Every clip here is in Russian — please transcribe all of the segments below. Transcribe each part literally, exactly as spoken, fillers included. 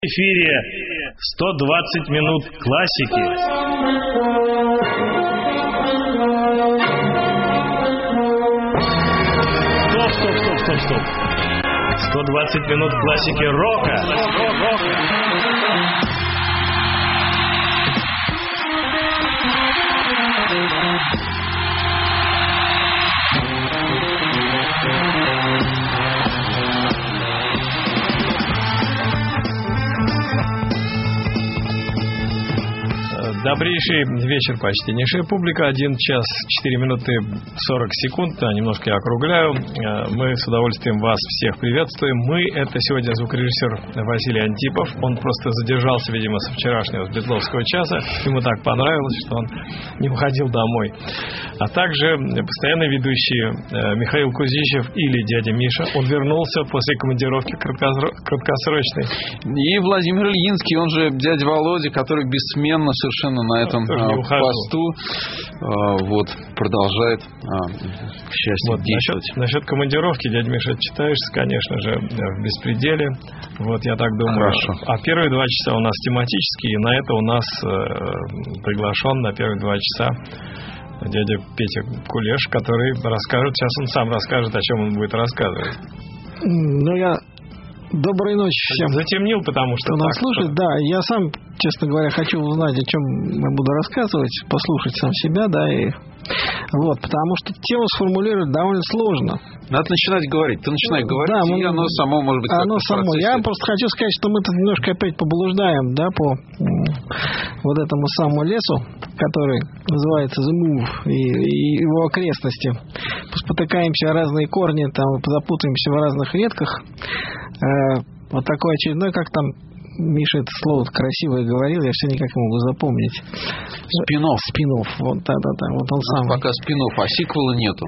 В эфире сто двадцать минут классики. Стоп, стоп, стоп, стоп, стоп. сто двадцать минут классики рока. Добрейший вечер, почтеннейшая публика. один час четыре минуты сорок секунд. Немножко я округляю. Мы с удовольствием вас всех приветствуем. Мы — это сегодня звукорежиссер Василий Антипов. Он просто задержался, видимо, со вчерашнего Светловского часа. Ему так понравилось, что он не уходил домой. А также постоянный ведущий Михаил Кузичев или дядя Миша. Он вернулся после командировки краткосрочной. И Владимир Ильинский, он же дядя Володя, который бессменно совершенно на этом а, посту а, вот, продолжает, а, к счастью, вот, действовать. Насчет, насчет командировки, дядя Миша, читаешься, конечно же, в беспределе. Вот, я так думаю. Хорошо. А первые два часа у нас тематические, и на это у нас э, приглашен на первые два часа дядя Петя Кулеш, который расскажет, сейчас он сам расскажет, о чем он будет рассказывать. Ну, я... Доброй ночи всем. Затемнил, потому что... Кто нас слушает, да. Я сам, честно говоря, хочу узнать, о чем я буду рассказывать, послушать сам себя, да, и... Вот, потому что тему сформулировать довольно сложно. Надо начинать говорить. Ты начинай говорить, да, мы... и оно само, может быть, оно само. Я просто хочу сказать, что мы тут немножко опять поблуждаем, да, по вот этому самому лесу, который называется The Move, и, и его окрестности. Спотыкаемся о разные корни, там, запутаемся в разных ветках. Э, вот такой очередной, как там Миша это слово красивое говорил, я все никак не могу запомнить. Спин-офф. Спин-офф, вот, да-да-да, вот он сам. Пока спин-офф, а сиквела нету.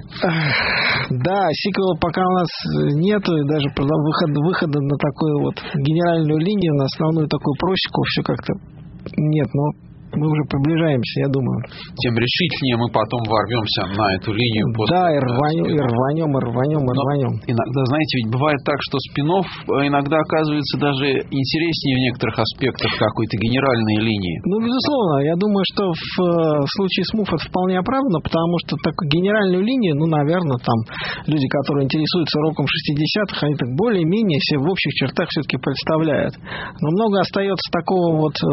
Да, сиквела пока у нас нету, и даже выхода, выхода на такую вот генеральную линию, на основную такую просеку все как-то нет, но мы уже приближаемся, я думаю. Тем решительнее мы потом ворвемся на эту линию. После да, и рванем, и рванем, и рванем, и рванем. Иногда, знаете, ведь бывает так, что спин-офф иногда оказывается даже интереснее в некоторых аспектах какой-то генеральной линии. Ну, безусловно. Я думаю, что в случае с Муф это вполне оправдано, потому что такую генеральную линию, ну, наверное, там люди, которые интересуются роком шестидесятых, они так более-менее все в общих чертах все-таки представляют. Но много остается такого вот...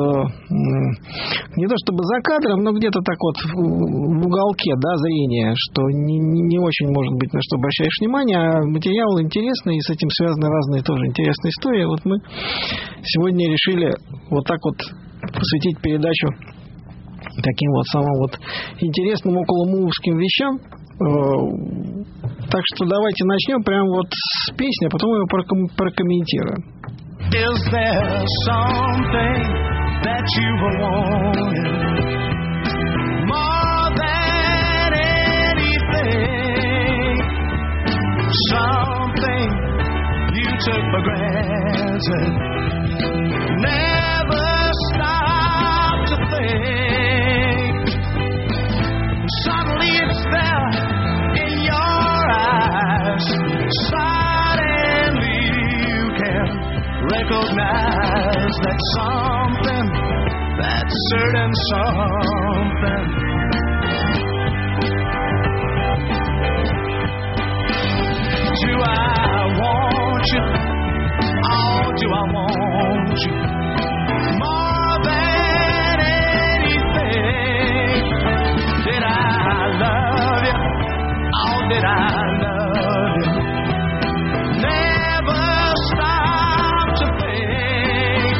не то чтобы за кадром, но где-то так вот в уголке, да, зрения, что не, не очень, может быть, на что обращаешь внимание, а материал интересный, и с этим связаны разные тоже интересные истории. Вот мы сегодня решили вот так вот посвятить передачу таким вот самым вот интересным околомувским вещам. Так что давайте начнем прямо вот с песни, а потом ее прокомментируем. Is there something that you were wanting more than anything, something you took for granted, never stopped to think, suddenly it's there in your eyes, suddenly you can recognize that something, that certain something. Do I want you? Oh, do I want you more than anything? Did I love you? Oh, did I love you? Never stop to think.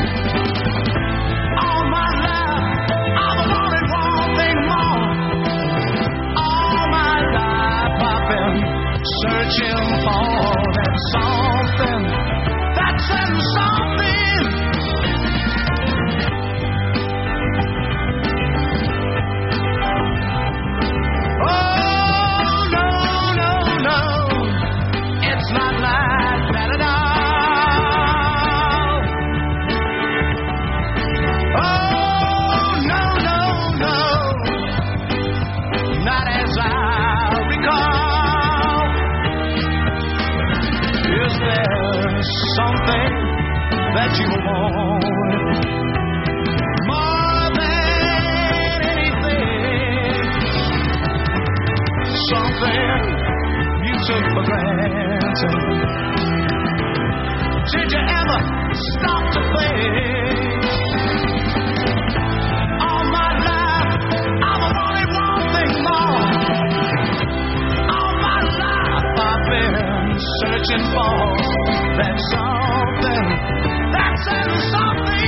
All my life I've wanted one thing more. All my life I've been searching for that something, that certain something more than anything. Something you took for granted. Did you ever stop to think? All my life I've wanted one thing more. All my life I've been searching for that something, that certain something.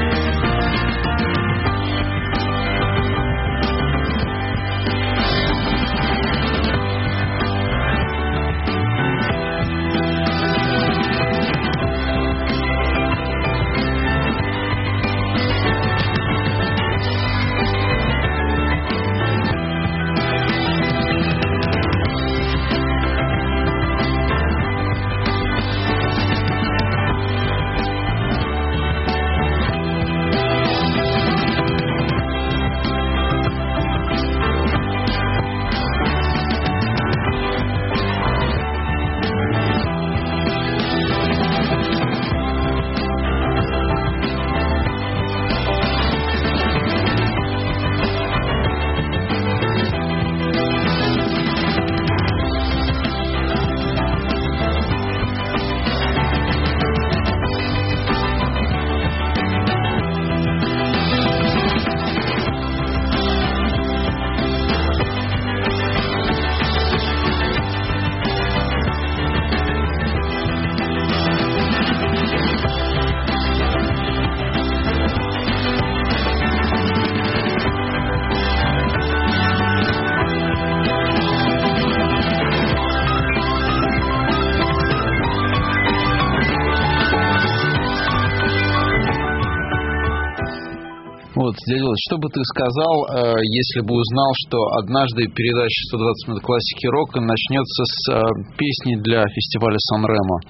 Вот, дядя Володь, что бы ты сказал, э, если бы узнал, что однажды передача сто двадцать минут классики рока начнется с э, песни для фестиваля Сан-Ремо?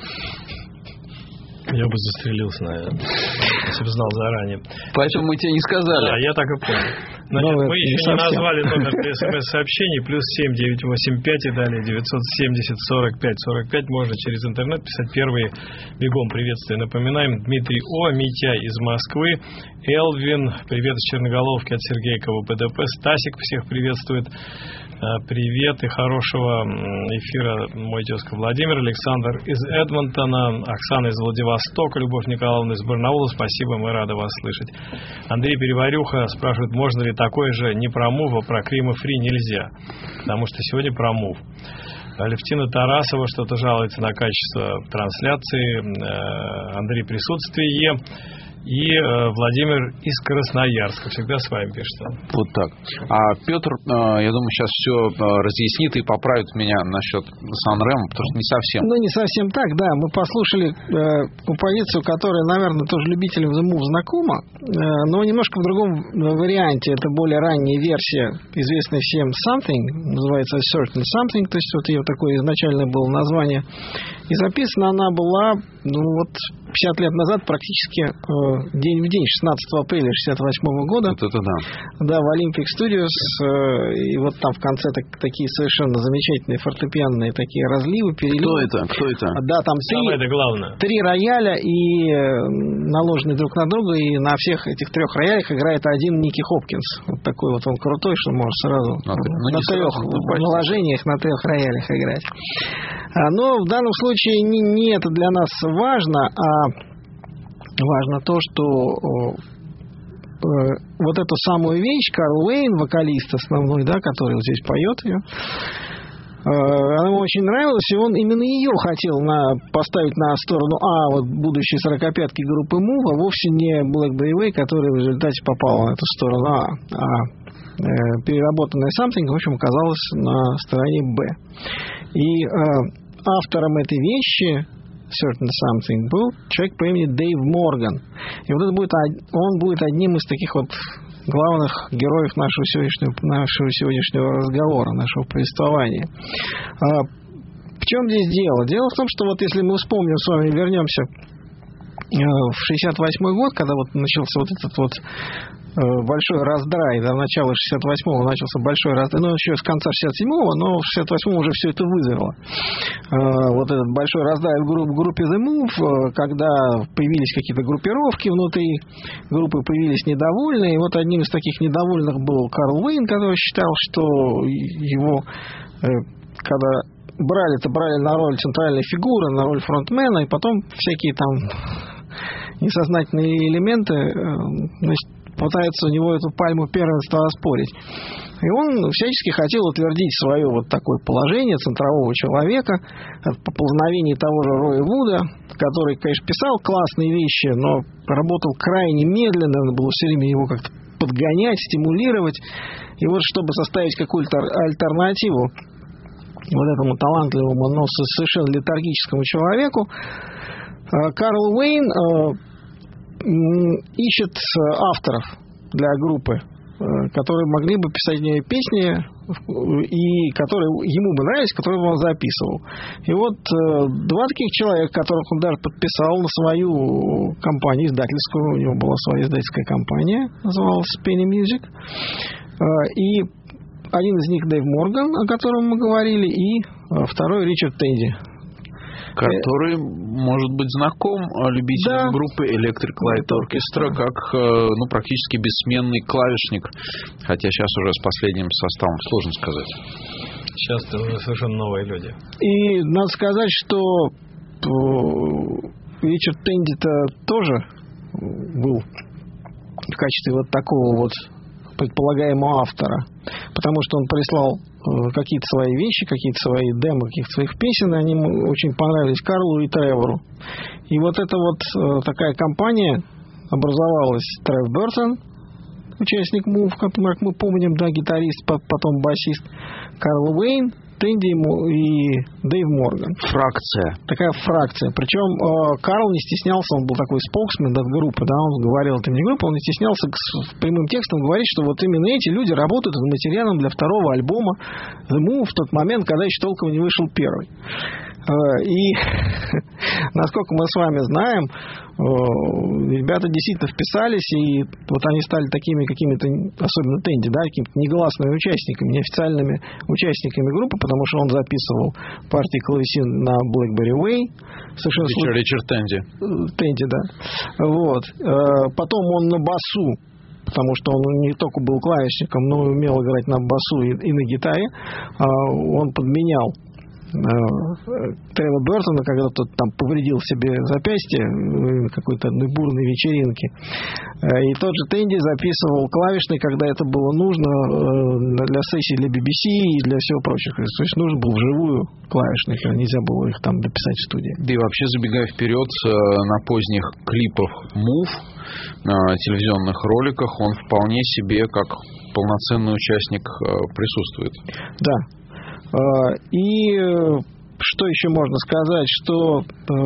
Я бы застрелился, наверное, если бы знал заранее. Поэтому мы тебе не сказали. Да, я так и понял. Значит, мы еще не, не назвали номер смс-сообщений. Плюс семь девять восемь пять и далее девятьсот семьдесят сорок пять сорок пять. Можно через интернет писать первые бегом приветствия. Напоминаем, Дмитрий О, Митяй из Москвы, Элвин, привет из Черноголовки от Сергея КВПДП, Стасик всех приветствует. Привет и хорошего эфира, мой тезка Владимир, Александр из Эдмонтона, Оксана из Владивостока, Любовь Николаевна из Барнаула, спасибо, мы рады вас слышать. Андрей Переварюха спрашивает, можно ли такое же не про мув, а про Крим и Фри нельзя, потому что сегодня про мув. Алевтина Тарасова что-то жалуется на качество трансляции, Андрей присутствие. И э, Владимир из Красноярска. Всегда с вами пишет. Вот так. А Петр, э, я думаю, сейчас все э, разъяснит и поправит меня насчет Сан-Ремо, потому что не совсем. Ну, не совсем так, да. Мы послушали э, композицию, которая, наверное, тоже любителям The Move знакома, э, но немножко в другом варианте. Это более ранняя версия, известная всем Something, называется Certain Something, то есть вот ее такое изначально было название. И записана она была, ну вот, пятьдесят лет назад, практически э, день в день, шестнадцатого апреля шестьдесят восьмого года. Вот это да. Да, в Olympic Studios. Э, и вот там в конце так, такие совершенно замечательные фортепианные такие разливы, переливы. Кто это? Кто это? Да, там три, это главное. три рояля и э, наложенные друг на друга, и на всех этих трех роялях играет один Ники Хопкинс. Вот такой вот он крутой, что может сразу а, ну, на трех наложениях, на трех роялях играть. Но в данном случае не, не это для нас важно, а важно то, что э, вот эту самую вещь Карл Уэйн, вокалист основной, да, который вот здесь поет ее, э, она ему очень нравилась, и он именно ее хотел на, поставить на сторону А вот будущей сорокопятки группы Move, а вовсе не Blackberry Way, которая в результате попала на эту сторону А, а э, переработанная Something, в общем, оказалась на стороне Б. И э, автором этой вещи Certain Something был человек по имени Дэйв Морган. И вот это будет, он будет одним из таких вот главных героев нашего сегодняшнего, нашего сегодняшнего разговора, нашего повествования. А, в чем здесь дело? Дело в том, что вот если мы вспомним с вами, вернемся в шестьдесят восьмой год, когда вот начался вот этот вот большой раздрай, до начала шестьдесят восьмого начался большой раздрай, ну, еще с конца шестьдесят седьмого, но в шестьдесят восьмом уже все это вызрело. Вот этот большой раздрай в группе The Move, когда появились какие-то группировки внутри группы, появились недовольные, и вот одним из таких недовольных был Карл Уэйн, который считал, что его, когда брали-то брали на роль центральной фигуры, на роль фронтмена, и потом всякие там несознательные элементы, значит, пытаются у него эту пальму первенства оспорить. И он всячески хотел утвердить свое вот такое положение центрового человека от поползновений того же Роя Вуда, который, конечно, писал классные вещи, но работал крайне медленно, надо было все время его как-то подгонять, стимулировать. И вот чтобы составить какую-то альтернативу вот этому талантливому, но совершенно летаргическому человеку, Карл Уэйн ищет авторов для группы, которые могли бы писать песни, и которые ему бы нравились, которые он записывал. И вот два таких человека, которых он даже подписал на свою компанию издательскую, у него была своя издательская компания, называлась Penny Music, и один из них Дэйв Морган, о котором мы говорили, и второй Ричард Тенди, который может быть знаком любителям да. группы Electric Light Orchestra как ну, практически бессменный клавишник, хотя сейчас уже с последним составом сложно сказать. Сейчас это уже совершенно новые люди. И надо сказать, что Ричард Тенди-то тоже был в качестве вот такого вот предполагаемого автора, потому что он прислал какие-то свои вещи, какие-то свои демо, каких-то своих песен, и они ему очень понравились Карлу и Тревору. И вот эта вот такая компания образовалась. Трев Бертон, участник Move, как мы помним, да, гитарист, потом басист, Карл Уэйн, Тенди и Дэйв Морган. Фракция. Такая фракция. Причем э, Карл не стеснялся, он был такой споксмен от группы, да, он говорил, это не группа, он не стеснялся с прямым текстом говорить, что вот именно эти люди работают над материалом для второго альбома The Move в тот момент, когда еще толком не вышел первый. Э, и насколько мы с вами знаем, ребята действительно вписались, и вот они стали такими какими-то, особенно Тенди, да, какими-то негласными участниками, неофициальными участниками группы, потому что он записывал партии клавесин на Blackberry Way. Совершенно Ричард, Ричард Тенди. Тенди, да. Вот. Потом он на басу, потому что он не только был клавишником, но и умел играть на басу и, и на гитаре, он подменял Трева Бертона, когда тот там повредил себе запястье на какой-то одной бурной вечеринке. И тот же Тенди записывал клавишный, когда это было нужно для сессий для би би си и для всего прочего. То есть нужно был вживую клавишный, нельзя было их там дописать в студии. Да и вообще, забегая вперед, на поздних клипах Move, на телевизионных роликах, он вполне себе как полноценный участник присутствует. Да. И что еще можно сказать, что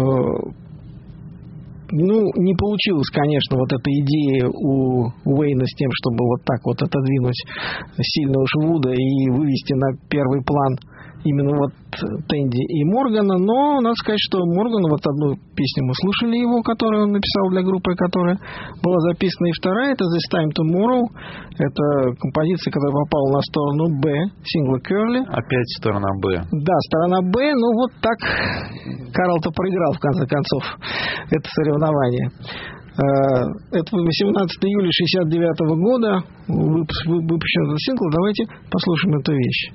ну, не получилось, конечно, вот эта идея у Уэйна с тем, чтобы вот так вот отодвинуть сильно уж Вуда и вывести на первый план именно вот Тенди и Моргана, но надо сказать, что Морган, вот одну песню мы слушали его, которую он написал для группы, которая была записана, и вторая, это This Time Tomorrow, это композиция, которая попала на сторону Б сингла Curly. Опять сторона Б. Да, сторона Б, ну вот так Карл-то проиграл в конце концов это соревнование. Это восемнадцатого июля шестьдесят девятого года выпущен этот сингл. Давайте послушаем эту вещь.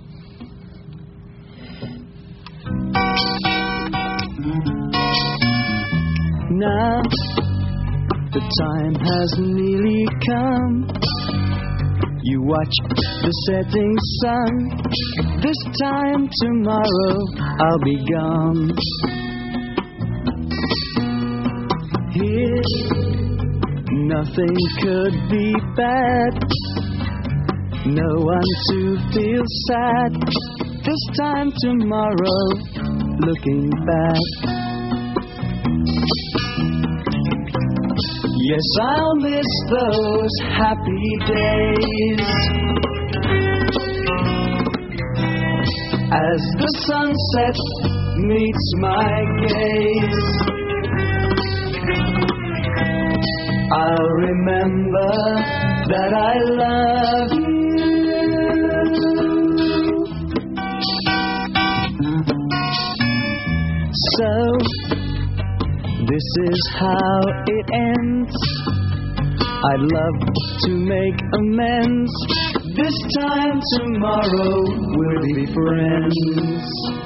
Now the time has nearly come. You watch the setting sun. This time tomorrow I'll be gone. Here nothing could be bad. No one to feel sad. This time tomorrow, looking back. Yes, I'll miss those happy days as the sunset meets my gaze. I'll remember that I love you. So, this is how it ends. I'd love to make amends. This time tomorrow we'll be friends.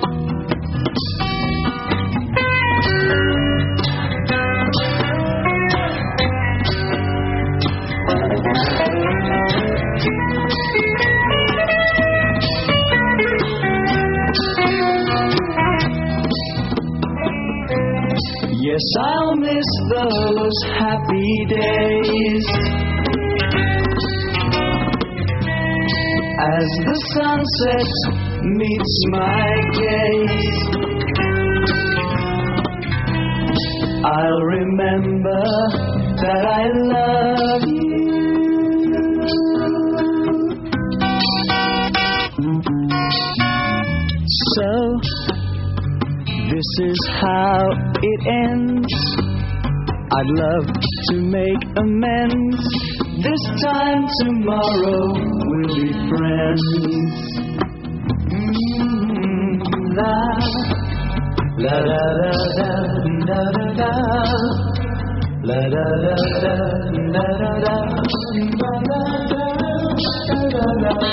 Yes, I'll miss those happy days as the sunset meets my gaze. I'll remember that I love you. So, this is how it ends. I'd love to make amends. This time tomorrow we'll be friends. Mm-hmm. La la la la la la la la la la la la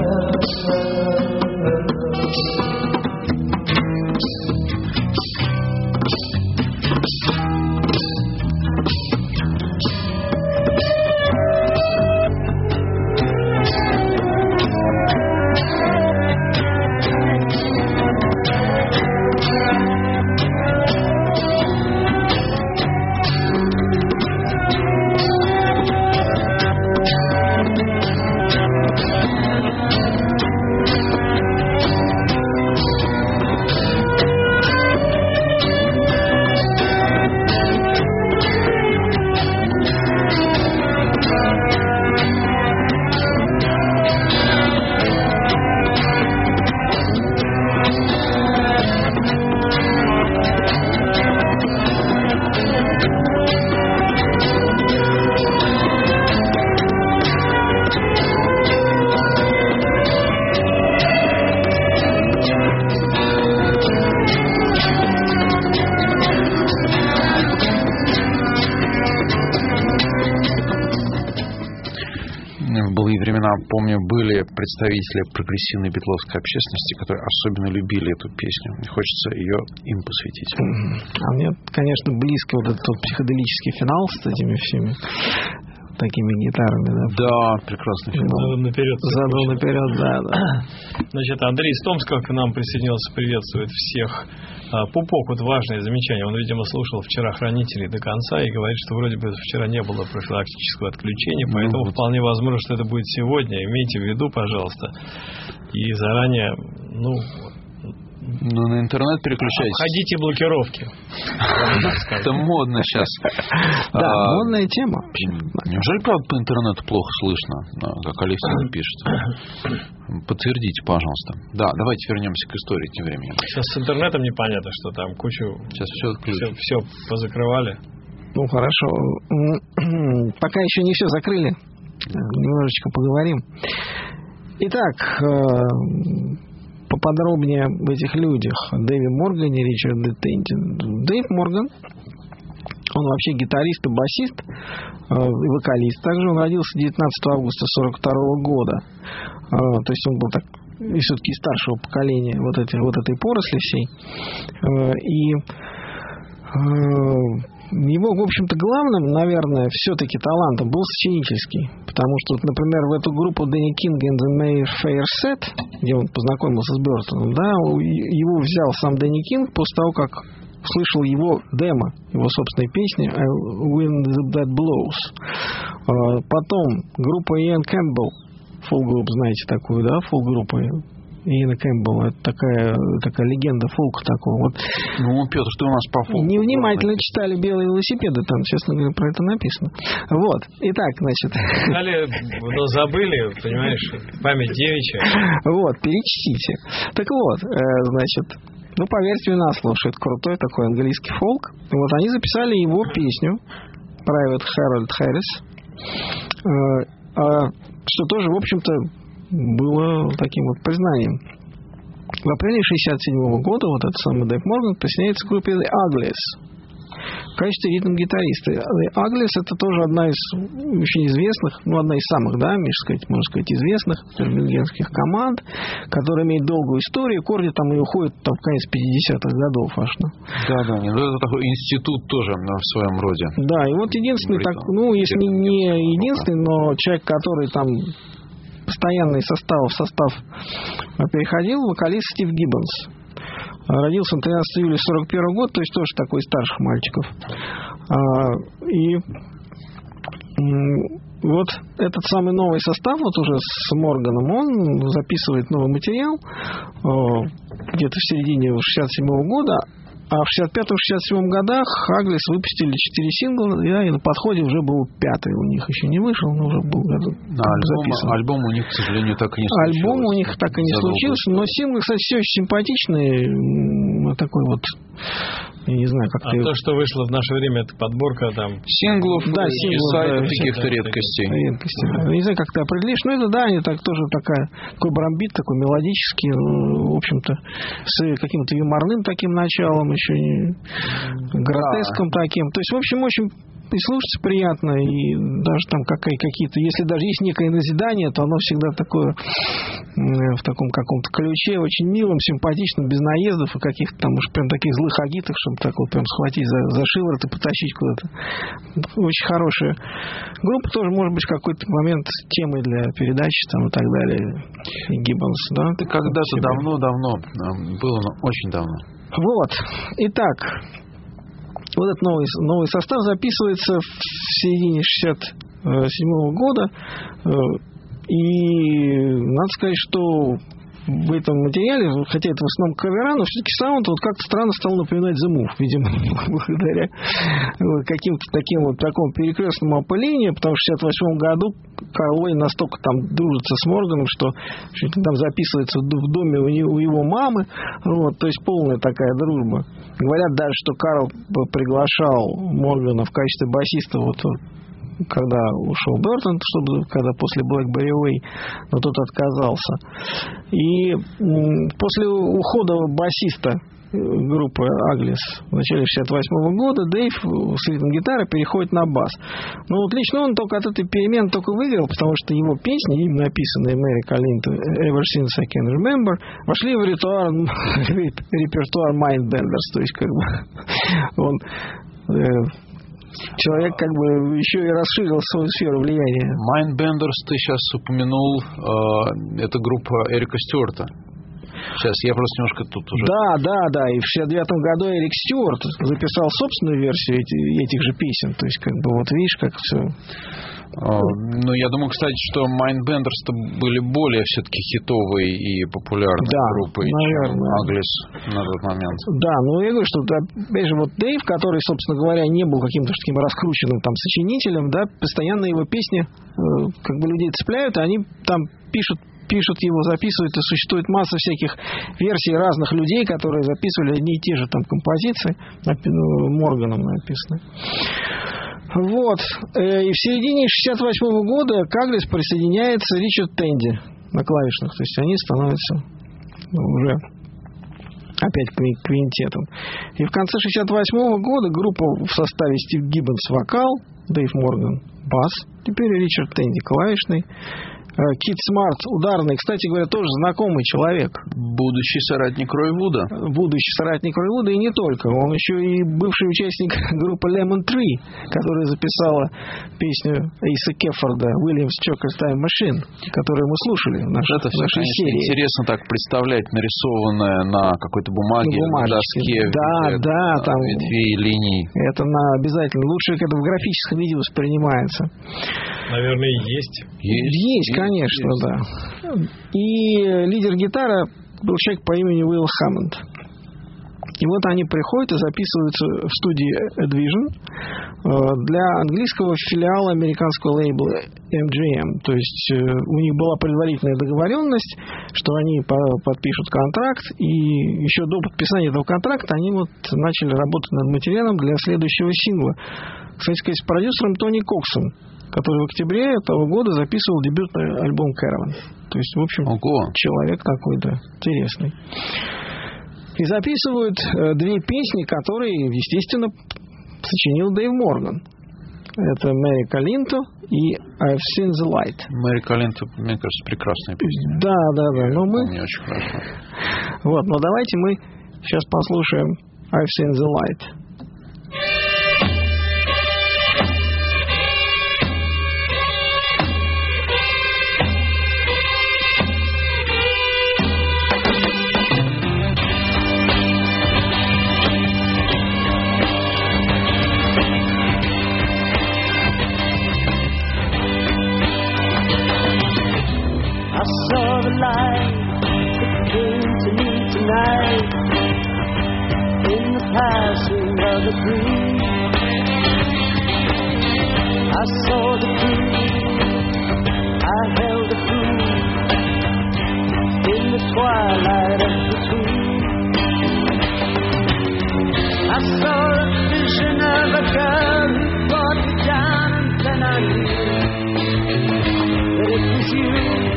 Помню, были представители прогрессивной битловской общественности, которые особенно любили эту песню. Мне хочется ее им посвятить. А мне, конечно, близко вот этот вот психоделический финал с этими всеми такими гитарами, да? Да, прекрасный финал. Задом наперед. Задом наперед, да, да. Значит, Андрей из Томска к нам присоединился, приветствует всех. Пупок, вот важное замечание. Он, видимо, слушал вчера «Хранителей» до конца и говорит, что вроде бы вчера не было профилактического отключения, поэтому ну, вполне возможно, что это будет сегодня. Имейте в виду, пожалуйста. И заранее, ну... Ну, на интернет переключайтесь. Обходите блокировки. Это модно сейчас. Да, модная тема. Неужели, правда, по интернету плохо слышно, как Алексей пишет? Подтвердите, пожалуйста. Да, давайте вернемся к истории тем временем. Сейчас с интернетом непонятно, что там кучу... Сейчас все отключили. Все, все позакрывали. Ну, хорошо. Пока еще не все закрыли. Немножечко поговорим. Итак, поподробнее об этих людях. Дэви Моргане, Ричард Тенти. Дэйв Морган, он вообще гитарист и басист, и вокалист. Также он родился девятнадцатого августа сорок второго года. То есть он был так, и все-таки старшего поколения вот этой, вот этой поросли всей. И его, в общем-то, главным, наверное, все-таки талантом был сочинительский. Потому что, вот, например, в эту группу Danny King and the Mayfair Set, где он познакомился с Бёртоном, да, его взял сам Danny King после того, как слышал его демо, его собственной песни When the Blood Blows. Потом группа Иэн Кэмпбелл, фолк-групп, знаете такую, да, фолк-группа Иэна Кэмпбелла, это такая, такая легенда фолка такого. Вот. Ну, Петр, что у нас по фолку? Невнимательно читали «Белые велосипеды», там, честно говоря, про это написано. Вот. Итак, значит... Читали, но забыли, понимаешь, память девичья. Вот, перечтите. Так вот, значит, ну, поверьте мне на слово, что это крутой такой английский фолк. Вот они записали его песню Private Harold Harris, что тоже, в общем-то, было таким вот признанием. В апреле шестьдесят седьмого года вот этот самый Дэйв Морган присоединяется к группе The Uglies в качестве ритм-гитариста. The Uglies — это тоже одна из очень известных, ну, одна из самых, да, можно сказать, можно сказать, известных бирмингемских команд, которая имеет долгую историю. Корни там и уходят там, в конец пятидесятых годов аж. Да, да, ну, это такой институт тоже в своем роде. Да, и вот единственный, так, ну, если не единственный, но человек, который там постоянный состав в состав переходил, вокалист Стив Гиббонс. Родился он тринадцатого июля сорок первого года, то есть тоже такой из старших мальчиков. И вот этот самый новый состав, вот уже с Морганом, он записывает новый материал где-то в середине шестьдесят седьмого года. А в шестьдесят пятом — шестьдесят седьмом годах Uglies выпустили четыре сингла, да, и на подходе уже был пятый. У них еще не вышел, но уже был а записан. Альбом у них, к сожалению, так и не случился. Альбом у них так и не случился, но синглы, кстати, все очень симпатичные. Такой вот, я не знаю, как а ты... то, что вышло в наше время, это подборка там... Синглов, да, синглов, сайтов, да, каких-то редкостей. Редкости, да. Не знаю, как ты определишь, но это, да, они так тоже такая, такой бромбит, такой мелодический, в общем-то, с каким-то юморным таким началом, еще не гротеском да. таким. То есть, в общем, очень и слушаться приятно, и даже там какие- какие-то, если даже есть некое назидание, то оно всегда такое в таком каком-то ключе, очень милым, симпатичным, без наездов и каких-то там уж прям таких злых агиток, чтобы так вот прям схватить за, за шиворот и потащить куда-то. Очень хорошая группа, тоже может быть в какой-то момент темой для передачи там и так далее. И Гиббонс, да? Это когда-то давно-давно было, но очень давно. Вот. Итак, вот этот новый, новый состав записывается в середине шестьдесят седьмого года. И надо сказать, что в этом материале, хотя это в основном кавера, но все-таки саунд вот как-то странно стал напоминать The Move, видимо, благодаря каким-то таким вот такому перекрестному опылению, потому что в шестьдесят восьмом году Карл Уэйн настолько там дружится с Морганом, что там записывается в доме у его мамы, вот, то есть полная такая дружба. Говорят даже, что Карл приглашал Моргана в качестве басиста вот когда ушел Бертон, чтобы, когда после Blackberry Way, но тот отказался. И после ухода басиста группы Uglies в начале шестьдесят восьмого года Дэйв с ритм-гитары переходит на бас. Ну вот лично он только от этой перемены только выиграл, потому что его песни, им написанные America Linked Ever Since I Can Remember, вошли в репертуар, репертуар Mindbenders, то есть как бы он человек как бы еще и расширил свою сферу влияния. Mindbenders ты сейчас упомянул, э, это группа Эрика Стюарта. Сейчас я просто немножко тут уже... Да, да, да. И в шестьдесят девятом году Эрик Стюарт записал собственную версию этих же песен. То есть, как бы, вот видишь, как все... Ну, я думаю, кстати, что Mindbenders-то были более все-таки хитовые и популярные да, группы, наверное. чем Uglies на тот момент. Да, ну я говорю, что, опять же, вот Дэйв, который, собственно говоря, не был каким-то таким раскрученным там сочинителем, да, постоянно его песни как бы людей цепляют, и они там пишут пишут его, записывают, и существует масса всяких версий разных людей, которые записывали одни и те же там композиции, Морганом написаны. Вот. И в середине шестьдесят восьмого года к Uglies присоединяется Ричард Тенди на клавишных. То есть они становятся уже опять квинтетом. И в конце шестьдесят восьмого года группа в составе Стив Гиббонс вокал, Дэйв Морган бас, теперь Ричард Тенди клавишный, Кит Смарт ударный, кстати говоря, тоже знакомый человек. Будущий соратник Рой Вуда. Будущий соратник Рой Вуда, и не только. Он еще и бывший участник группы Lemon Tree, которая записала песню Эйса Кефорда «Williams Choker's Time Machine», которую мы слушали в нашей, это все, в нашей конечно, серии. Интересно так представлять, нарисованное на какой-то бумаге, на, на доске, да, это, да, на там ветвей, линий. Это на обязательно. Лучше, когда в графическом виде воспринимается. Наверное, есть. Есть, есть конечно, есть. Да. И лидер гитары был человек по имени Уилл Хаммонд. И вот они приходят и записываются в студии Advision для английского филиала американского лейбла эм джи эм. То есть у них была предварительная договоренность, что они подпишут контракт, и еще до подписания этого контракта они вот начали работать над материалом для следующего сингла, кстати сказать, с продюсером Тони Коксом, который в октябре этого года записывал дебютный альбом Caravan. То есть, в общем, Ого. человек какой-то интересный. И записывают э, две песни, которые, естественно, сочинил Дэйв Морган. Это Мэри Калинто и I've Seen the Light. Мэри Калинто, мне кажется, прекрасная песня. Да, да, да. Но мы... Мне очень хорошо. Вот, но давайте мы сейчас послушаем I've Seen the Light. I saw the light that came to me tonight in the passing of the breeze. I saw the truth, I held the truth in the twilight of the tree. I saw a vision of a girl who brought me down, and then I knew that it was you.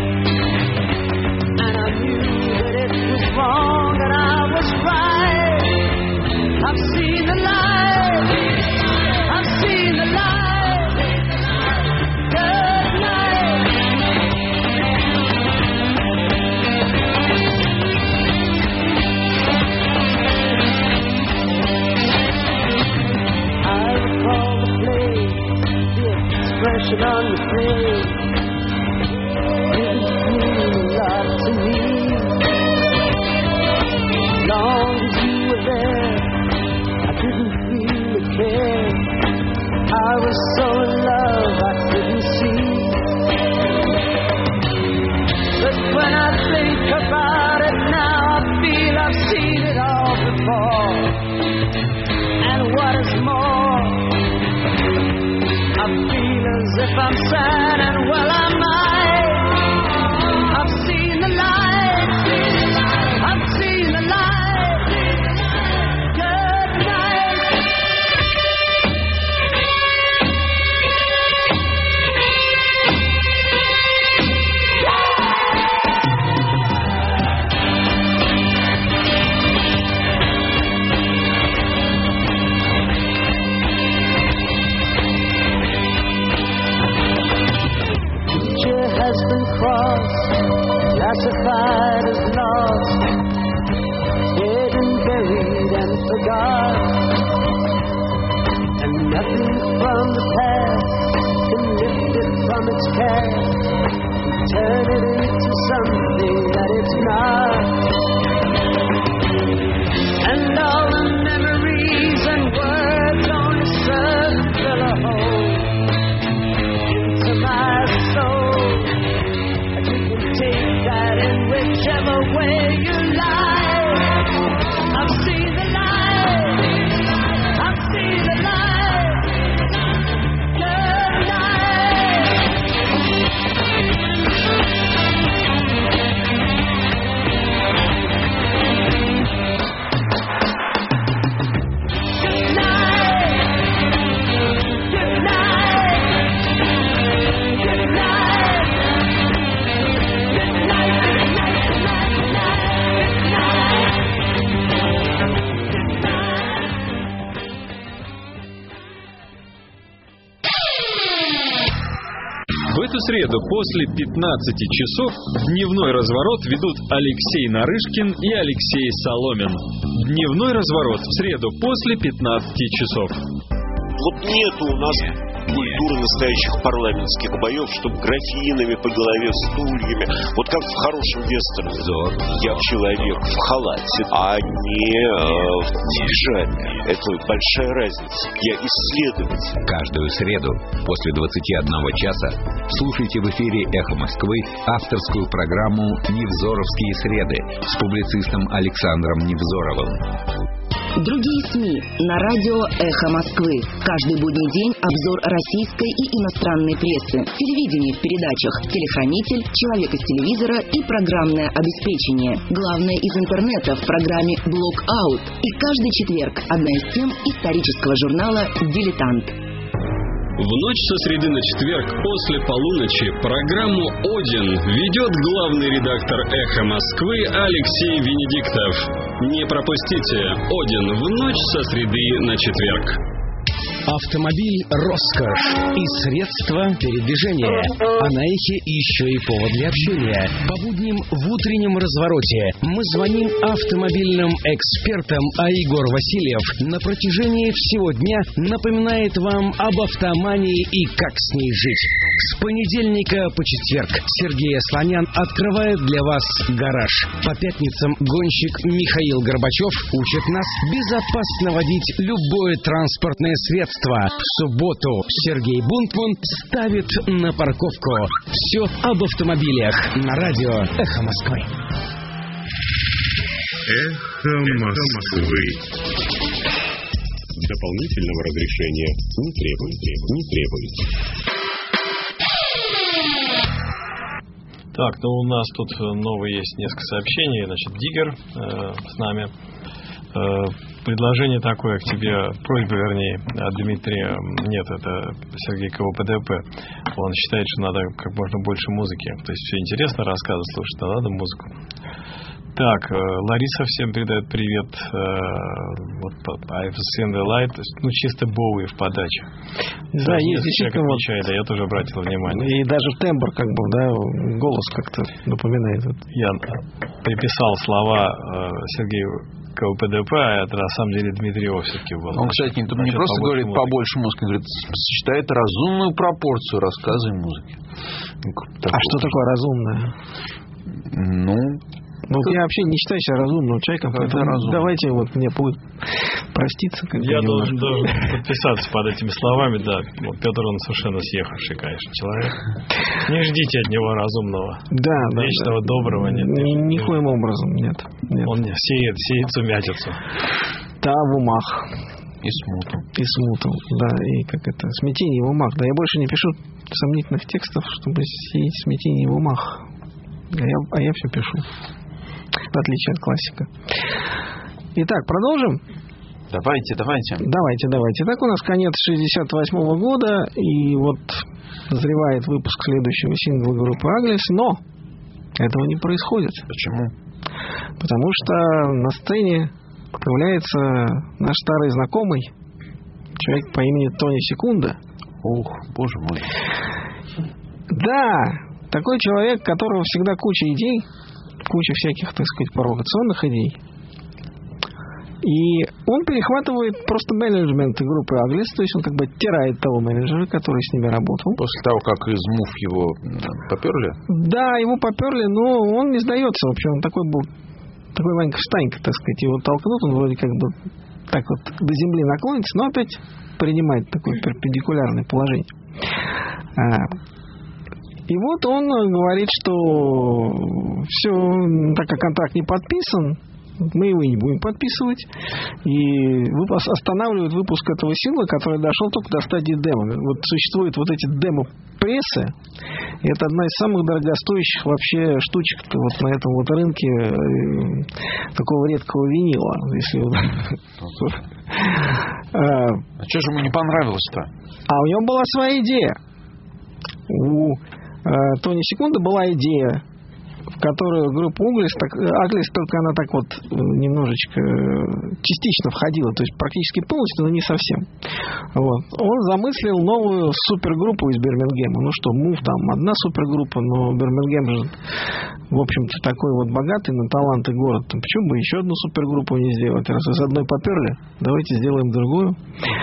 Wrong and I was right. I've seen the light. I've seen the light. Good night. I recall the place, the expression on your face. Didn't mean a lot to me. Long as you were there, I didn't feel the care. I was so in love I couldn't see. But when I think about it now, I feel I've seen it all before. And what is more, I feel as if I'm sad and well I might. I've seen the light. I've seen the light. Has been crossed, classified as lost, dead and buried and forgot, and nothing from the past can lift it from its cast, turn it into something that it's not. And all the memories and words only serve to fill a hole into my soul. Take that in whichever way you like. I've seen the light. I've seen the light. Good night. Good night. Good night. Good night. В эту среду после пятнадцати часов дневной разворот ведут Алексей Нарышкин и Алексей Соломин. Дневной разворот в среду после пятнадцати часов. Вот нету у нас культуры настоящих парламентских боев, чтобы графинами по голове, стульями. Вот как в хорошем вестерне. Я человек в халате, а не э, в пижаме. Это большая разница. Я исследователь. Каждую среду после двадцати одного часа слушайте в эфире «Эхо Москвы» авторскую программу «Невзоровские среды» с публицистом Александром Невзоровым. Другие СМИ на радио «Эхо Москвы». Каждый будний день обзор российской и иностранной прессы. Телевидение в передачах «Телехранитель», «Человек из телевизора» и программное обеспечение. Главное из интернета в программе «Блок Аут». И каждый четверг одна из тем исторического журнала «Дилетант». В ночь со среды на четверг после полуночи программу «Один» ведет главный редактор «Эхо Москвы» Алексей Венедиктов. Не пропустите «Один» в ночь со среды на четверг. Автомобиль – роскошь и средство передвижения. А на Эхе еще и повод для общения. По будням в утреннем развороте мы звоним автомобильным экспертам, а Егор Васильев на протяжении всего дня напоминает вам об автомании и как с ней жить. С понедельника по четверг Сергей Асланян открывает для вас гараж. По пятницам гонщик Михаил Горбачев учит нас безопасно водить любое транспортное средство. В субботу Сергей Бунтман ставит на парковку. Все об автомобилях на радио «Эхо Москвы». «Эхо Москвы». Дополнительного разрешения не требуется. Не требуется. Так, ну у нас тут новые есть несколько сообщений. Значит, Диггер э, с нами. Э, Предложение такое к тебе, просьба, вернее, от Дмитрия. Нет, это Сергей КВПДП. Он считает, что надо как можно больше музыки. То есть все интересно, рассказы слушать, а надо музыку. Так, Лариса всем передает привет. Вот I've seen the light. Ну, чисто Боуи в подаче. Да, есть действительно. Вот, отмечает, да, я тоже обратил внимание. И даже тембр, как бы, да, голос как-то напоминает. Я приписал слова Сергею КВПДП, а это на самом деле Дмитриева все-таки был. Он, кстати, не, не просто говорит музыки. Побольше музыки, говорит, сочетает разумную пропорцию рассказа и музыки. А что такое разумное? Ну... Ну, вот я вообще не считаю себя разумным человеком, поэтому давайте вот мне будет проститься. Как я должен, должен подписаться под этими словами, да. Вот Петр, он совершенно съехавший, конечно, человек. Не ждите от него разумного. Да, да. Вечного да. доброго нет. Ни, никоим образом, нет, нет. Он сеет, сеет сумятицу. Да, в умах. И смуту. И смуту, да, и как это, смятение в умах. Да, я больше не пишу сомнительных текстов, чтобы сеять смятение в умах. А я, а я все пишу. В отличие от классика. Итак, продолжим? Давайте, давайте. Давайте, давайте. Так, у нас конец шестьдесят восьмого года, и вот назревает выпуск следующего сингла группы Аглес, но этого не происходит. Почему? Потому что на сцене появляется наш старый знакомый, человек по имени Тони Секунда. Ух, боже мой. Да, такой человек, у которого всегда куча идей, куча всяких, так сказать, провокационных идей. И он перехватывает просто менеджмент группы Аглес, то есть он как бы оттирает того менеджера, который с ними работал. После того, как из МУФ его поперли? Да, его поперли, но он не сдается вообще. Он такой был, такой Ванька-встанька, так сказать. Его толкнут, он вроде как бы так вот до земли наклонится, но опять принимает такое перпендикулярное положение. И вот он говорит, что все, так как контракт не подписан, мы его и не будем подписывать. И останавливает выпуск этого сингла, который дошел только до стадии демо. Вот существуют вот эти демо-прессы. И это одна из самых дорогостоящих вообще штучек вот на этом вот рынке такого редкого винила. Если а что же ему не понравилось-то? А у него была своя идея. У Тони Секунда была идея, в которую группа Аглес, так, Аглес, только она так вот немножечко частично входила, то есть практически полностью, но не совсем. Вот. Он замыслил новую супергруппу из Бирмингема. Ну что, МУФ там одна супергруппа, но Бирмингем же, в общем-то, такой вот богатый на таланты город. Почему бы еще одну супергруппу не сделать? Раз из одной поперли, давайте сделаем другую.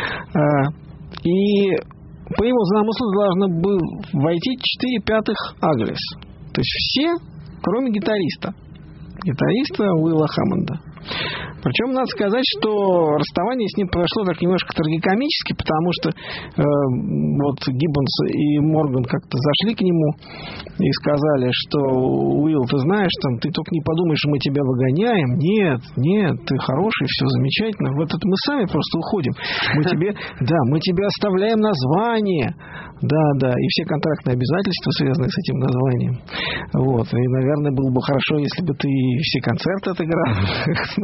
И по его замыслу должно было войти четыре пятых Аглес. То есть все, кроме гитариста. Гитариста Уилла Хаммонда. Причем надо сказать, что расставание с ним произошло так немножко трагикомически, потому что э, вот Гиббонс и Морган как-то зашли к нему и сказали, что Уилл, ты знаешь, там, ты только не подумаешь, мы тебя выгоняем. Нет, нет, ты хороший, все замечательно. Вот это мы сами просто уходим. Мы тебе, да, мы тебе оставляем название. Да, да, и все контрактные обязательства, связанные с этим названием. Вот. И, наверное, было бы хорошо, если бы ты все концерты отыграл в новом составе.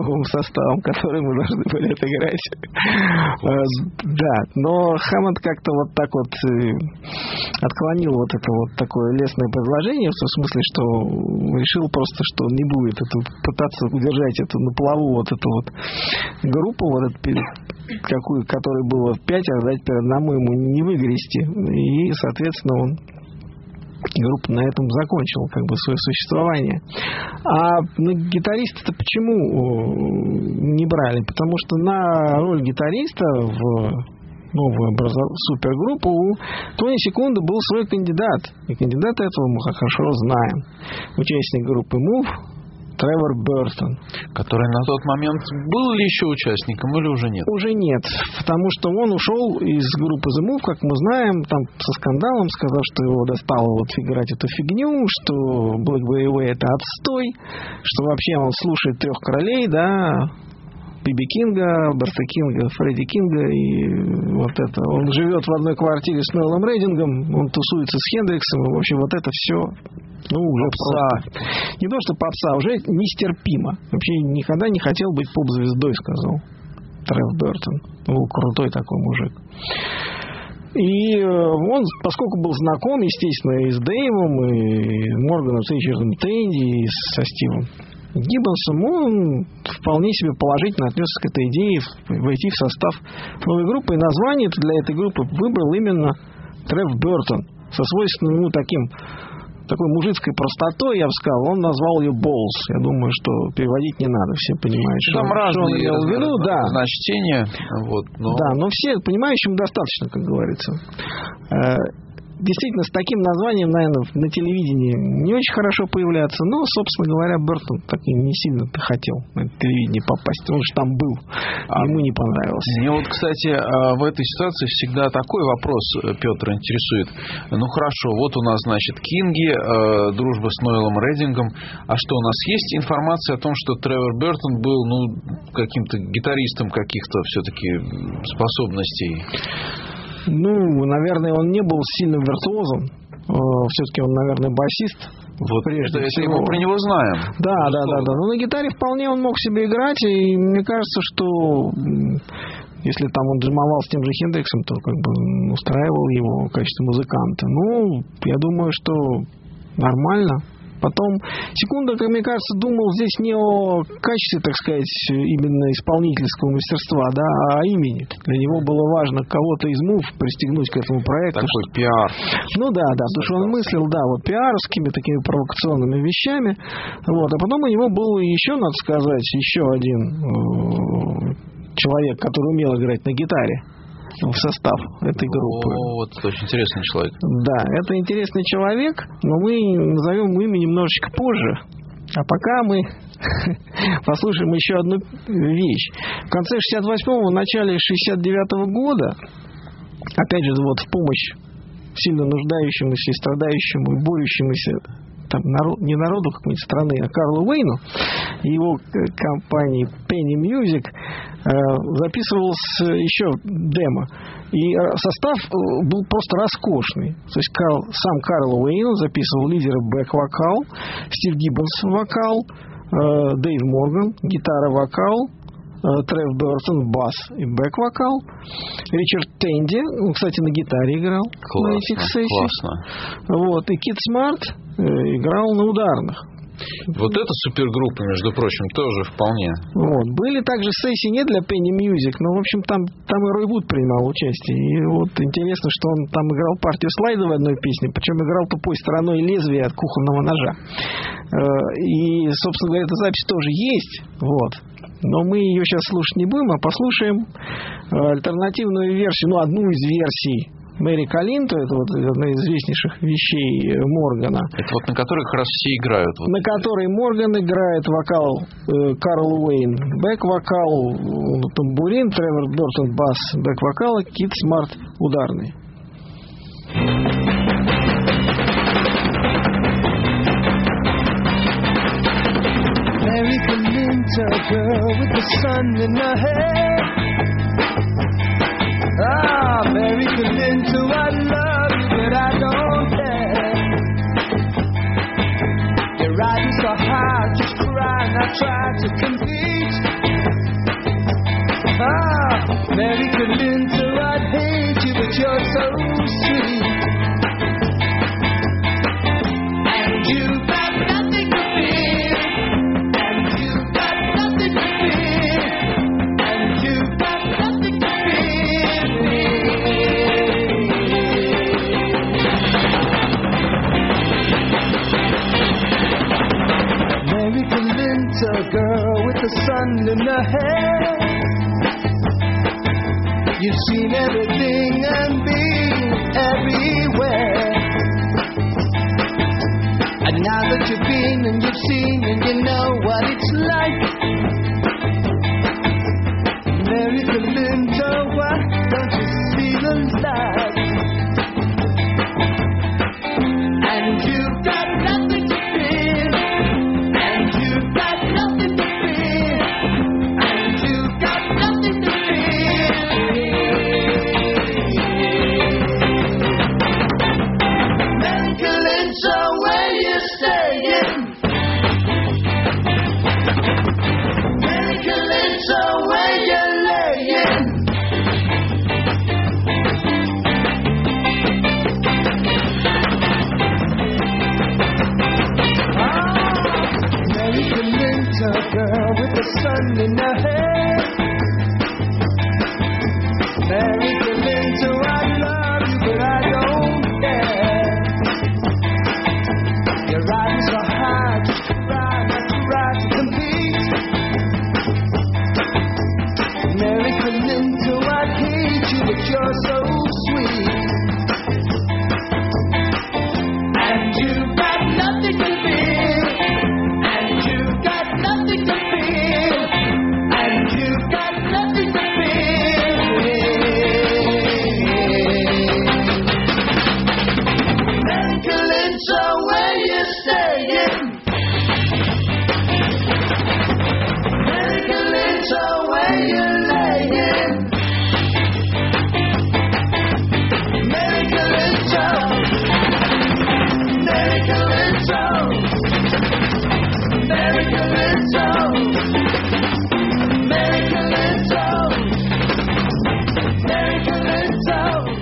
составом, который мы должны были отыграть. Да, но Хэммонд как-то вот так вот отклонил вот это вот такое лестное предложение, в смысле, что решил просто, что он не будет это, пытаться удержать эту на плаву вот эту вот группу, вот эту, какую, которой было пять, а дать по одному ему не выгрести. И, соответственно, он группа на этом закончила как бы свое существование. А на гитариста-то почему не брали? Потому что на роль гитариста в новую образов... супергруппу у Тони Секунда был свой кандидат. И кандидата этого мы хорошо знаем. Участник группы Move Тревор Бёртон. Который на тот момент был ли еще участником или уже нет? Уже нет, потому что он ушел из группы The Move, как мы знаем, там со скандалом, сказав, что его достало вот играть эту фигню, что Blackberry Way это отстой, что вообще он слушает трех королей, да, Биби Кинга, Берта Кинга, Фредди Кинга и вот это. Он живет в одной квартире с Ноэлом Рейдингом, он тусуется с Хендриксом, и, в общем, вот это все, ну, уже попса. Просто... Не то, что попса, уже нестерпимо. Вообще никогда не хотел быть поп-звездой, сказал Трев Бёртон. Был крутой такой мужик. И он, поскольку был знаком, естественно, и с Дэйвом, и Морганом, с Ричардом Тенди, и со Стивом Гиббонсом, он вполне себе положительно отнесся к этой идее войти в состав новой группы. И название для этой группы выбрал именно Трев Бёртон. Со свойственным, ну, таким, такой мужицкой простотой, я бы сказал, он назвал ее Balls. Я думаю, что переводить не надо, все понимают, что, там что он имел в виду. Да. Значение. Вот, но... Да, но все понимающим достаточно, как говорится. Действительно, с таким названием, наверное, на телевидении не очень хорошо появляться. Но, собственно говоря, Бёртон так и не сильно-то хотел на телевидение попасть. Он же там был. А ему не понравилось. Мне вот, кстати, в этой ситуации всегда такой вопрос, Петр, интересует. Ну, хорошо, вот у нас, значит, Кинги, дружба с Ноэлом Рейдингом. А что, у нас есть информация о том, что Тревор Бёртон был, ну, каким-то гитаристом каких-то все-таки способностей? Ну, наверное, он не был сильным виртуозом. Все-таки он, наверное, басист. Вот прежде это, всего. Мы про него знаем. Да, ну, да, да, да. Но на гитаре вполне он мог себе играть. И мне кажется, что если там он джимовал с тем же Хендриксом, то как бы устраивал его в качестве музыканта. Ну, я думаю, что нормально. Потом Секунда, как мне кажется, думал здесь не о качестве, так сказать, именно исполнительского мастерства, да, а о имени. Для него было важно кого-то из Move пристегнуть к этому проекту. Такой что... пиар. Ну да, да, потому что он мыслил, да, вот пиаровскими такими провокационными вещами. Вот. А потом у него был еще, надо сказать, еще один э, человек, который умел играть на гитаре в состав этой группы. О, вот это очень интересный человек. Да, это интересный человек, но мы назовем его имя немножечко позже. А пока мы послушаем еще одну вещь. В конце шестьдесят восьмого, в начале шестьдесят девятого года, опять же, вот в помощь сильно нуждающемуся и страдающему и борющемуся там, народ, не народу какой-нибудь страны, а Карлу Уэйну и его компании Penny Music э, записывался еще демо. И состав был просто роскошный. То есть Карл, сам Карл Уэйн записывал лидера бэк-вокал, Стив Гиббонс вокал, э, Дэйв Морган гитара-вокал, Трев Бёртон бас и бэк-вокал, Ричард Тенди, он, кстати, на гитаре играл. Классно, на этих сессиях. Классно. Вот, и Кит Смарт э, играл на ударных. Вот эта супергруппа, между прочим, тоже вполне. Вот. Были также сессии не для Penny Music, но, в общем, там, там и Рой Вуд принимал участие. И вот интересно, что он там играл партию слайда в одной песне, причем играл тупой стороной лезвия от кухонного ножа. И, собственно говоря, эта запись тоже есть. Вот. Но мы ее сейчас слушать не будем, а послушаем альтернативную версию, ну, одну из версий Мэри Калинто, это вот одна из известнейших вещей Моргана. Это вот на которой как раз все играют. Вот на эти. которой Морган играет вокал э, Карл Уэйн, бэк-вокал, э, тамбурин, Тревор Бёртон бас, бэк-вокал, Кит Смарт ударный. Mary Clinton, girl with the sun in her hair. Ah, Mary Clinton, I love you, but I don't care. You're riding so high, just crying, I try to compete. the sun in her hair. You've seen everything and been everywhere. And now that you've been and you've seen and you know what it's like, America Linda, why don't you see the light? And you've got nothing to fear, and you've got nothing to fear, and you've got nothing to fear. America Linda, where you staying? America Linda, where you laying? American Linda, girl with the sun in her hair. American Linda, I love you, but I don't care. You're riding so high, just to ride, not to ride to compete. American Linda, I hate you, but you're so sweet. And you've got nothing to fear. And you've got nothing to fear. And you've got nothing to fear. America Linda, where you staying? America Linda, where you laying? America Linda, America Linda, America Linda, America Linda, America Linda.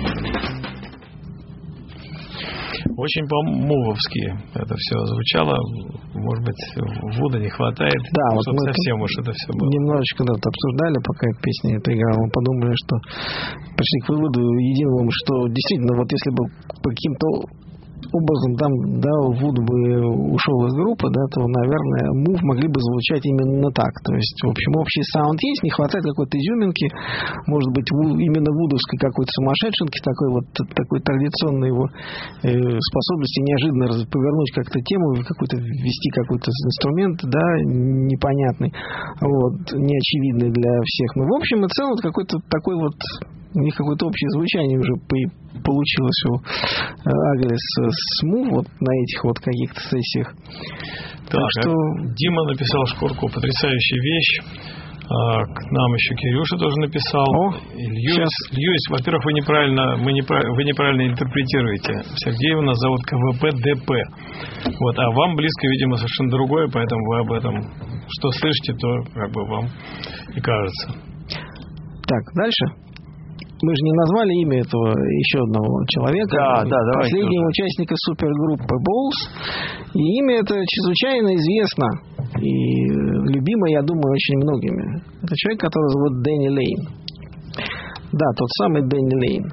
Очень по-мувовски это все звучало. Может быть, Вуда не хватает, Да, вот чтобы мы совсем уж это все было. немножечко да, обсуждали, пока эта песня это играла. Мы подумали, что пришли к выводу единому, что действительно, вот если бы по каким-то образом там, да, Вуд бы ушел из группы, да, то, наверное, Move могли бы звучать именно так. То есть, в общем, общий саунд есть, не хватает какой-то изюминки, может быть, именно вудовской какой-то сумасшедшенки, такой вот, такой традиционной его э, способности неожиданно раз, повернуть как-то тему, какой-то ввести какой-то инструмент, да, непонятный, вот, неочевидный для всех. Но, в общем и целом, какой-то такой вот у них какое-то общее звучание уже получилось у Агали с Move вот на этих вот каких-то сессиях. Так, так что Дима написал Шкурку потрясающая вещь. А, к нам еще Кирюша тоже написал. О, Льюис, Льюис, во-первых, вы неправильно, мы неправ, вы неправильно интерпретируете. Сергеева нас зовут КВП ДП. Вот, а вам близко, видимо, совершенно другое, поэтому вы об этом что слышите, то как бы вам и кажется. Так, дальше. Мы же не назвали имя этого еще одного человека. Да, да, последнего участника супергруппы Balls. И имя это чрезвычайно известно и любимо, я думаю, очень многими. Это человек, которого зовут Дэнни Лейн. Да, тот самый Дэнни Лейн.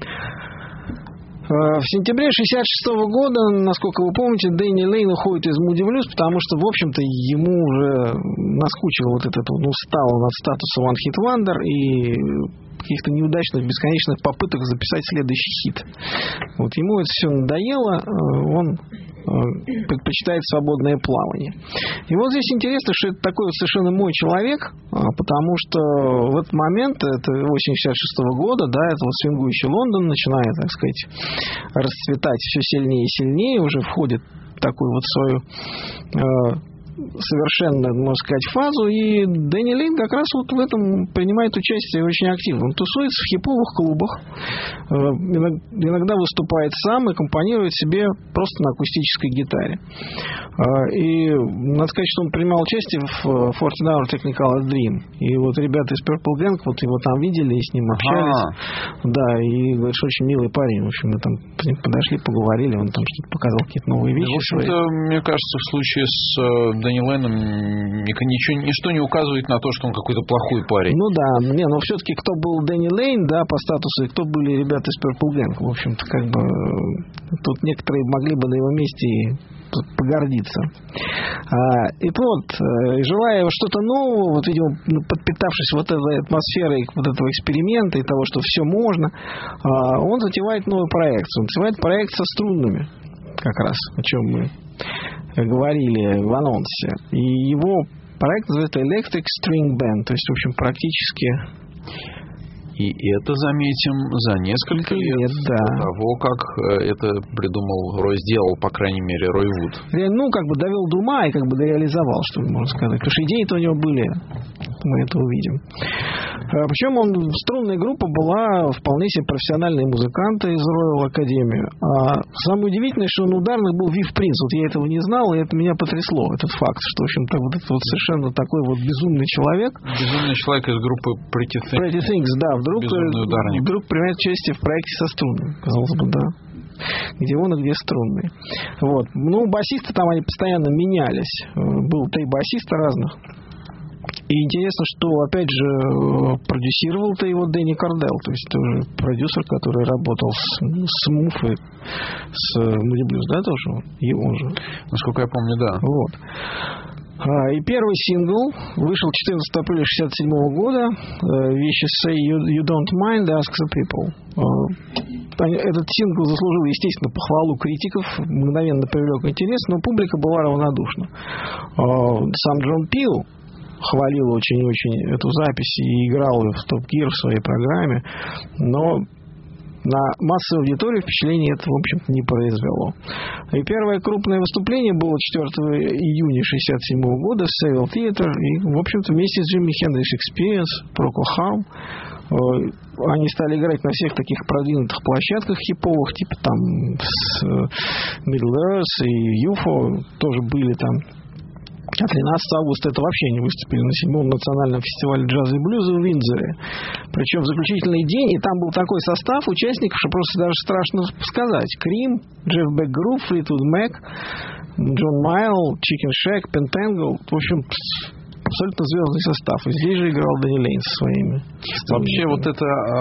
В сентябре шестьдесят шестого года, насколько вы помните, Дэнни Лейн уходит из Moody Blues, потому что, в общем-то, ему уже наскучил вот этот, он устал от статуса One Hit Wonder и каких-то неудачных, бесконечных попыток записать следующий хит. Вот ему это все надоело, он предпочитает свободное плавание. И вот здесь интересно, что это такой вот совершенно мой человек, потому что в этот момент, это осень шестьдесят шестого года, да, это вот свингующий Лондон начинает, так сказать, расцветать все сильнее и сильнее, уже входит в такую вот свою совершенно, можно сказать, фазу, и Дэнни Лейн как раз вот в этом принимает участие очень активно. Он тусуется в хиповых клубах, иногда выступает сам и аккомпанирует себе просто на акустической гитаре. И надо сказать, что он принимал участие в fourteen hour Technicolor Dream. И вот ребята из Purple Gang вот его там видели и с ним общались. А-а-а. Да, и говорят, что очень милый парень. В общем, мы там подошли, поговорили, он там что-то показал, какие-то новые вещи. В общем-то, свои. Мне кажется, в случае с Дэнни Лейном ничего, ничто не указывает на то, что он какой-то плохой парень. Ну да, не, но все-таки кто был Дэнни Лейн, да, по статусу, и кто были ребята из Purple Gang. В общем-то, как бы тут некоторые могли бы на его месте погордиться. И вот, желая что-то нового, вот, видимо, подпитавшись вот этой атмосферой вот этого эксперимента и того, что все можно, он затевает новый проект. Он затевает проект со струнными, как раз, о чем мы говорили в анонсе. И его проект называется Electric String Band, то есть, в общем, практически... И это, заметим, за несколько лет, лет да. до того, как это придумал Рой, сделал, по крайней мере, Рой Вуд. Ну, как бы довел до ума и как бы реализовал, что можно сказать. Потому что идеи-то у него были. Мы это увидим. Причем он, струнная группа была вполне себе профессиональные музыканты из Royal Academy. А самое удивительное, что он ударных был Вив Принц. Вот я этого не знал, и это меня потрясло, этот факт, что, в общем-то, вот это вот совершенно такой вот безумный человек. Безумный человек из группы Pretty Things. Pretty Things, да. Вдруг, вдруг принимает участие в проекте со струнами. Казалось бы, да. Где он и где струнные. Вот. Ну, басисты там, они постоянно менялись. Было три басиста разных. И интересно, что, опять же, продюсировал-то его Дэнни Кардел, то есть тоже продюсер, который работал с, с Муф и с Moody Blues, да, тоже? И он же. Насколько я помню, да. Вот. И первый сингл вышел четырнадцатого апреля шестьдесят седьмого года. Вещи Say you, you Don't Mind, Ask the People. Этот сингл заслужил, естественно, похвалу критиков, мгновенно привлек интерес, но публика была равнодушна. Сам Джон Пил хвалил очень-очень эту запись и играл ее в Top Gear в своей программе, но на массовую аудиторию впечатление это, в общем-то, не произвело. И первое крупное выступление было четвёртого июня шестьдесят седьмого года в Savile Theatre, и, в общем-то, вместе с Jimi Hendrix Experience, Procol Harum, они стали играть на всех таких продвинутых площадках хиповых, типа там с Middle Earth и ю эф о тоже были там. А тринадцатого августа это вообще не выступили на седьмом национальном фестивале джаза и блюза в Виндзоре. Причем в заключительный день, и там был такой состав участников, что просто даже страшно сказать. Крим, Джефф Бек Грув, Флитвуд Мэк, Джон Майл, Чикен Шек, Пентангл. В общем, абсолютно звездный состав. И здесь же играл Дэнни Лейн со своими. Вообще вот эта э,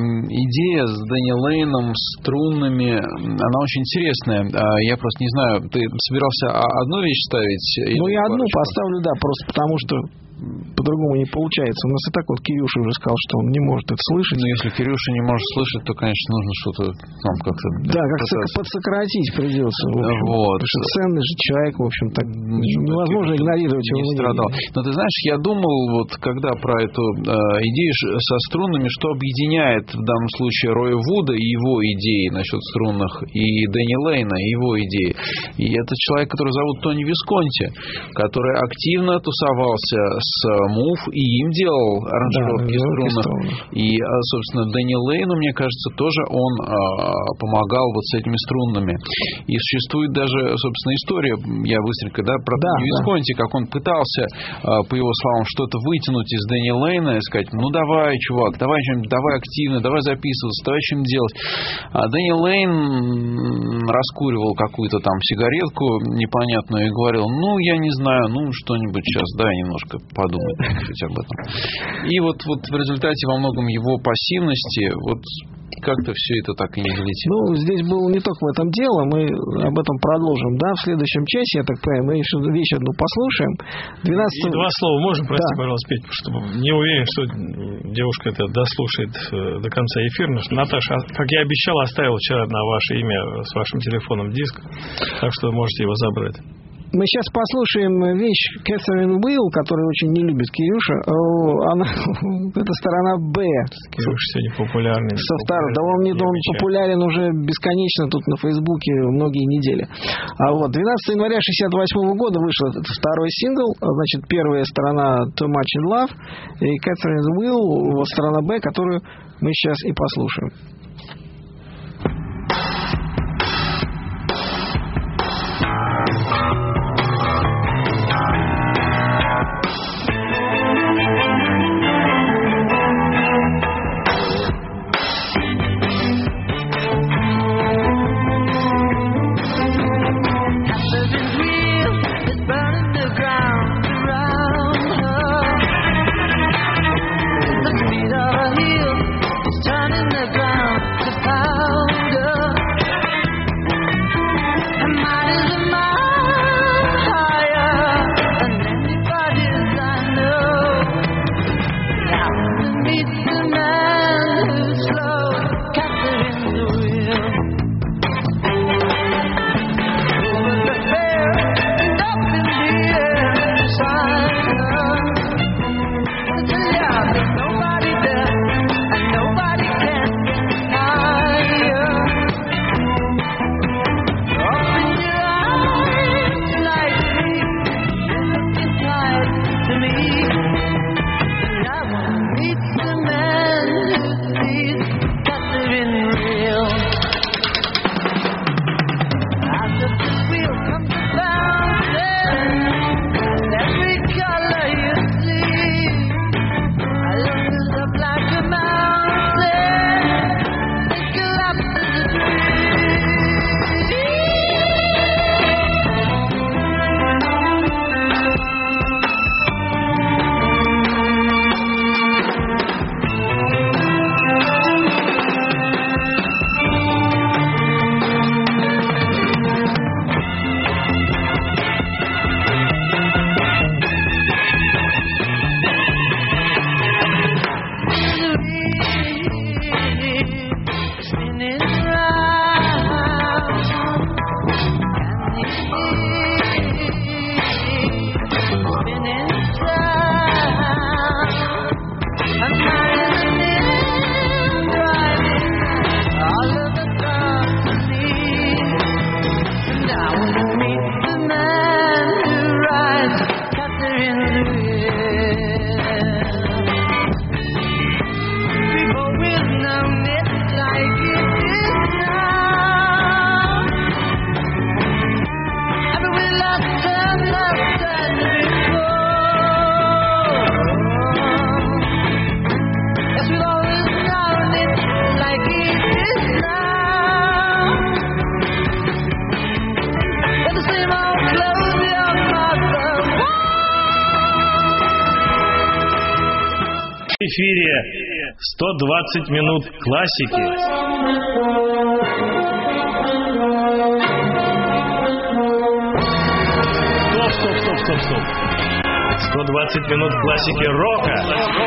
идея с Дэнни Лейном, струнными, она очень интересная. Я просто не знаю, ты собирался одну вещь ставить? Ну, я одну поставлю, да, просто потому что по-другому не получается. У нас и так вот Кирюша уже сказал, что он не может это слышать. Ну, если Кирюша не может слышать, то, конечно, нужно что-то там как-то... Да, как-то подсократить придется. Вот. Потому что ценный же человек, в общем, так невозможно игнорировать его. Не страдал. Но ты знаешь, я думал, вот когда про эту э, идею со струнными, что объединяет в данном случае Роя Вуда и его идеи насчет струнных, и Дэнни Лейна и его идеи. И это человек, который зовут Тони Висконти, который активно тусовался с Мув и им делал аранжировки да, струнных. И, собственно, Дэнни Лейну, мне кажется, тоже он а, помогал вот с этими струнными. И существует даже, собственно, история, я быстренько, да, про да, Тони Висконти, да. Как он пытался, а, по его словам, что-то вытянуть из Дэнни Лейна и сказать, ну давай, чувак, давай что-нибудь, давай активно, давай записываться, давай что-нибудь делать. А Дэнни Лейн раскуривал какую-то там сигаретку непонятную и говорил, ну, я не знаю, ну, что-нибудь сейчас, да, немножко подумать об этом. И вот, вот в результате во многом его пассивности вот как-то все это так и не взлетело. Ну, здесь было не только в этом дело, мы об этом продолжим, да, в следующем часе, я так понимаю, мы еще вещь одну послушаем. двенадцатого... И два слова можно, прости, да. пожалуйста, Петь, чтобы не уверен, что девушка это дослушает до конца эфира. Наташа, как я обещал, оставил вчера на ваше имя с вашим телефоном диск, так что можете его забрать. Мы сейчас послушаем вещь Кэтрин Уилл, которую очень не любит Кирюша. Она, это сторона Б. Кирюша сегодня популярный. Со второго. Да он, не, он популярен уже бесконечно тут на Фейсбуке многие недели. А вот двенадцатого января шестьдесят восьмого года вышел этот второй сингл. Значит, первая сторона Too Much in Love и Кэтрин Уилл, сторона Б, которую мы сейчас и послушаем. Turning the ground В эфире сто двадцать минут классики. Стоп, стоп, стоп, стоп, стоп. сто двадцать минут классики рока.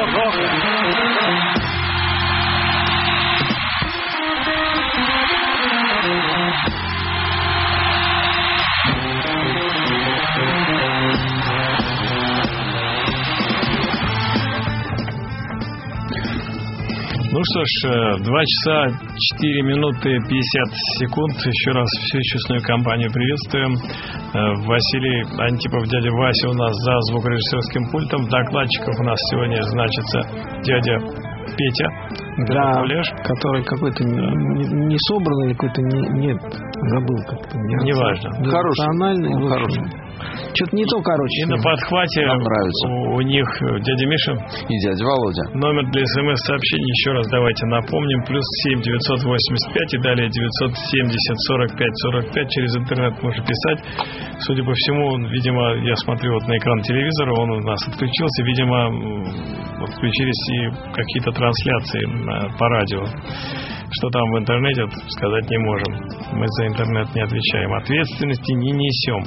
Ну что ж, два часа четыре минуты пятьдесят секунд. Еще раз всю честную компанию приветствуем. Василий Антипов, дядя Вася у нас за звукорежиссерским пультом. Докладчиков у нас сегодня значится дядя Петя. Да, который какой-то не, не собранный, какой-то не, нет, забыл как-то. Не Неважно. Национальный, хороший. хороший. Что-то не то, короче. И на подхвате у, у них дядя Миша и дядя Володя. Номер для смс-сообщений, еще раз давайте напомним. Плюс семь девятьсот восемьдесят пять и далее девятьсот семьдесят сорок пять сорок пять. Через интернет можно писать. Судя по всему, видимо, я смотрю вот на экран телевизора, он у нас отключился. Видимо, отключились и какие-то трансляции по радио. Что там в интернете, сказать не можем. Мы за интернет не отвечаем. Ответственности не несем.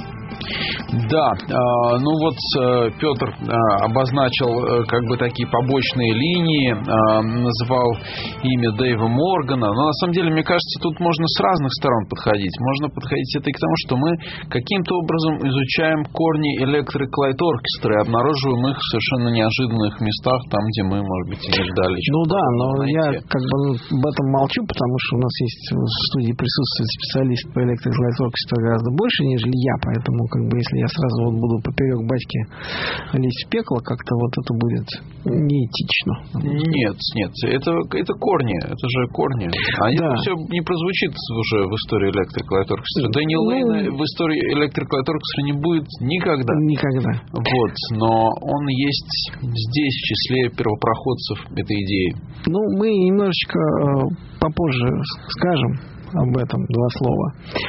Да, э, ну вот э, Петр э, обозначил э, как бы такие побочные линии, э, называл имя Дэйва Моргана, но на самом деле, мне кажется, тут можно с разных сторон подходить. Можно подходить это и к тому, что мы каким-то образом изучаем корни Electric Light Orchestra и обнаруживаем их в совершенно неожиданных местах, там, где мы, может быть, и не ждали. Ну да, но найти. Я как бы об этом молчу, потому что у нас есть в студии присутствует специалист по Electric Light Orchestra гораздо больше, нежели я, поэтому как бы если я сразу вот буду поперек батьки лезть в пекло, как-то вот это будет неэтично. Нет, нет, это, это корни, это же корни. А да. Это все не прозвучит уже в истории Electric Light Orchestra. Дэнни ну, Лейна в истории Electric Light Orchestra не будет никогда. Никогда. Вот, но он есть здесь в числе первопроходцев этой идеи. Ну, мы немножечко попозже скажем об этом два слова.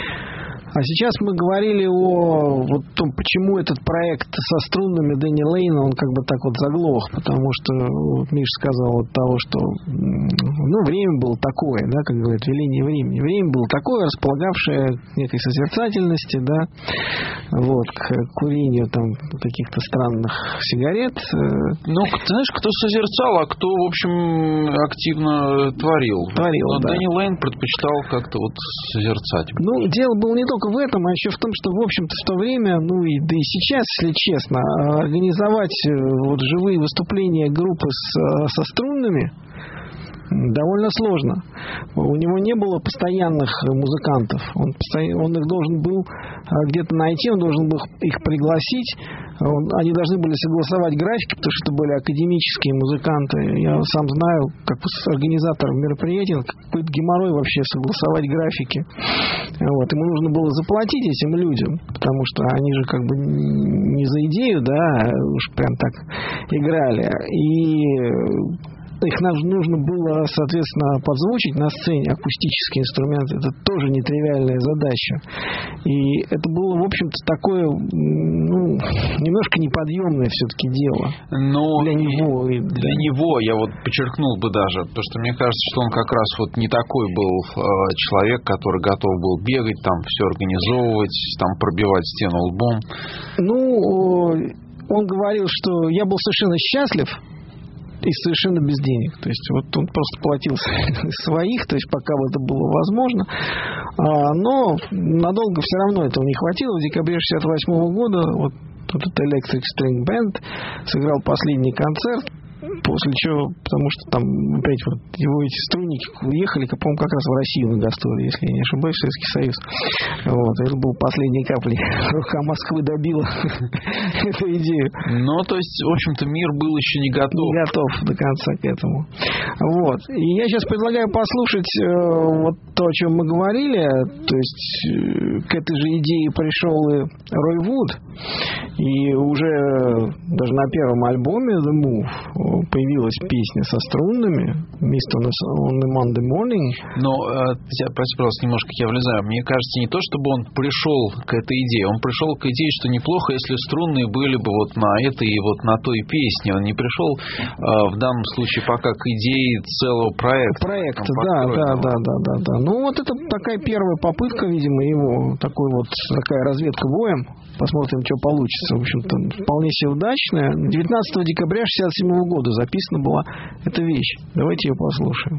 А сейчас мы говорили о вот том, почему этот проект со струнными Дэнни Лейна, он как бы так вот заглох, потому что вот Миша сказал вот того, что ну, время было такое, да, как говорят, веление времени. Время было такое, располагавшее к некой созерцательности, да, вот, к курению там каких-то странных сигарет. Ну, ты знаешь, кто созерцал, а кто, в общем, активно творил. Творил, но да. Дэнни Лейн предпочитал как-то вот созерцать. Ну, дело было не только в этом, а еще в том, что, в общем-то, в то время, ну и да и сейчас, если честно, организовать вот живые выступления группы с, со струнными довольно сложно. У него не было постоянных музыкантов. Он, он их должен был где-то найти, он должен был их пригласить. Он, они должны были согласовать графики, потому что это были академические музыканты. Я сам знаю, как организатор мероприятий, какой-то геморрой вообще согласовать графики. Вот. Ему нужно было заплатить этим людям, потому что они же как бы не за идею, да, уж прям так играли. И их нужно было, соответственно, подзвучить на сцене, акустические инструменты. Это тоже нетривиальная задача. И это было, в общем-то, такое, ну, немножко неподъемное все-таки дело. Но для него. Для да. него я вот подчеркнул бы даже, потому что мне кажется, что он как раз вот не такой был э, человек, который готов был бегать, там все организовывать, там пробивать стену лбом. Ну, он говорил, что я был совершенно счастлив и совершенно без денег. То есть вот он просто платил своих, то есть пока вот это было возможно. А, но надолго все равно этого не хватило. В декабре шестьдесят восьмого года вот, вот этот Electric String Band сыграл последний концерт. После чего, потому что там опять вот его эти струнники уехали, по-моему, как раз в Россию на гастроли, если я не ошибаюсь, в Советский Союз. Вот, это был последней каплей. Рука Москвы добила эту идею. Ну, то есть, в общем-то, мир был еще не готов. Не готов до конца к этому. Вот. И я сейчас предлагаю послушать э, вот то, о чем мы говорили. То есть, э, к этой же идее пришел и Рой Вуд. И уже даже на первом альбоме The Move появилась песня со струнными «Mist on a Monday Morning». Но, я, прости, пожалуйста, немножко я влезаю. Мне кажется, не то, чтобы он пришел к этой идее. Он пришел к идее, что неплохо, если струнные были бы вот на этой и вот на той песне. Он не пришел в данном случае пока к идее целого проекта. Проекта, да, да, да, да, да, да. Ну, вот это такая первая попытка, видимо, его, такой вот, такая разведка боем. Посмотрим, что получится. В общем-то, вполне себе удачная. девятнадцатого декабря шестьдесят седьмого года записана была эта вещь. Давайте ее послушаем.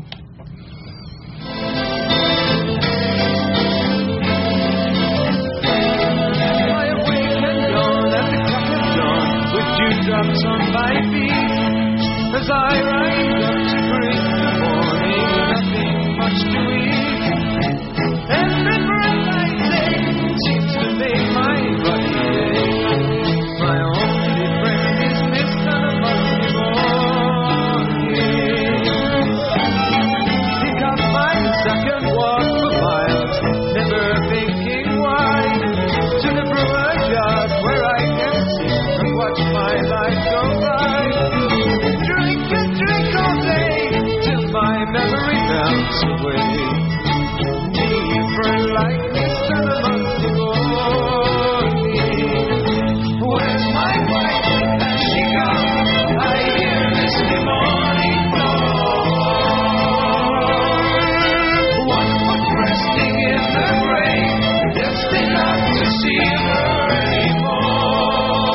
Drops on my feet as I rise up to greet the morning. Nothing much to eat. Every breath I take seems to make my body ache. My only friend is mist on a Monday morning. Pick up my sack and walk for miles, never thinking why. To the brewer's yard where I can sit and watch my life go by. Drink and drink all day till my memory melts away. Need a friend like this on a Monday morning. Where's my wife? Has she gone? I hear misty morning dawn. One foot resting in the grave, destined not to see her anymore.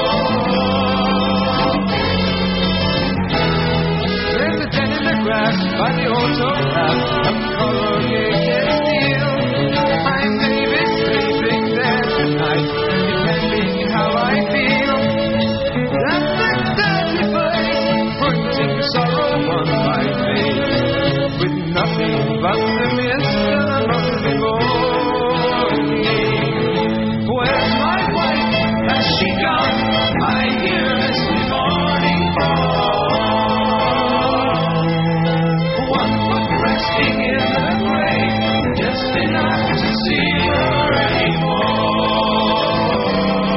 By the auto path of corrugated steel, I may be sleeping there tonight, depending how I feel. That's the dirty place, putting sorrow on my face, with nothing but the mist of a Monday morning. Where's my wife? Has she gone? I hear misty morning fall. Resting in the grave, just enough to see her anymore.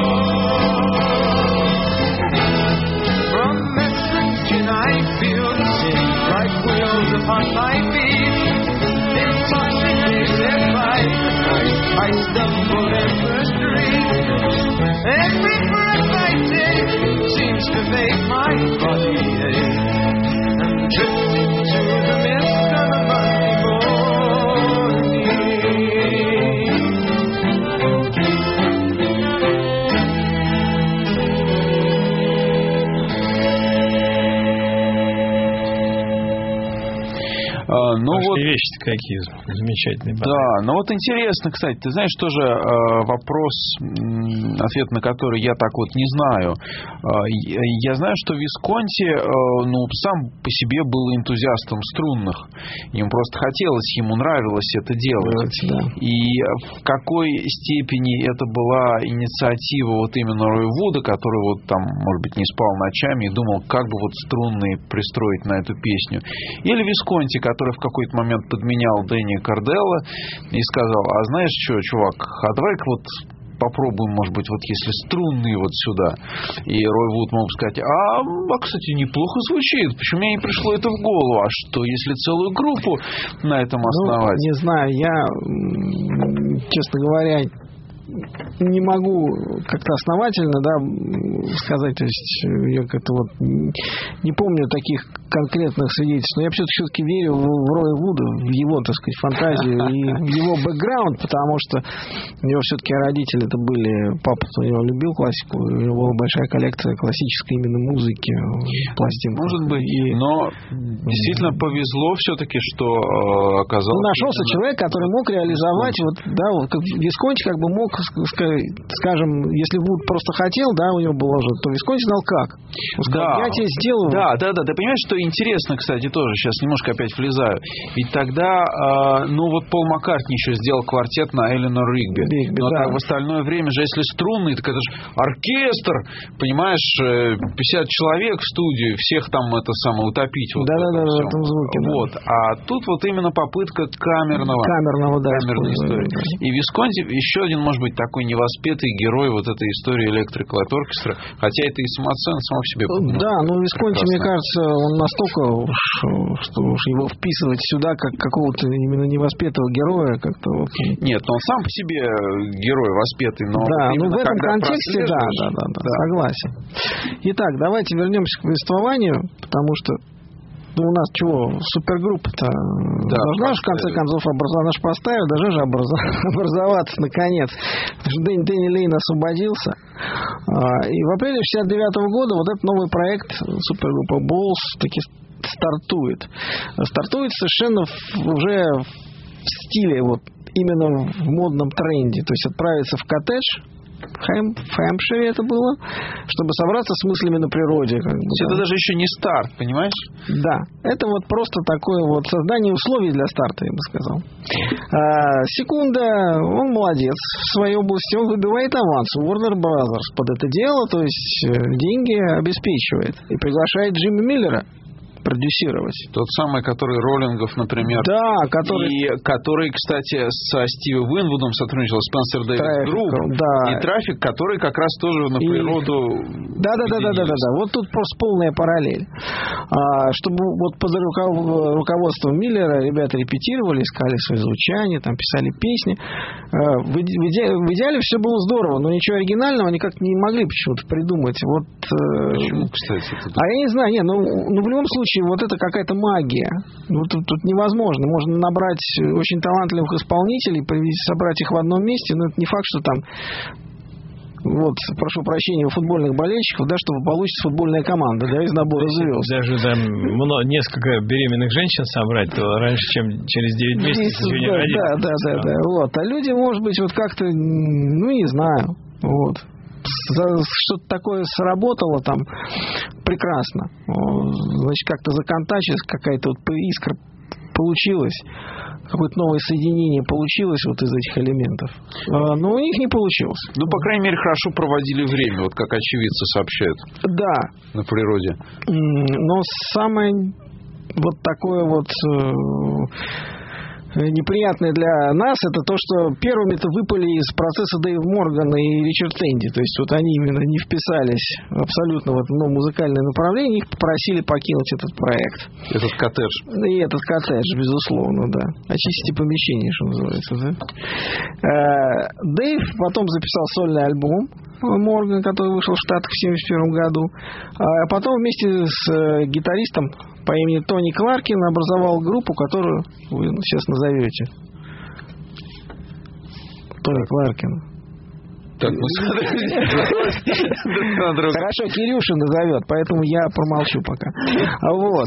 From Mexican I feel the sin, like wheels upon my feet. Intoxicated by the night, I stumble in the street. Every breath I take seems to make my body ache. I'm drifting to the mist. Ну, вот, вещи какие замечательные. Да, но вот интересно, кстати, ты знаешь, тоже э, вопрос, ответ на который я так вот не знаю. Э, я знаю, что Висконти, э, ну, сам по себе был энтузиастом струнных. Ему просто хотелось, ему нравилось это делать. Да. И в какой степени это была инициатива вот именно Роя Вуда, который вот там, может быть, не спал ночами и думал, как бы вот струнные пристроить на эту песню. Или Висконти, который в какой-то момент подменял Дэнни Карделла и сказал, а знаешь что, чувак, а давай-ка вот попробуем, может быть, вот если струнные вот сюда. И Рой Вуд мог сказать, а, а, кстати, неплохо звучит, почему мне не пришло это в голову, а что, если целую группу на этом основать? Ну, не знаю, я, честно говоря, не могу как-то основательно, да, сказать, то есть я как-то вот не помню таких конкретных свидетельств, но я все-таки верю в, в Роя Вуда, в его, так сказать, фантазию и в его бэкграунд, потому что у него все-таки родители это были, папа у него любил классику, у него была большая коллекция классической именно музыки, пластинок. Может быть, и... но действительно повезло все-таки, что оказалось... Ну, нашелся человек, который мог реализовать, вот, да, вот, как Висконти как бы мог, скажем, если Вуд просто хотел, да, у него было уже, то Висконти знал как. Он сказал, да. Я тебе сделаю. Да, да, да. Ты понимаешь, что интересно, кстати, тоже, сейчас немножко опять влезаю. Ведь тогда, э, ну вот Пол Маккартни еще сделал квартет на Эленор Ригби. Ригби но да. Так в остальное время же, если струнный, так это же оркестр, понимаешь, пятьдесят человек в студии, всех там это самое утопить. Вот да, да, да, в этом звуке. Вот. Да. А тут вот именно попытка камерного. Камерного, да. Камерной истории. Да. И Висконти еще один, может быть, такой невоспетый герой вот этой истории Electric Light Orchestra, хотя это и самооценка сама в себе. Ну, да, но Висконти, мне кажется, он настолько, уж, что уж его вписывать сюда как какого-то именно невоспетого героя как-то вот... Нет, он сам по себе герой воспетый, но... Да, ну в этом контексте, да, да, да, да, согласен. Итак, давайте вернемся к повествованию, потому что ну, у нас чего, супергруппа-то да, должна же, в конце концов, образоваться, она же поставила, должна же образоваться, наконец. Потому что Дэнни, Дэнни Лейн освободился. И в апреле шестьдесят девятого года вот этот новый проект супергруппа Balls таки стартует. Стартует совершенно уже в стиле, вот именно в модном тренде. То есть отправиться в коттедж, в Хэмпшире это было, чтобы собраться с мыслями на природе. Как бы, это да. Даже еще не старт, понимаешь? Да, это вот просто такое вот создание условий для старта, я бы сказал. А, секунда, он молодец в своей области, он выбивает аванс у Warner Brothers под это дело, то есть деньги обеспечивает и приглашает Джимми Миллера продюсировать. Тот самый, который Роллингов, например. Да, который... И который, кстати, со Стиви Уинвудом сотрудничал, Спенсер Дэвис Групп. Да. И Трафик, который как раз тоже на природу... Да, да, да, да, да, да, да. Вот тут просто полная параллель. А, чтобы вот под руководством Миллера ребята репетировали, искали свое звучание, там писали песни. А, в, иде... в идеале все было здорово, но ничего оригинального они как-то не могли почему-то придумать. Вот, почему, кстати? Это... А я не знаю, не, ну, ну в любом случае вот это какая-то магия. Ну, тут, тут невозможно. Можно набрать очень талантливых исполнителей, собрать их в одном месте, но это не факт, что там вот, прошу прощения, у футбольных болельщиков, да, чтобы получится футбольная команда, да, из набора звезд. Даже там много, несколько беременных женщин собрать, то раньше, чем через девять месяцев еще не родить. Да, да, да, да. Вот. А люди, может быть, вот как-то, ну, не знаю, вот. Что-то такое сработало там прекрасно. Значит, как-то законтачилось, какая-то вот искра получилась, какое-то новое соединение получилось вот из этих элементов. Но у них не получилось. Ну, по крайней мере, хорошо проводили время, вот как очевидцы сообщают. Да. На природе. Но самое вот такое вот... неприятное для нас, это то, что первыми-то выпали из процесса Дэйв Морган и Ричард Энди. То есть вот они именно не вписались абсолютно в это ну, музыкальное направление, их попросили покинуть этот проект. Этот коттедж. И этот коттедж, безусловно, да. Очистите помещение, что называется, да. Дэйв потом записал сольный альбом Морган, который вышел в Штатах в семьдесят первом году. А потом вместе с гитаристом по имени Тони Кларкин образовал группу, которую вы сейчас назовете. Тони Кларкин. Так, мы Хорошо, Кирюша назовет, поэтому я промолчу пока. Вот.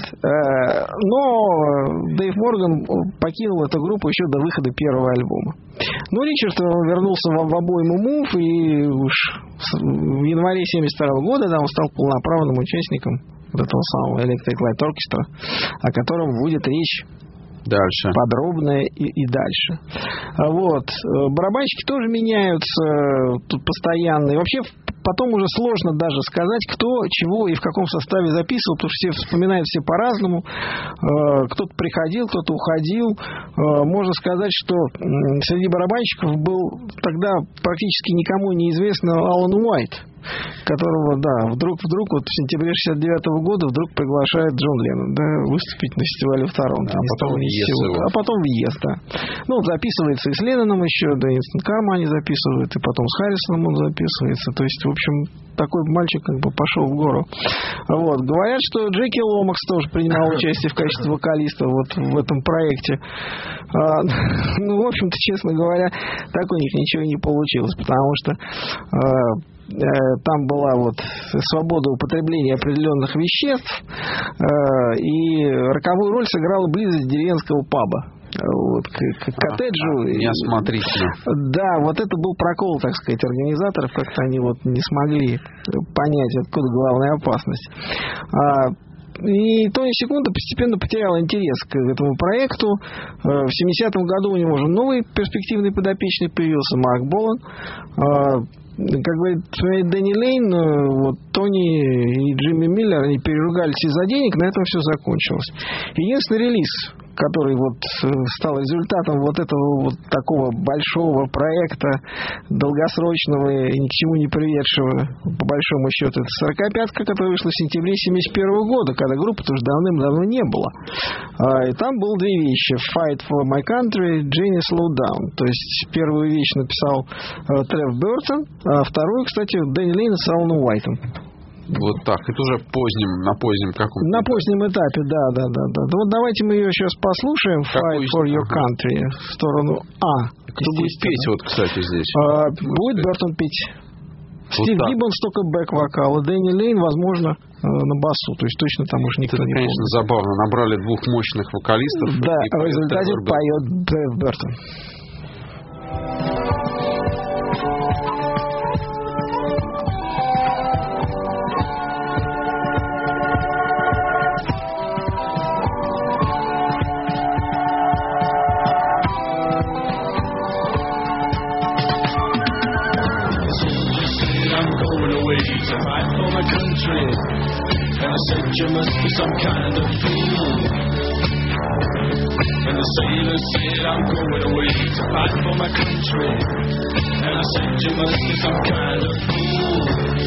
Но Дэйв Морган покинул эту группу еще до выхода первого альбома. Но Ричард вернулся в обойму Мув, и уж в январе семьдесят второго года да, он стал полноправным участником этого самого Electric Light Orchestra, о котором будет речь дальше. Подробно и, и дальше. Вот. Барабанщики тоже меняются тут постоянно. И вообще потом уже сложно даже сказать, кто, чего и в каком составе записывал, потому что все вспоминают все по-разному. Кто-то приходил, кто-то уходил. Можно сказать, что среди барабанщиков был тогда практически никому неизвестный Алан Уайт, которого, да, вдруг, вдруг вот в сентябре шестьдесят девятого года вдруг приглашает Джон Леннон, да, выступить на фестивале в Торонто. А потом въезд. А потом въезд, да. Ну, он записывается и с Ленноном еще, да, и с Карма они записывают, и потом с Харрисоном он записывается. То есть, в общем, такой мальчик как бы пошел в гору. Вот. Говорят, что Джеки Ломакс тоже принимал участие в качестве вокалиста вот в этом проекте. А, ну, в общем-то, честно говоря, так у них ничего не получилось, потому что а, там была вот свобода употребления определенных веществ, и роковую роль сыграла близость деревенского паба вот, к, к коттеджу. А, неосмотрительно. Да, вот это был прокол, так сказать, организаторов, как-то они вот не смогли понять, откуда главная опасность. И Тони Секунда постепенно потерял интерес к этому проекту. В семидесятом году у него уже новый перспективный подопечный появился, Марк Болан. Как говорит Дэнни Лейн, вот Тони и Джимми Миллер, они переругались из-за денег, на этом все закончилось. Единственный релиз, который вот стал результатом вот этого вот такого большого проекта, долгосрочного и ни к чему не приведшего, по большому счету, это «Сорокопятка», которая вышла в сентябре семьдесят первого года, когда группы-то уже давным-давно не было. И там было две вещи: «Fight for my country», «Jenny Slow Down». То есть первую вещь написал Трев Бертон, а вторую, кстати, Дэнни Лейн с Аланом Уайтом. Вот так. Это уже поздним, на позднем каком-то... На позднем этапе, да, да, да, да. Вот давайте мы ее сейчас послушаем. Fight for your country. В сторону А. Кто будет петь, вот, кстати, здесь? А, будет Бертон петь. Вот Стив Гиббонс только бэк-вокал, а Дэнни Лейн, возможно, на басу. То есть точно там уж никто это, не конечно, помнит. забавно. Набрали двух мощных вокалистов. Да, в результате поет Дэв Бертон. You must be some kind of fool. And the sailor said, I'm going away to fight for my country. And I said, you must be some kind of fool.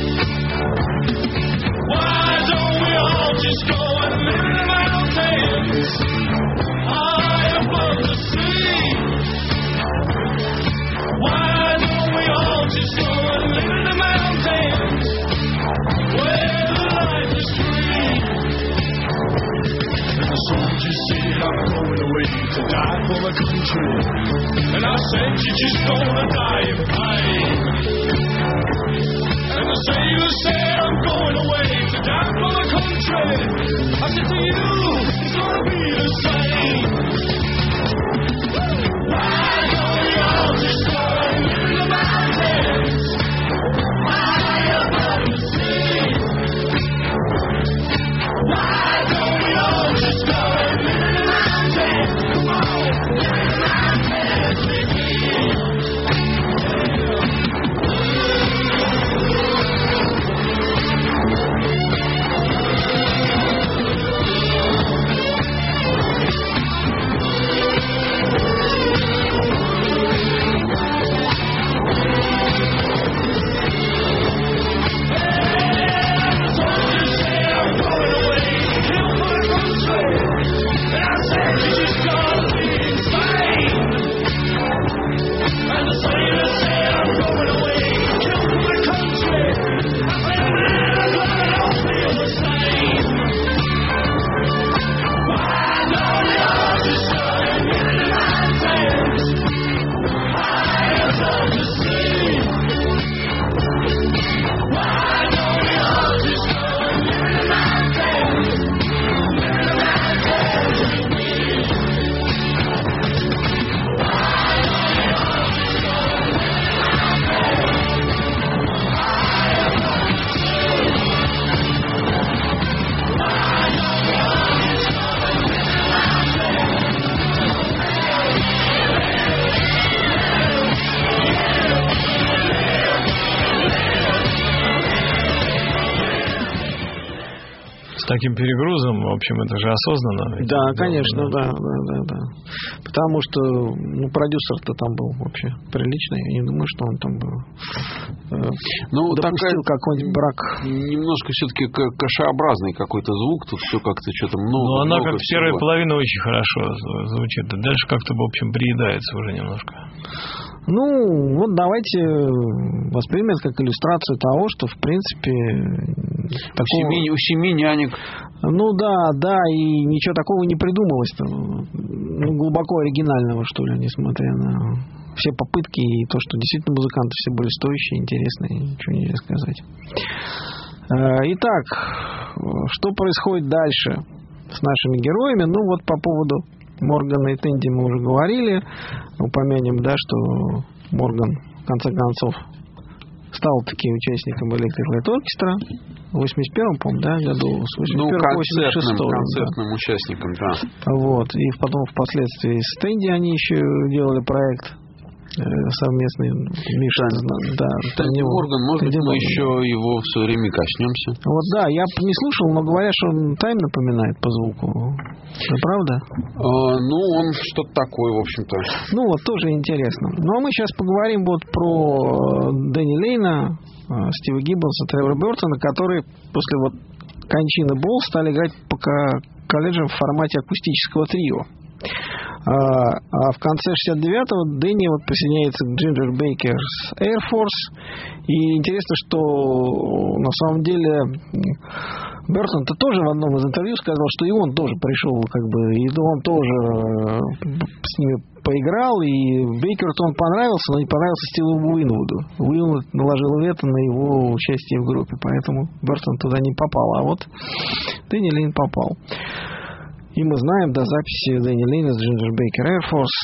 Why don't we all just go and live in the mountains high above the sea? Why don't we all just go and live in the mountains where the life is free? And the soldier said, I'm going away to die for my country. And I said, you're just gonna die in pain. And the sailor said, I'm going away to die for my country. I said to you, it's gonna be the same. Why don't we all just go and live in the mountains high above the sea? Why don't we all just go and live in the mountains? Come on, live in the mountains with me. Таким перегрузом, в общем, это же осознанно. Да, конечно, да, да, да, да. Потому что, ну, продюсер-то там был вообще приличный. Я не думаю, что он там был. Ну, допустил какой-нибудь брак. Немножко все-таки кашеобразный какой-то звук. Тут все как-то что-то много. Ну, она много как всего. Первая половина очень хорошо звучит. А дальше как-то, в общем, приедается уже немножко. Ну, вот давайте воспримем это как иллюстрацию того, что, в принципе... Такого... У, семи, у семи нянек. Ну да, да, и ничего такого не придумалось-то. Ну, глубоко оригинального, что ли, несмотря на все попытки и то, что действительно музыканты все были стоящие, интересные, ничего нельзя сказать. Итак, что происходит дальше с нашими героями? Ну, вот по поводу Моргана и Тенди мы уже говорили. Упомянем, да, что Морган, в конце концов, стал таким участником Electric Light Orchestra в восемьдесят первом, по-моему, да, году, с восемьдесят первого по восемьдесят шестой. Ну, концертным да. участником, да. Вот, и потом впоследствии с Тенди они еще делали проект. совместный Миша. Да, Тедди Морган, может быть, мы еще его в свое время коснемся. Вот да, я не слушал, но говорят, что он Тайм напоминает по звуку. Это правда? А, ну, он что-то такое, в общем-то. Ну вот, тоже интересно. Ну, а мы сейчас поговорим вот про Дэнни Лейна, Стива Гиббонса, Тревора Бёртона, которые после вот кончины Болл стали играть по колледжам в формате акустического трио. А в конце шестьдесят девятого Дэнни вот присоединяется к Джинджер Бейкерс Air Force. И интересно, что на самом деле Бёртон-то тоже в одном из интервью сказал, что и он тоже пришел, как бы, и он тоже с ними поиграл, и Бейкеру-то он понравился, но не понравился Стиву Уинвуду. Уинвуд наложил вето на его участие в группе, поэтому Бёртон туда не попал. А вот Дэнни Лейн попал. И мы знаем до записи Дэнни Лейна с Ginger Baker Air Force.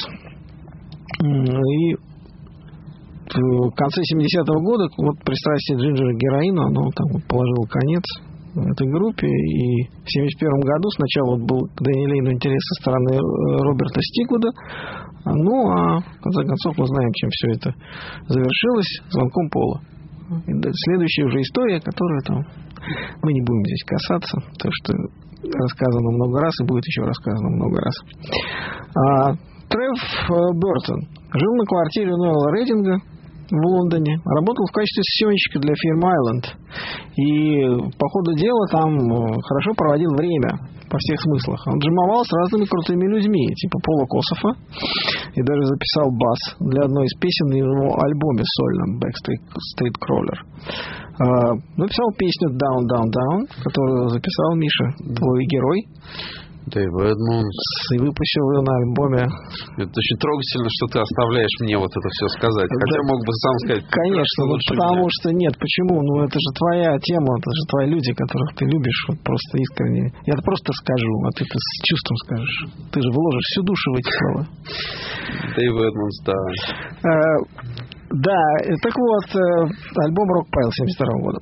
И в конце семидесятого года вот пристрастие Джинджера к героину, оно там вот положило конец этой группе. И в семьдесят первом году сначала вот был к Дэнни Лейну интерес со стороны Роберта Стиквуда. Ну, а в конце концов мы знаем, чем все это завершилось. Звонком Пола. И следующая уже история, которую там мы не будем здесь касаться, потому что рассказано много раз и будет еще рассказано много раз. А, Трев Бёртон жил на квартире Ноэла Рейдинга в Лондоне, работал в качестве съемщика для фирмы Island. И по ходу дела там хорошо проводил время по всех смыслах. Он джимовал с разными крутыми людьми, типа Пола Кософа, и даже записал бас для одной из песен на его альбоме сольном Backstreet Crawler. Uh, написал песню Down, Down, Down, которую записал Миша, твой герой. Дэйв Эдмондс. И выпустил ее на альбоме. Это очень трогательно, что ты оставляешь мне вот это все сказать. Хотя да, мог бы сам сказать. Конечно, ну, потому меня. Что нет, почему? Ну это же твоя тема, это же твои люди, которых ты любишь, вот просто искренне. Я просто скажу, а ты это с чувством скажешь. Ты же вложишь всю душу в эти слова. Дэйв Эдмондс, да. Uh, Да, так вот, альбом Rock Pile семьдесят второго года.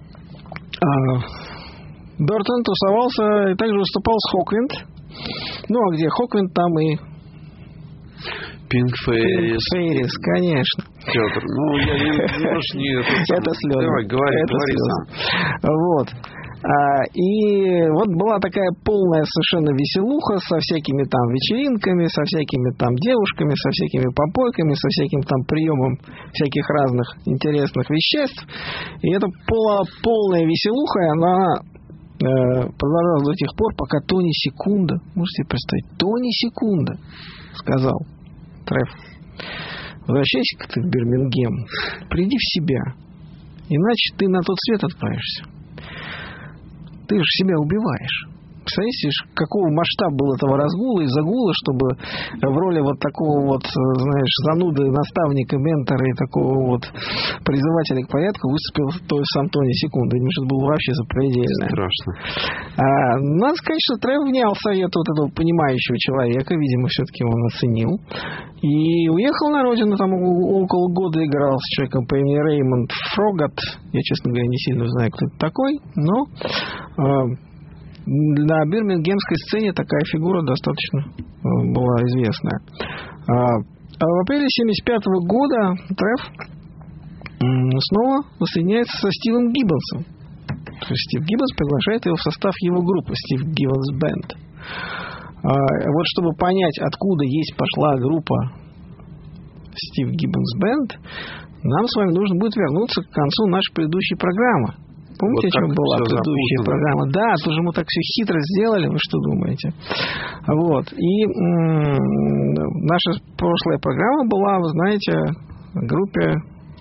Бёртон тусовался и также выступал с Хоквинд. Ну, а где Хоквинд, там и Пинк Фейрис. Фейрис, конечно. Петр, ну, я не... Это слезы. Давай, говори, говори сам. Вот. А, и вот была такая полная совершенно веселуха со всякими там вечеринками, со всякими там девушками, со всякими попойками, со всяким там приемом всяких разных интересных веществ. И эта пола, полная веселуха, она э, продолжалась до тех пор, пока Тони Секунда, можете себе представить, Тони Секунда сказал: Трев, возвращайся-ка ты в Бирмингем, приди в себя, иначе ты на тот свет отправишься. Ты же себя убиваешь. Представляете, какого масштаба был этого разгула и загула, чтобы в роли вот такого вот, знаешь, зануды, наставника, ментора и такого вот призывателя к порядку выступил то сам Тони Секунда. Мне что-то было вообще запредельное. Страшно. А, надо сказать, что Трев внял совет вот этого понимающего человека. Видимо, все-таки он оценил. И уехал на родину. Там около года играл с человеком по имени Реймонд Фрогат. Я, честно говоря, не сильно знаю, кто это такой. Но... на бирмингемской сцене такая фигура достаточно была известная. А в апреле семьдесят пятого года Трев снова воссоединяется со Стивом Гиббонсом. То есть Стив Гиббонс приглашает его в состав его группы Стив Гиббонс Бэнд. Вот чтобы понять, откуда есть пошла группа Стив Гиббонс Бэнд, нам с вами нужно будет вернуться к концу нашей предыдущей программы. Помните, вот о чем была предыдущая запутано. Программа? Да, тоже мы так все хитро сделали, вы что думаете? Вот. И м- наша прошлая программа была, вы знаете, в группе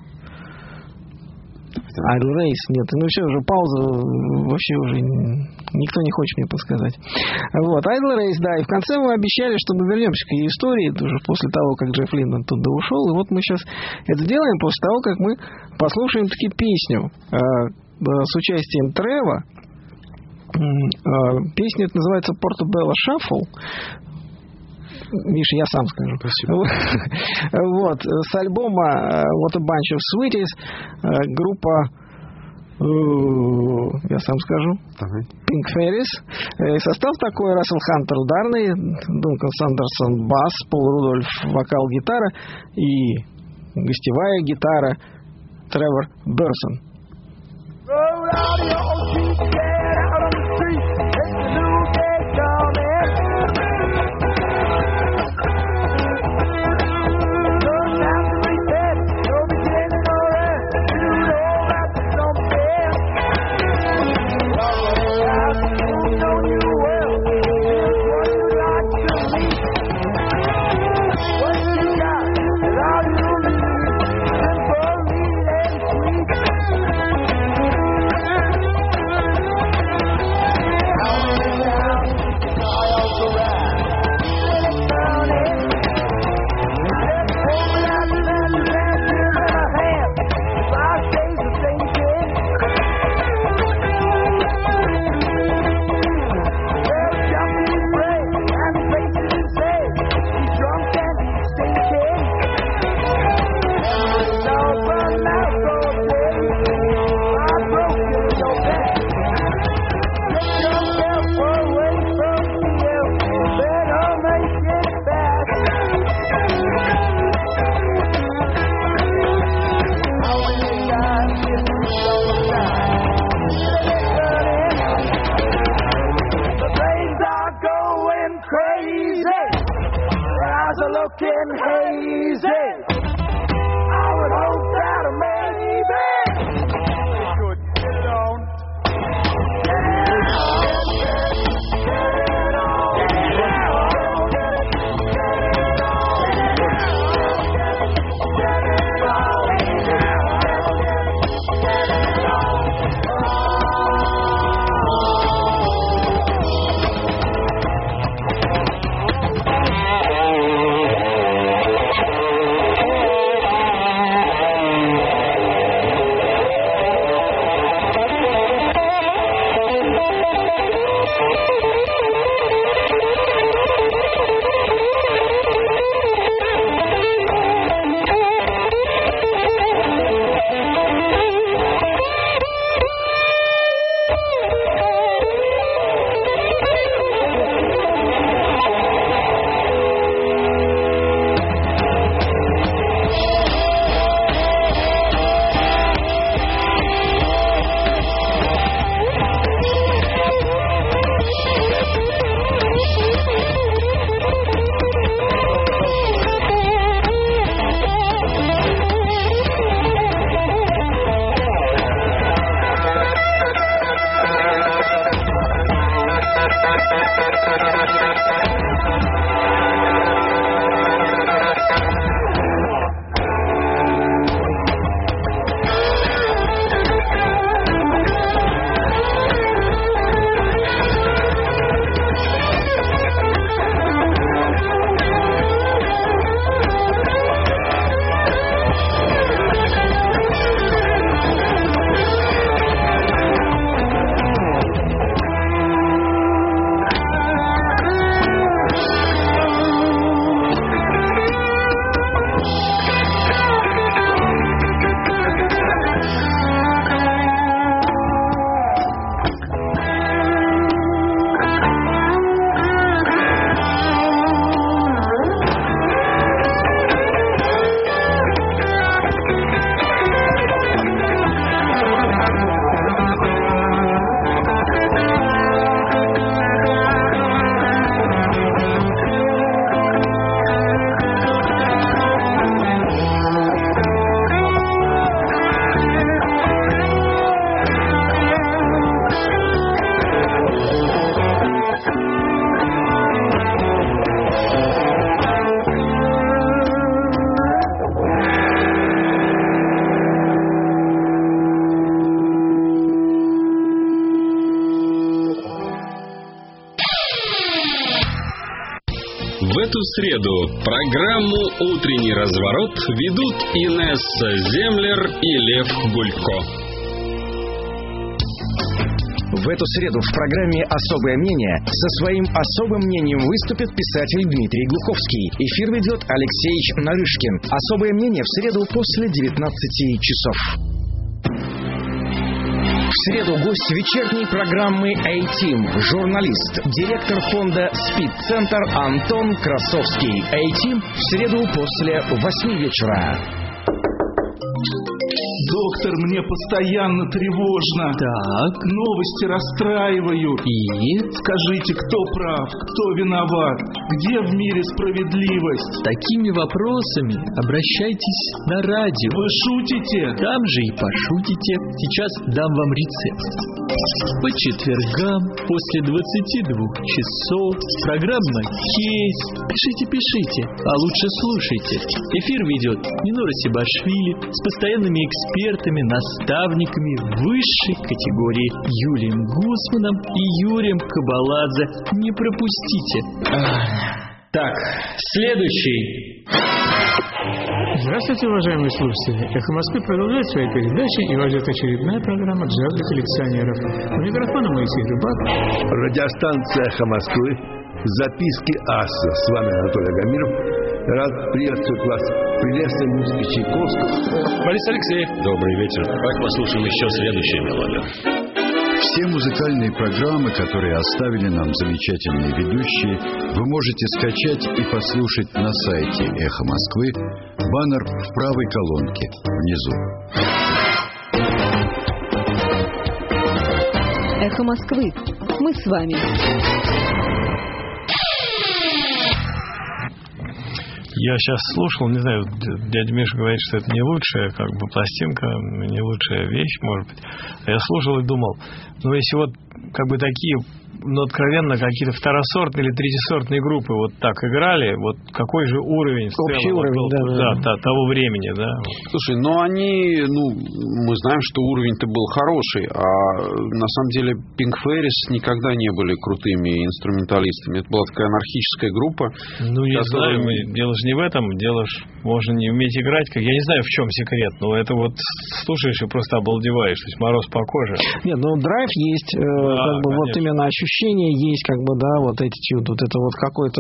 Idle Race. Нет, ну все, уже пауза, вообще уже никто не хочет мне подсказать. Вот, Idle Race, да, и в конце мы обещали, что мы вернемся к ее истории, уже после того, как Джефф Линдон оттуда ушел, и вот мы сейчас это делаем после того, как мы послушаем таки песню с участием Трева. Песня эта называется Portobello Shuffle. Миша, я сам скажу. Спасибо. Вот. С альбома What a Bunch of Sweeties группа, я сам скажу, Pink Fairies. Состав такой: Рассел Хантер ударный, Дункан Сандерсон бас, Пол Рудольф вокал, гитара и гостевая гитара Тревор Берсон. В эту среду программу «Утренний разворот» ведут Инесса Землер и Лев Гулько. В эту среду в программе «Особое мнение» со своим особым мнением выступит писатель Дмитрий Глуховский. Эфир ведет Алексей Нарышкин. «Особое мнение» в среду после девятнадцати часов. В среду гость вечерней программы A-Team, журналист, директор фонда «Спид-центр» Антон Красовский. A-Team в среду после восьми вечера. Доктор, мне постоянно тревожно. Так. Новости расстраивают. И? Скажите, кто прав, кто виноват? Где в мире справедливость? Такими вопросами обращайтесь на радио. Вы шутите? Там же и пошутите. Сейчас дам вам рецепт. По четвергам после двадцати двух часов программа «Кейс». Пишите, пишите, а лучше слушайте. Эфир ведет Минура Сибашвили с постоянными экспертами, наставниками высшей категории Юлием Гусманом и Юрием Кабаладзе. Не пропустите. Так, следующий. Здравствуйте, уважаемые слушатели. «Эхо Москвы» продолжает свои передачи, и вас ждет очередная программа «Джаз для коллекционеров». У микрофона Моисей Рыбак. Радиостанция «Эхо Москвы». Записки аса. С вами Анатолий Агамиров. Рад приветствовать вас в прелестной музыке Чайковского. Борис Алексеев. Добрый вечер. Давайте послушаем еще следующую мелодию. Все музыкальные программы, которые оставили нам замечательные ведущие, вы можете скачать и послушать на сайте «Эхо Москвы». Баннер в правой колонке внизу. «Эхо Москвы». Мы с вами. Я сейчас слушал, не знаю, дядя Миша говорит, что это не лучшая как бы пластинка, не лучшая вещь, может быть. А я слушал и думал, ну если вот как бы такие, ну откровенно какие-то второсортные или третьесортные группы вот так играли, вот какой же уровень в Общий целом уровень, был, да, да, да. да, того времени, да. Слушай, ну они, ну мы знаем, что уровень-то был хороший, а на самом деле Pink Fairies никогда не были крутыми инструменталистами. Это была такая анархическая группа. Ну я которая... знаю, дело же не в этом, дело же можно не уметь играть, как я не знаю в чем секрет, но это вот слушаешь и просто обалдеваешь, то есть мороз по коже. Нет, ну драйв есть, э, да, как бы конечно. вот именно ощущение есть, как бы, да, вот эти вот это вот какой-то,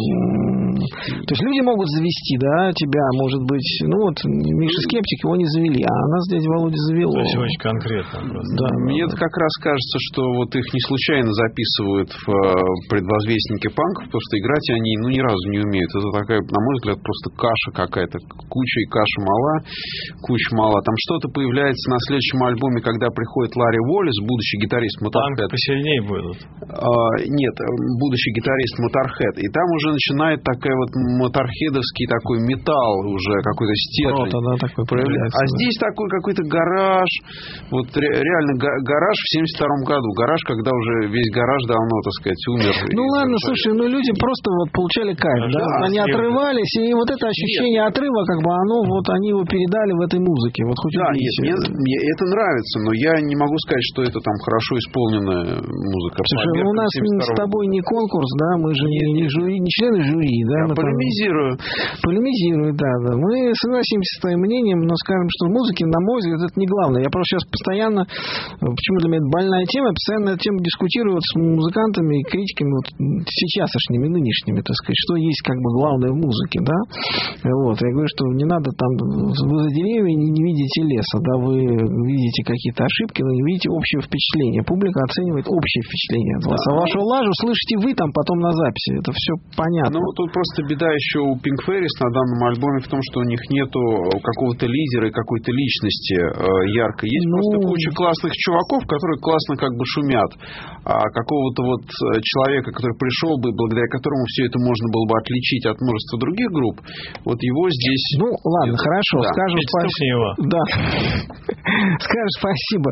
то есть люди могут завести, да, тебя, может быть, ну вот Миша Скептик, его не завели, а нас дядя Володя завело. То есть очень конкретно просто. Да, мне это как раз кажется, что вот их не случайно записывают в предвозвестнике панков, потому что играть они, ну, ни разу не умеют. Это такая, на мой взгляд, просто каша какая-то, куча и каша мала, куча мала. Там что-то появляется на следующем альбоме, когда приходит Ларри Уоллес, будущий гитарист Motorhead. Панк посильнее будут. А, нет, будущий гитарист Motorhead. И там уже начинает такая вот моторхедовский такой металл уже, какой-то стержень. Да, такой проявляется. А да. Здесь такой какой-то гараж. Вот ре- реально га- гараж в семьдесят втором году. Гараж, когда уже весь гараж давно, так сказать, умер. Ну ладно, слушай, ну люди просто вот получали кайф, да? Да, они отрывались, и вот это ощущение нет. отрыва, как бы оно, вот они его передали в этой музыке. Вот хоть да, нет, мне, мне это нравится, но я не могу сказать, что это там хорошо исполненная музыка. Слушай, ну, у нас с тобой не конкурс, да, мы же не, не, жюри, не члены жюри, да. Я полемизирую. Полемизирую, да, да. Мы согласимся с твоим мнением, но скажем, что музыки, на мой взгляд, это не главное. Я просто сейчас постоянно, почему для меня это больная тема, постоянно на эту тему дискутирую с музыкантами и критиками, вот сейчасшними, нынешними, так сказать, что есть как бы главное в музыке, да. Вот, я говорю, что не надо там, вы за деревья не, не видите леса, да, вы видите какие-то ошибки, но не видите общее впечатление. Публика оценивает общее впечатление от вас. А вашу лажу слышите вы там потом на записи. Это все понятно. Ну, тут просто беда еще у Pink Fairies на данном альбоме в том, что у них нету какого-то лидера и какой-то личности э, яркой. Есть ну... просто куча классных чуваков, которые классно как бы шумят. А какого-то вот человека, который пришел бы, благодаря которому все это можно было бы отличить от множества других групп, вот его здесь... Ну, ладно, это... хорошо. Да. Скажем спасибо. Да. Скажем спасибо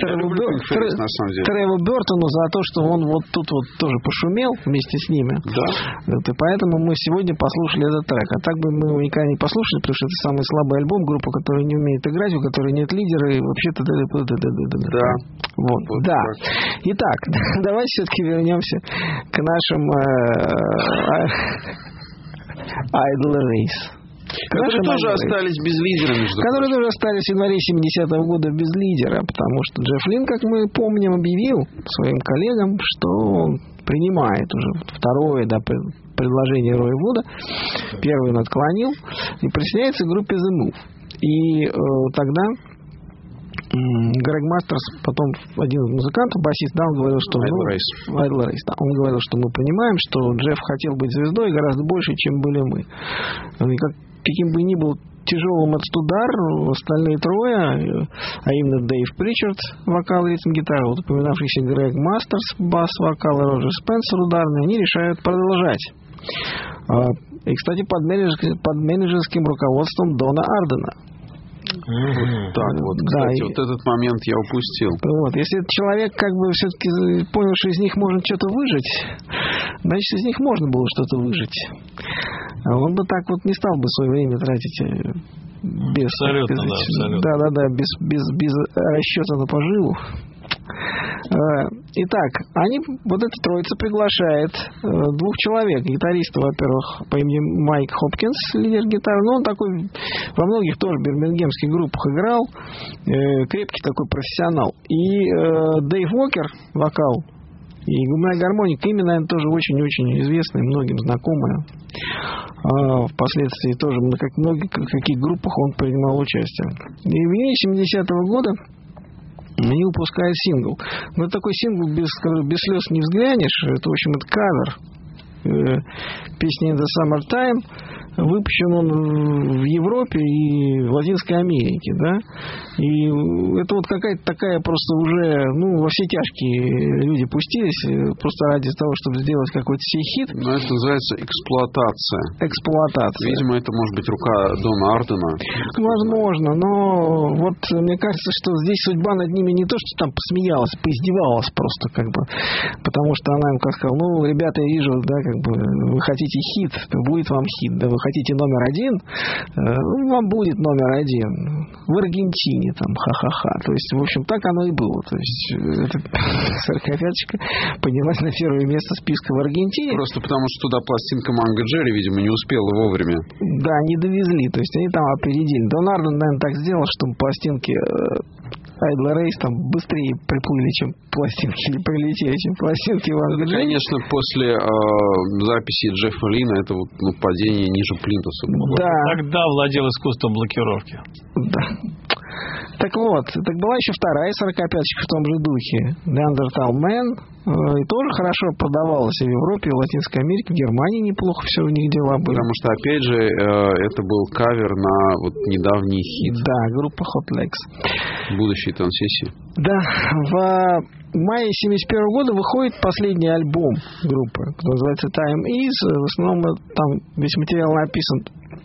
Треву Бёртону за то, что он вот тут вот тоже пошумел вместе с ними. Да. Вот, и поэтому мы сегодня послушали этот трек. А так бы мы его никогда не послушали, потому что это самый слабый альбом, группа, которая не умеет играть, у которой нет лидера, и вообще-то... Да. Вот, вот да. Так. Итак, давайте все-таки вернемся к нашим Idle Race. Которые тоже остались без лидера, между Которые тоже остались в январе семидесятого года без лидера, потому что Джефф Лин, как мы помним, объявил своим коллегам, что он принимает уже второе, да, предложение Роя Вуда. Первый он отклонил и присоединяется к группе The Move. И э, тогда Грег Мастерс, потом один из музыкантов, басист, да, он говорил, что... Idle Race. Ну, Idle Race, да. Он говорил, что мы понимаем, что Джефф хотел быть звездой гораздо больше, чем были мы. И как, каким бы ни был тяжелый Мэтт Студар, остальные трое, а именно Дэйв Причард, вокал, ритм, гитара, вот упоминавшийся Грег Мастерс, бас, вокал, и Роджер Спенсер, ударный, они решают продолжать. И, кстати, под, менедж... под менеджерским руководством Дона Ардена. Вот так вот. Кстати, да, вот и... этот момент я упустил. Вот. Если этот человек как бы все-таки понял, что из них можно что-то выжить, значит, из них можно было что-то выжить. А он бы так вот не стал бы свое время тратить без... Абсолютно, без, да, абсолютно. Да, да, да, без, без, без расчета на поживу. Итак, они, вот эта троица приглашает двух человек. Гитариста, во-первых, по имени Майк Хопкинс, лидер гитары. Ну, он такой во многих тоже бирмингемских группах играл. Крепкий такой профессионал. И Дэйв Уокер, вокал и губная гармоника, имя, наверное, тоже очень-очень известная, многим знакомая. Впоследствии тоже, как многие, в каких группах он принимал участие. И в июне семидесятого года они выпускают сингл. Но это такой сингл, без, без слез не взглянешь. Это, в общем, это кавер песни In the Summertime. Выпущен он в Европе и в Латинской Америке, да. И это вот какая-то такая просто уже, ну, во все тяжкие люди пустились, просто ради того, чтобы сделать какой-то сей хит. Но это называется эксплуатация. Эксплуатация. Видимо, это может быть рука Дона Ардена. Возможно, но вот мне кажется, что здесь судьба над ними не то, что там посмеялась, поиздевалась просто, как бы, потому что она им как сказала: ну, ребята, я вижу, да, как бы, вы хотите хит, будет вам хит, да, вы хотите номер один, ну, вам будет номер один. В Аргентине там, ха-ха-ха. То есть, в общем, так оно и было. То есть, эта сорокопяточка поднялась на первое место списка в Аргентине. Просто потому, что туда пластинка Манго Джерри, видимо, не успела вовремя. Да, не довезли. То есть, они там опередили. Дон Арден, наверное, так сделал, чтобы пластинки Idle Race там быстрее приплыли, чем пластинки, или прилетели, чем пластинки в Англии. Конечно, после э, записи Джеффа Лина это вот, ну, падение ниже плинтуса было. Да. Тогда владел искусством блокировки. Да. Так вот, так была еще вторая сорокопяточка в том же духе, Neanderthal Man, и тоже хорошо продавалась и в Европе, и в Латинской Америке, в Германии неплохо все у них дела были. Потому что, опять же, это был кавер на вот недавний хит. Да, группа Hot Legs. Будущий Тенсиси. Да, в мае семьдесят первого года выходит последний альбом группы, который называется Time Is. В основном там весь материал написан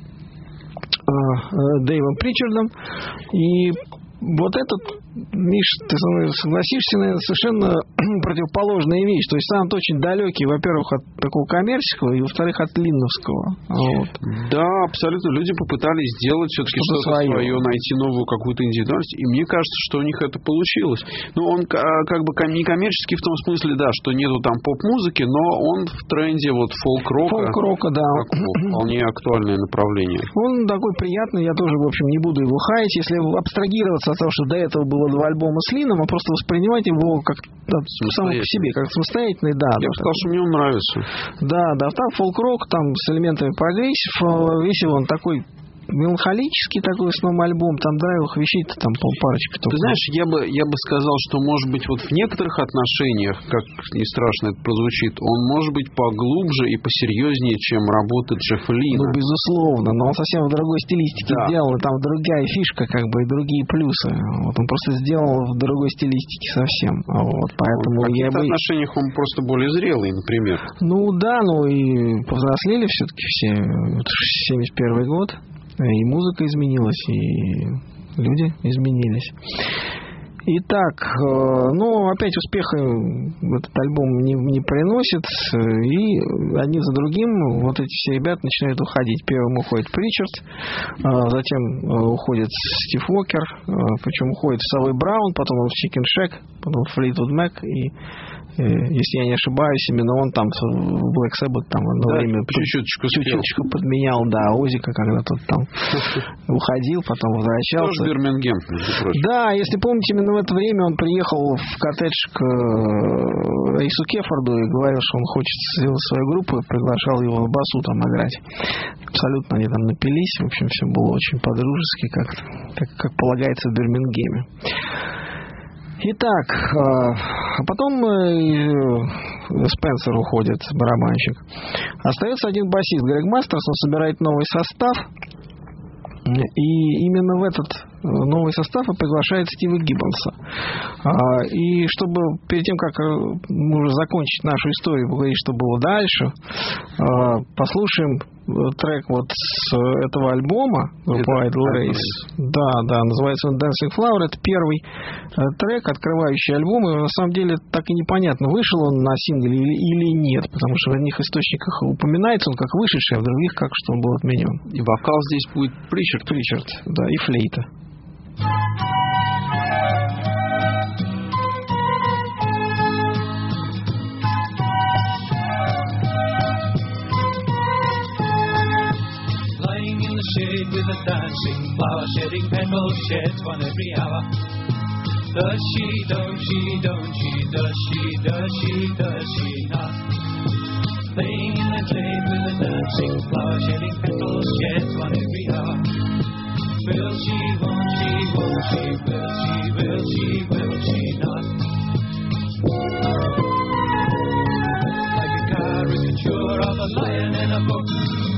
Дэйвом Причардом. И вот этот, Миш, ты со мной согласишься, наверное, совершенно противоположная вещь. То есть саунд очень далекий, во-первых, от такого коммерческого, и, во-вторых, от линновского. Вот. Да, абсолютно. Люди попытались сделать все-таки что-то, что-то свое. свое, найти новую какую-то индивидуальность, и мне кажется, что у них это получилось. Ну, он как бы не коммерческий в том смысле, да, что нету там поп-музыки, но он в тренде вот фолк-рока. Фолк-рока, да. Вполне актуальное направление. Он такой приятный, я тоже, в общем, не буду его хаять. Если абстрагироваться от того, что до этого было два альбома с Лином, а просто воспринимать его как да, само по себе, как самостоятельный, да. Я да, бы сказал, что мне он нравится. Да, да, там фолк-рок, там с элементами прогрессив, весел он такой меланхолический такой в основном альбом, там драйвовых вещей-то там парочка. Ты знаешь, я бы, я бы сказал, что может быть вот в некоторых отношениях, как ни страшно это прозвучит, он может быть поглубже и посерьезнее, чем работа Джеффа Лина. Ну, безусловно, но он совсем в другой стилистике да. сделал, и там другая фишка, как бы, и другие плюсы. Вот он просто сделал в другой стилистике совсем. Вот, поэтому в я бы... отношениях он просто более зрелый, например. Ну да, ну и повзрослели все-таки все. семьдесят первый год. И музыка изменилась, и люди изменились. Итак, ну, опять успеха этот альбом не, не приносит, и один за другим вот эти все ребята начинают уходить. Первым уходит Причард, затем уходит Стив Уокер, причем уходит Савой Браун, потом он в Chicken Shack, потом в Fleetwood Mac, и если я не ошибаюсь, именно он там в Black Sabbath там одно да, время чуть-чуточку, чуть-чуточку подменял, да, Озика, когда тот там уходил, потом возвращался. Тоже Бирмингем, между прочим. Да, если помните, именно в это время он приехал в коттедж к Рейсу Кефорду и говорил, что он хочет сделать свою группу, и приглашал его на басу там играть. Абсолютно они там напились, в общем, все было очень по-дружески, как, как, как полагается в Бирмингеме. Итак, а потом Спенсер уходит, барабанщик. Остается один басист, Грег Мастерс, он собирает новый состав. И именно в этот новый состав приглашает Стива Гиббонса. И чтобы перед тем, как мы уже закончить нашу историю, поговорить, что было дальше, послушаем трек вот с этого альбома группы Idle Race. Да, да, называется он Dancing Flower. Это первый трек, открывающий альбом. И на самом деле так и непонятно, вышел он на сингле или, или нет, потому что в одних источниках упоминается он как вышедший, а в других как что он был отменен. И вокал здесь будет Причард. Причард, да, и флейта. Shade with a dancing flower, shedding petals, sheds one every hour. Does she, don't she, don't she, does she, does she, does she not? Playing in the shade with a dancing flower, shedding petals, sheds one every hour. Will she, won't she, won't she, will she, will she, will she not? Like a caricature of a lion in a book.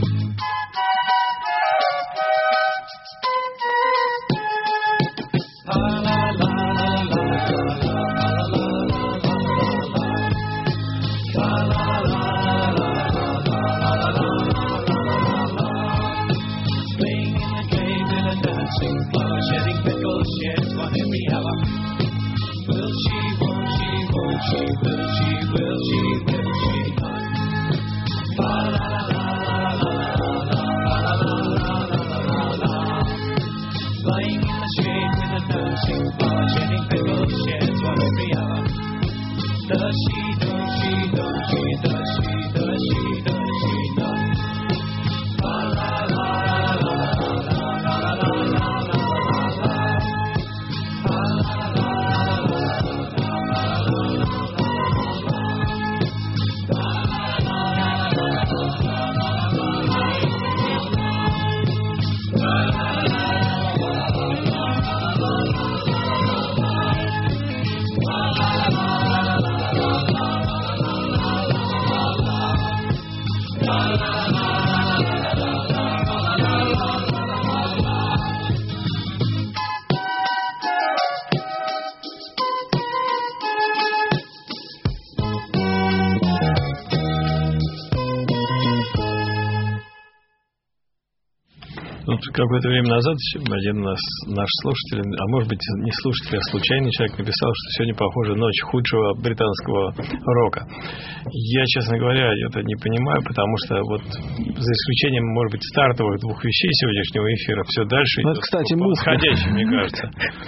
Какое-то время назад один наш, наш слушатель, а может быть не слушатель, а случайный человек написал, что сегодня похоже ночь худшего британского рока. Я, честно говоря, это не понимаю, потому что вот за исключением, может быть, стартовых двух вещей сегодняшнего эфира, все дальше ну, это, кстати, восходящее, мне кажется.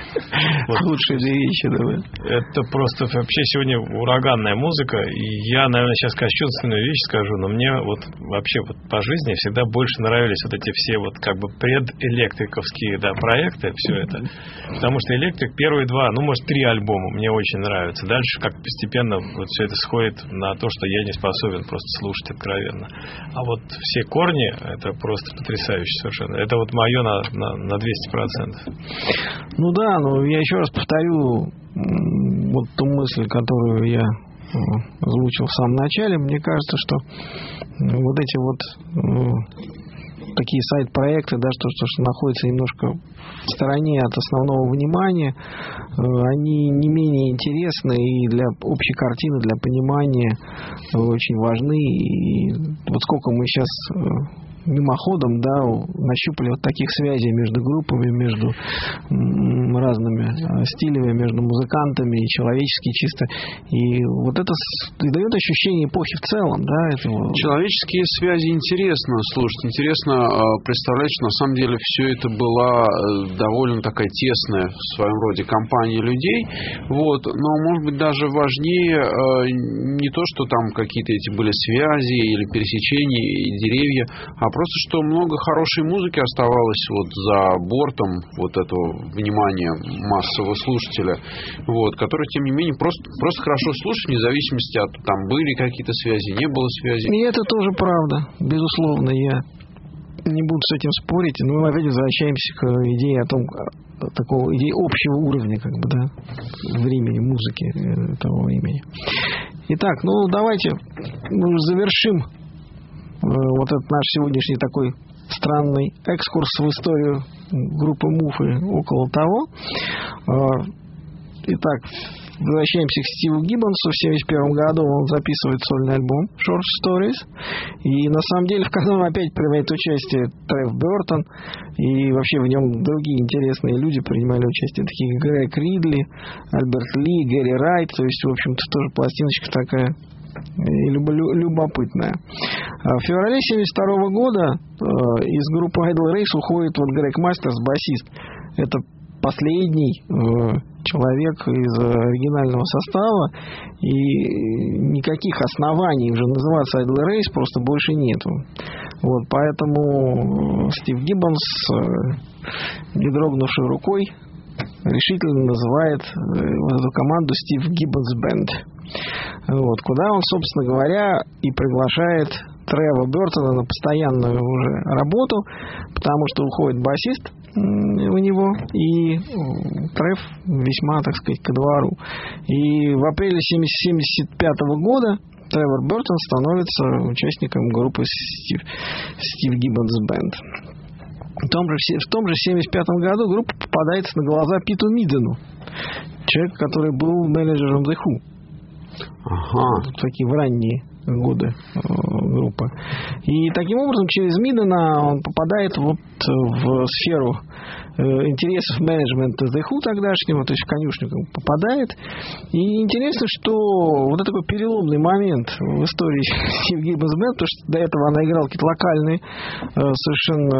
Лучшие две вещи, давай. Это просто вообще сегодня ураганная музыка, и я, наверное, сейчас кощунственную вещь скажу, но мне вот вообще вот по жизни всегда больше нравились вот эти все вот как бы предэлектриковские, да, проекты, все это. Потому что Электрик первые два, ну, может, три альбома мне очень нравятся. Дальше как постепенно вот все это сходит на то, что я не способен просто слушать откровенно. А вот все корни, это просто потрясающе совершенно. Это вот мое на, на, на двести процентов. Ну да, но я еще раз повторю вот ту мысль, которую я озвучил в самом начале. Мне кажется, что вот эти вот такие сайт-проекты, да, что, что, что находятся немножко в стороне от основного внимания, они не менее интересны и для общей картины, для понимания очень важны. И вот сколько мы сейчас мимоходом, да, нащупали вот таких связей между группами, между разными стилями, между музыкантами и человечески чисто. И вот это дает ощущение эпохи в целом, да, этого. Человеческие связи интересно слушать, интересно представлять, что на самом деле все это была довольно такая тесная в своем роде компания людей, вот, но может быть даже важнее не то, что там какие-то эти были связи или пересечения и деревья, а просто, что много хорошей музыки оставалось вот за бортом вот этого внимания массового слушателя, вот, который, тем не менее, просто, просто хорошо слушает, вне зависимости от, там, были какие-то связи, не было связи. И это тоже правда, безусловно, я не буду с этим спорить, но мы опять возвращаемся к идее о том, такого идеи общего уровня, как бы, да, времени, музыки того времени. Итак, ну, давайте мы завершим вот этот наш сегодняшний такой странный экскурс в историю группы Муфы, около того. Итак, возвращаемся к Стиву Гиббонсу. В семьдесят первом году он записывает сольный альбом Short Stories. И на самом деле в котором опять принимает участие Трев Бёртон. И вообще в нем другие интересные люди принимали участие. Такие Грег Ридли, Альберт Ли, Гэри Райт. То есть, в общем-то, тоже пластиночка такая любопытная. В феврале семьдесят второго года из группы Idle Race уходит вот Грег Мастерс, басист. Это последний человек из оригинального состава, и никаких оснований уже называться Idle Race просто больше нету. Вот, поэтому Стив Гиббонс, не дрогнувшей рукой, решительно называет вот эту команду Стив Гиббонс Бэнд. Вот, куда он, собственно говоря, и приглашает Трева Бёртона на постоянную уже работу, потому что уходит басист у него, и Трев весьма, так сказать, ко двору. И в апреле семьдесят пятого года Тревор Бёртон становится участником группы Стив, Стив Гиббонс Бэнд. В том же, в том же семьдесят пятом году группа попадается на глаза Питу Мидену, человек, который был менеджером The Who. Ага. Такие в ранние годы э, группы. И таким образом через Мидена он попадает вот в сферу э, интересов менеджмента The Who тогдашнего, то есть в конюшню попадает. И интересно, что вот это такой переломный момент в истории Стив Гиббонс Бэнд, потому что до этого она играла какие-то локальные э, совершенно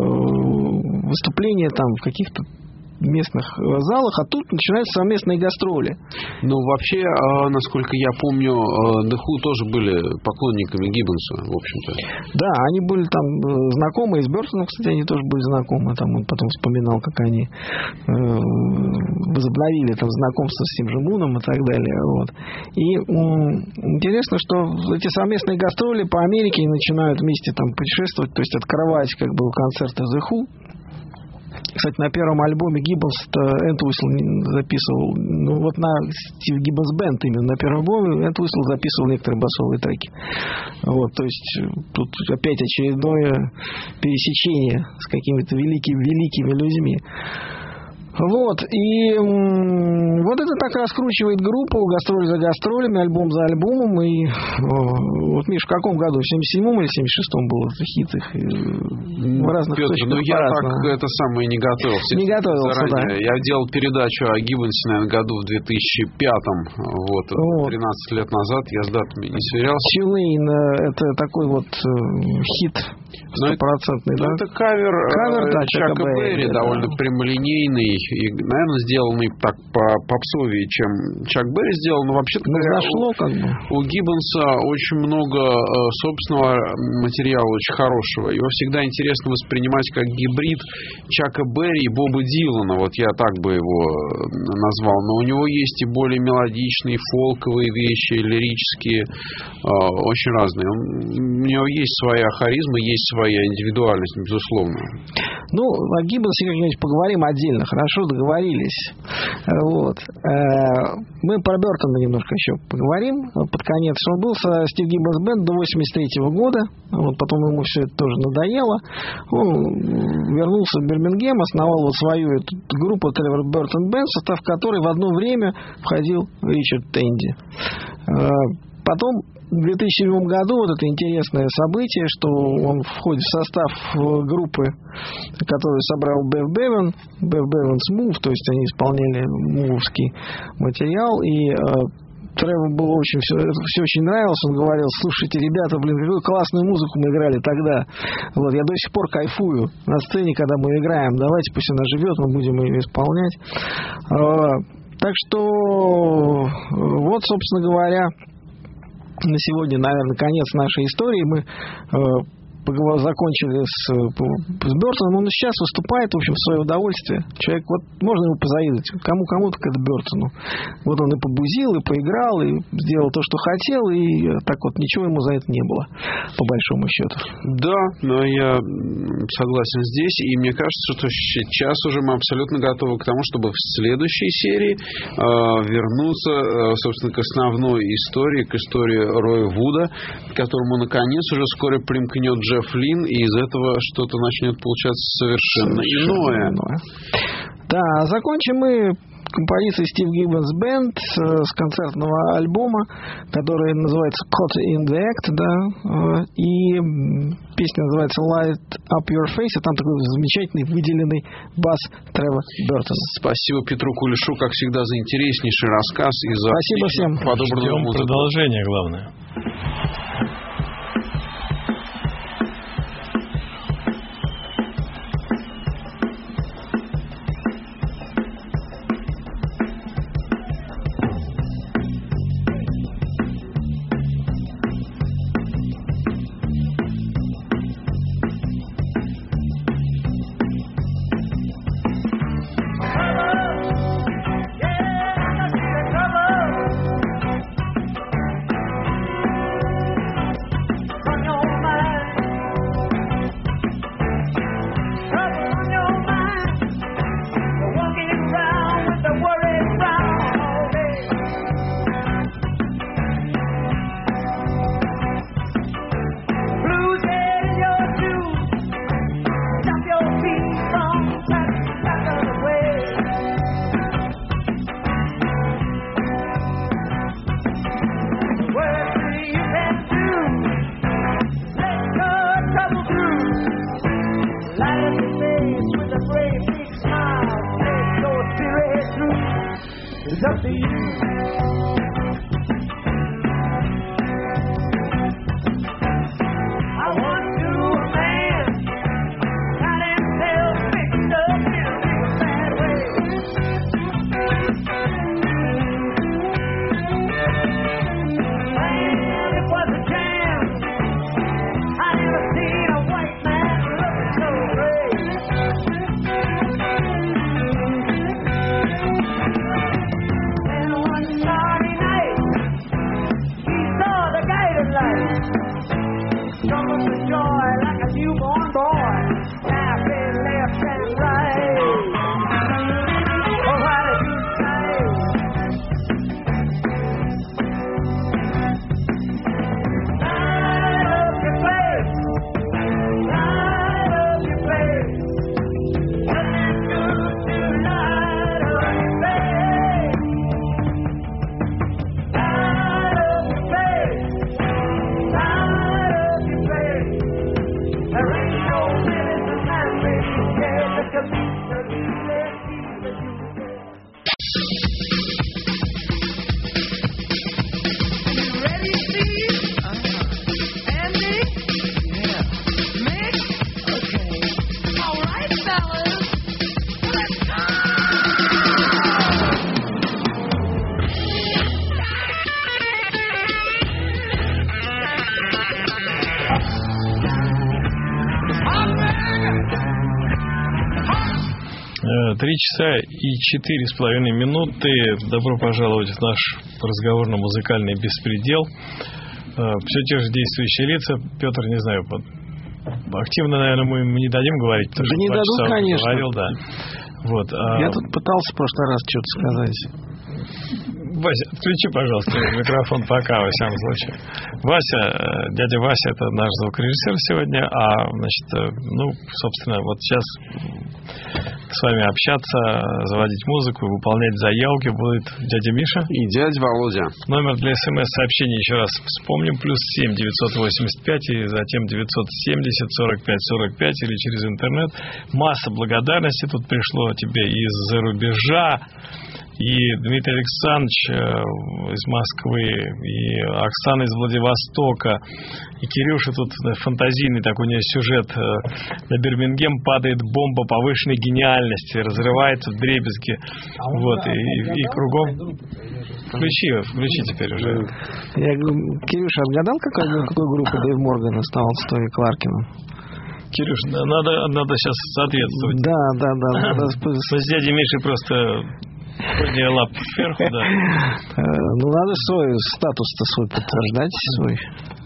э, выступления там в каких-то местных залах, а тут начинаются совместные гастроли. Ну, вообще, насколько я помню, The Who тоже были поклонниками Гиббонса, в общем-то. Да, они были там знакомы, и с Бёртоном, кстати, они тоже были знакомы. Там он потом вспоминал, как они э, возобновили там знакомство с тем же Муном и так далее. Вот. И м- интересно, что эти совместные гастроли по Америке начинают вместе там путешествовать, то есть открывать как бы концерты The Who. Кстати, на первом альбоме Гиббонс Энтвисл записывал, ну вот на Стив Гиббонс Бэнд именно на первом альбоме Энтвисл записывал некоторые басовые треки. Вот, то есть тут опять очередное пересечение с какими-то великими, великими людьми. Вот, и м- вот это так раскручивает группу, гастроль за гастролями, альбом за альбомом. И о, вот, Миш, в каком году? В семьдесят седьмом или семьдесят шестом был хит их? В разных Петр, точках. ну я так это самое не готовился. Не готовился, да. Я делал передачу о Гиббонсе, наверное, году в две тысячи пятом. Вот, вот. тринадцать лет назад. Я с датами не сверялся. Чилейн — это такой вот э, хит стопроцентный, да? Ну, это кавер, кавер да, Чака, Чака Берри, да, довольно прямолинейный и, наверное, сделанный так по попсовее, чем Чак Берри сделал, но вообще-то говоря, зашло, как бы. У Гиббонса очень много э, собственного материала, очень хорошего. Его всегда интересно воспринимать как гибрид Чака Берри и Боба Дилана, вот я так бы его назвал. Но у него есть и более мелодичные, фолковые вещи, лирические, э, очень разные. Он, у него есть своя харизма, есть своя индивидуальность, безусловно. Ну, о Гиббонсе как-нибудь поговорим отдельно, хорошо, договорились. Вот. Мы про Бёртона немножко еще поговорим под конец. Он был со Стив Гиббонс Бэнд до восемьдесят третьего года, вот, потом ему все это тоже надоело. Он вернулся в Бирмингем, основал вот свою эту группу Тревор Бёртон Бэнд, в состав которой в одно время входил Ричард Тенди. Потом в две тысячи седьмом году вот это интересное событие, что он входит в состав группы, которую собрал Бэв Бевен, Бэв Бевен's Move, то есть они исполняли мувовский материал, и э, Треву было очень все, все очень нравилось, он говорил: слушайте, ребята, блин, какую классную музыку мы играли тогда, вот, я до сих пор кайфую на сцене, когда мы играем, давайте, пусть она живет, мы будем ее исполнять. Э, так что вот, собственно говоря, на сегодня, наверное, конец нашей истории. Мы э, закончили с, с Бёртоном. Он сейчас выступает, в общем, в свое удовольствие. Человек, вот можно ему позавидовать. Кому-кому, так это Бёртону. Вот он и побузил, и поиграл, и сделал то, что хотел, и так вот ничего ему за это не было, по большому счету. Да, но я согласен здесь, и мне кажется, что сейчас уже мы абсолютно готовы к тому, чтобы в следующей серии э, вернуться, э, собственно, к основной истории, к истории Роя Вуда, к которому, наконец, уже вскоре примкнет Джефф Джефф Лин, и из этого что-то начнет получаться совершенно, совершенно иное. иное. Да, закончим мы композицией Steve Gibbons Band с концертного альбома, который называется Caught in the Act, да, и песня называется Light Up Your Face, и там такой замечательный выделенный бас Тревора Бертона. Спасибо Петру Кулешу, как всегда, за интереснейший рассказ и за Спасибо всем. Ждем продолжение, главное. Три часа и четыре с половиной минуты. Добро пожаловать в наш разговорно-музыкальный беспредел. Все те же действующие лица. Петр, не знаю, активно, наверное, мы им не дадим говорить, потому да что не дадут, конечно. Говорил, да. Вот, Я а... тут пытался в прошлый раз что-то сказать. Вася, отключи, пожалуйста, микрофон пока, во всяком случае. Вася, дядя Вася, это наш звукорежиссер сегодня, а, значит, ну, собственно, вот сейчас с вами общаться, заводить музыку, выполнять заявки будет дядя Миша и дядя Володя. Номер для смс-сообщений еще раз вспомним: плюс семь девятьсот восемьдесят пять и затем девятьсот семьдесят сорок пять сорок пять или через интернет. Масса благодарности тут пришло тебе из-за рубежа. И Дмитрий Александрович из Москвы, и Оксана из Владивостока, и Кирюша тут фантазийный такой у нее сюжет. На Бирмингем падает бомба повышенной гениальности, разрывается в дребезги. А вот, и, и, и кругом. Включи, включи теперь уже. Я говорю, Кирюша, отгадал, какой, какой группы Дэйв Морган стал с Тони Кларкином? Кирюш, надо, надо сейчас соответствовать. Да, да, да. Надо... Мы с дядей Мишей просто... Поднял лап вверху, да. Ну, надо свой статус-то свой подтверждать, свой.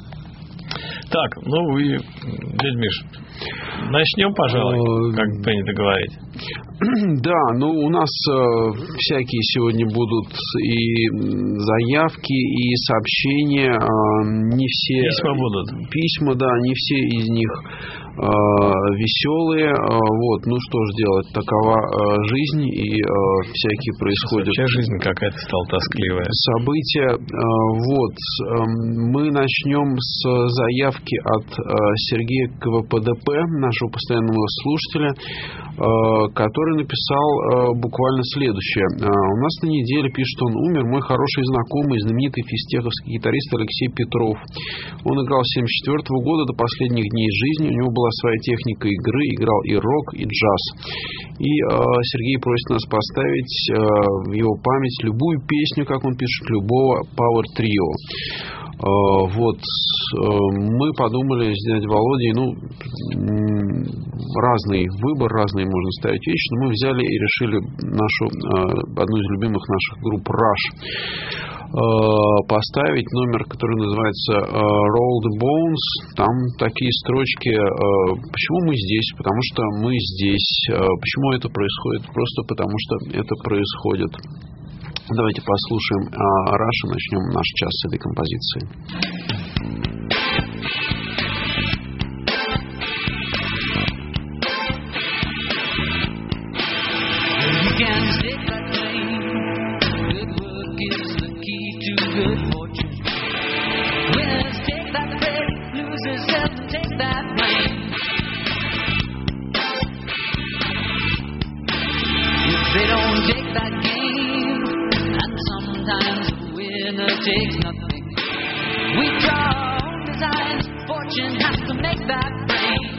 Так, ну и, дядя Миш, начнем, пожалуй, как принято говорить. Да, ну у нас э, всякие сегодня будут и заявки, и сообщения. Э, не все... Письма будут. Письма, да, не все из них э, веселые. Э, вот, ну что ж делать, такова э, жизнь, и э, всякие происходят. Вообще жизнь какая-то стала тоскливая. События. Э, вот, э, мы начнем с заявки от э, Сергея КВПДП, нашего постоянного слушателя, э, который написал э, буквально следующее. Э, у нас на неделе пишет, он умер мой хороший знакомый, знаменитый фистеховский гитарист Алексей Петров. Он играл с семьдесят четвёртого года до последних дней жизни. У него была своя техника игры, играл и рок, и джаз. И э, Сергей просит нас поставить э, в его память любую песню, как он пишет, любого Power Trio. Вот, мы подумали с дядей Володей, ну, разный выбор, разные можно ставить вещи, но мы взяли и решили нашу, одну из любимых наших групп Rush поставить, номер, который называется Roll the Bones. Там такие строчки. Почему мы здесь? Потому что мы здесь. Почему это происходит? Просто потому что это происходит. Давайте послушаем Rush и начнем наш час с этой композиции. Takes nothing. We draw our own designs. Fortune has to make that rain.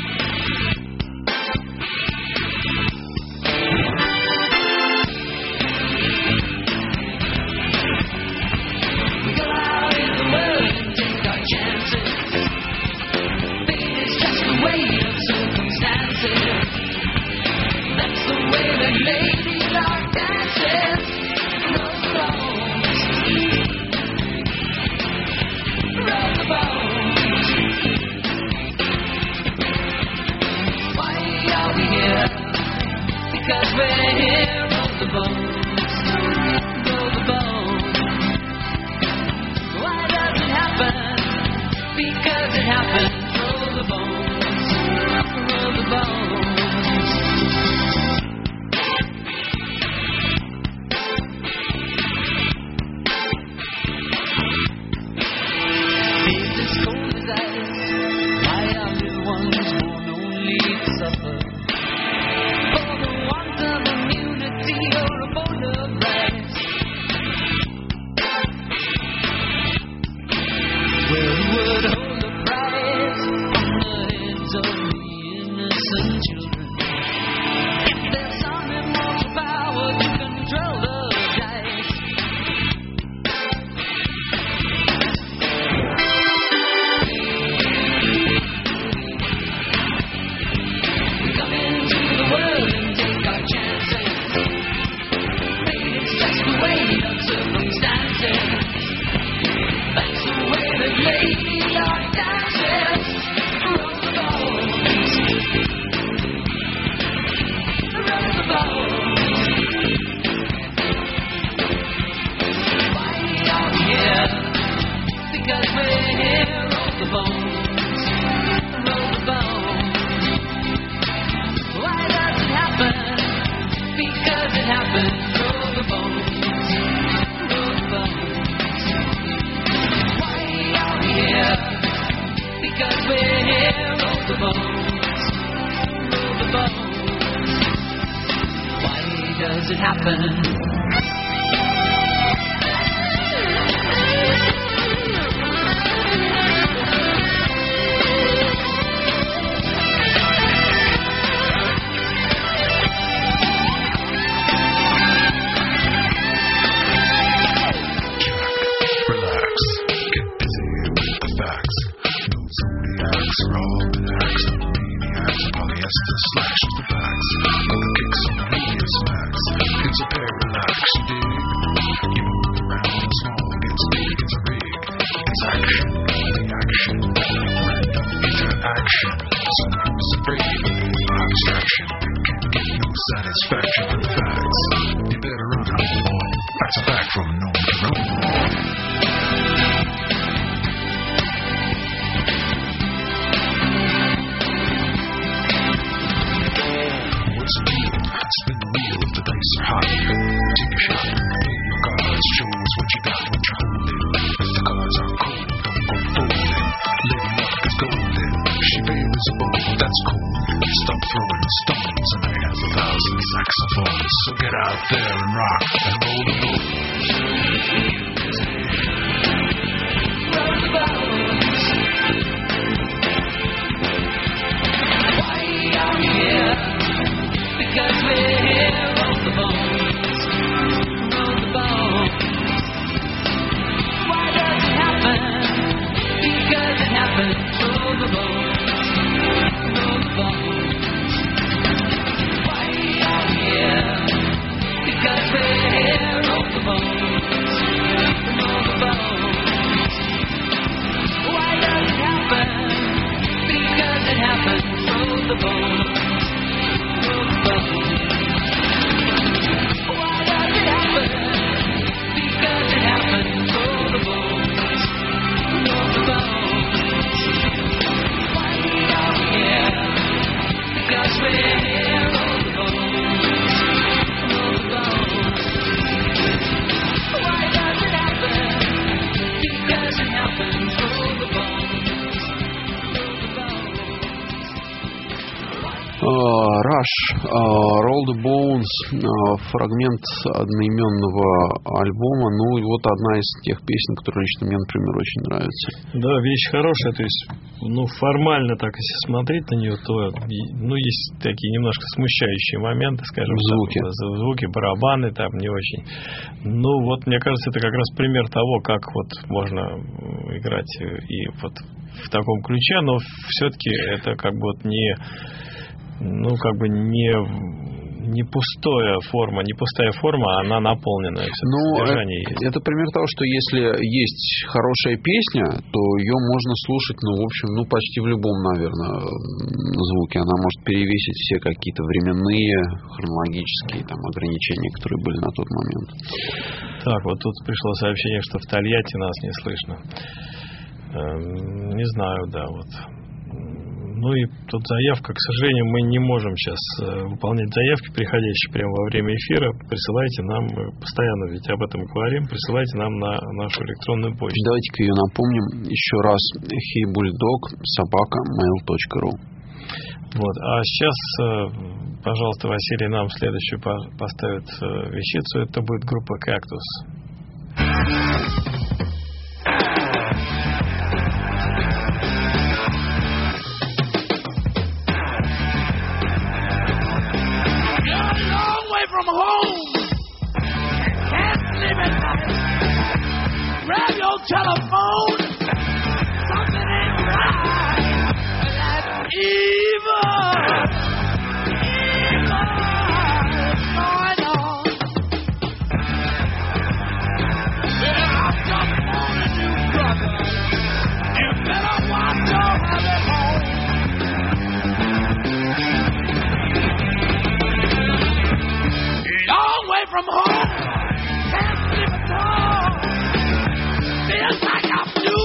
We go out in the world and take our chances. Fate is just the weight of circumstances. That's the way that ladies are dancing. Those songs. Roll the bones. Why are we here? Because we're here. Roll the bones. Roll the bones. Why does it happen? Because it happens. Roll the bones. Roll the bones. Slash the facts, all the kicks on the media smacks. It's a parallax. That's a fact from Norm Jerome. Spin the wheel if the dice are hot. Take a shot, play your cards, show us what you got, what you're holding. If the cards are cold, don't go folding. Lady luck is golden. She favors a bowl, that's cold. Stop throwing stones, and I have a thousand saxophones. So get out there and rock and roll the boat. Roll the boat. Why are we here? Because we're here, roll the bones, roll the bones. Why does it happen? Because it happens, roll the bones, roll the bones. Why are we here? Because we're here, roll the bones, roll the bones. Why does it happen? Because it happens, roll the bones. Rush, Roll the Bones, фрагмент одноименного альбома. Ну, и вот одна из тех песен, которые лично мне, например, очень нравится. Да, вещь хорошая. То есть, ну, формально так, если смотреть на нее, то, ну, есть такие немножко смущающие моменты, скажем. Звуки. Там, звуки, барабаны там не очень. Ну, вот, мне кажется, это как раз пример того, как вот можно играть и вот в таком ключе, но все-таки это как бы вот не... Ну, как бы не, не пустая форма, не пустая форма, а она наполненная. Ну, содержание это, это пример того, что если есть хорошая песня, то ее можно слушать, ну, в общем, ну, почти в любом, наверное, звуке. Она может перевесить все какие-то временные, хронологические там ограничения, которые были на тот момент. Так, вот тут пришло сообщение, что в Тольятти нас не слышно. Эм, не знаю, да, вот. Ну и тут заявка, к сожалению, мы не можем сейчас выполнять заявки, приходящие прямо во время эфира. Присылайте нам, мы постоянно ведь об этом говорим, присылайте нам на нашу электронную почту. Давайте-ка ее напомним еще раз. хейбульдог собака мейл точка ру. Вот. А сейчас, пожалуйста, Василий нам следующую поставит вещицу. Это будет группа «Кактус». From home, can't sleep at night. Grab your telephone, something ain't right. That's evil, evil is going on. Yeah, I'm just warning you, brother. You better watch your rabbit hole. Long way from home, can't sleep at all. Feels like I'm due.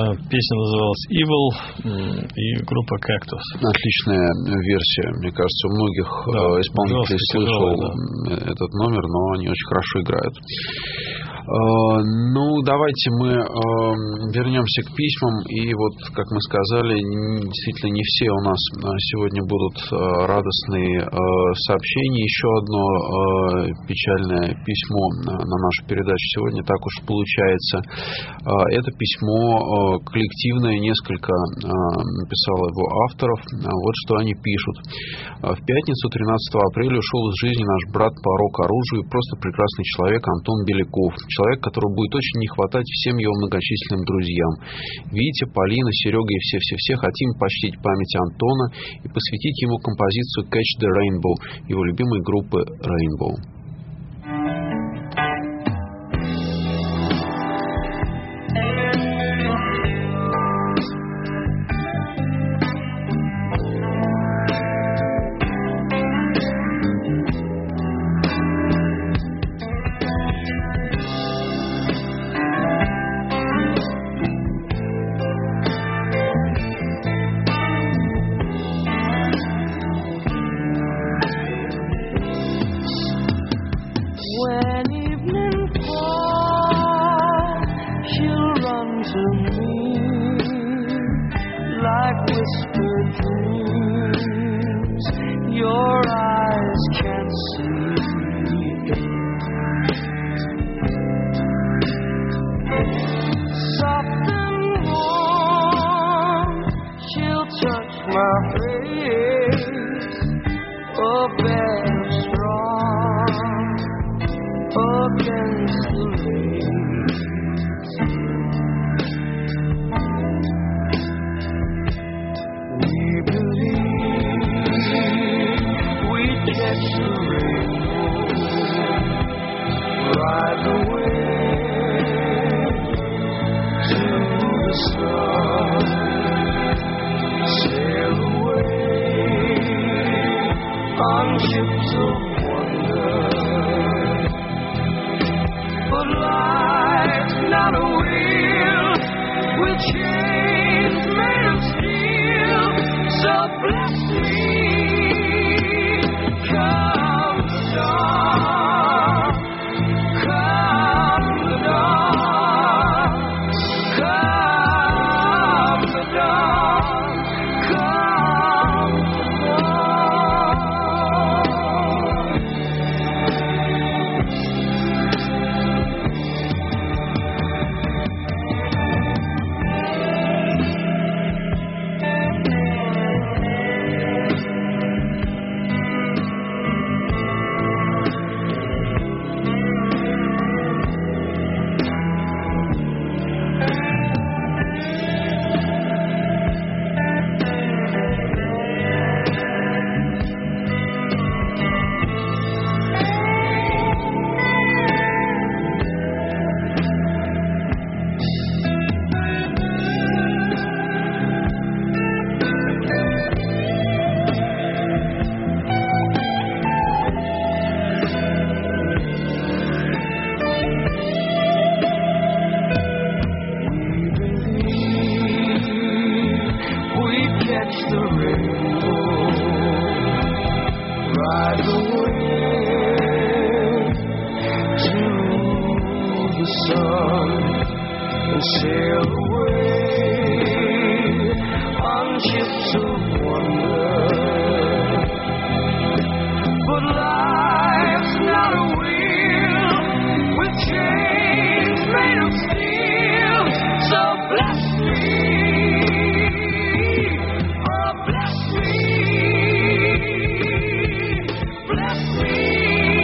Песня называлась Evil и группа Cactus. Отличная версия. Мне кажется, у многих да, исполнителей слышал да. этот номер, но они очень хорошо играют. Ну, давайте мы вернемся к письмам. И вот, как мы сказали, действительно не все у нас сегодня будут радостные сообщения. Еще одно печальное письмо на нашу передачу сегодня, так уж получается. Это письмо коллективное, несколько написало его авторов. Вот что они пишут. В пятницу, тринадцатого апреля, ушел из жизни наш брат по рок-оружию, просто прекрасный человек Антон Беляков. Человек, которого будет очень не хватать всем его многочисленным друзьям. Витя, Полина, Серега и все-все-все хотим почтить память Антона и посвятить ему композицию Catch the Rainbow его любимой группы Rainbow.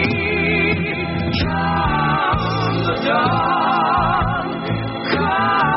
Come, the dawn, come.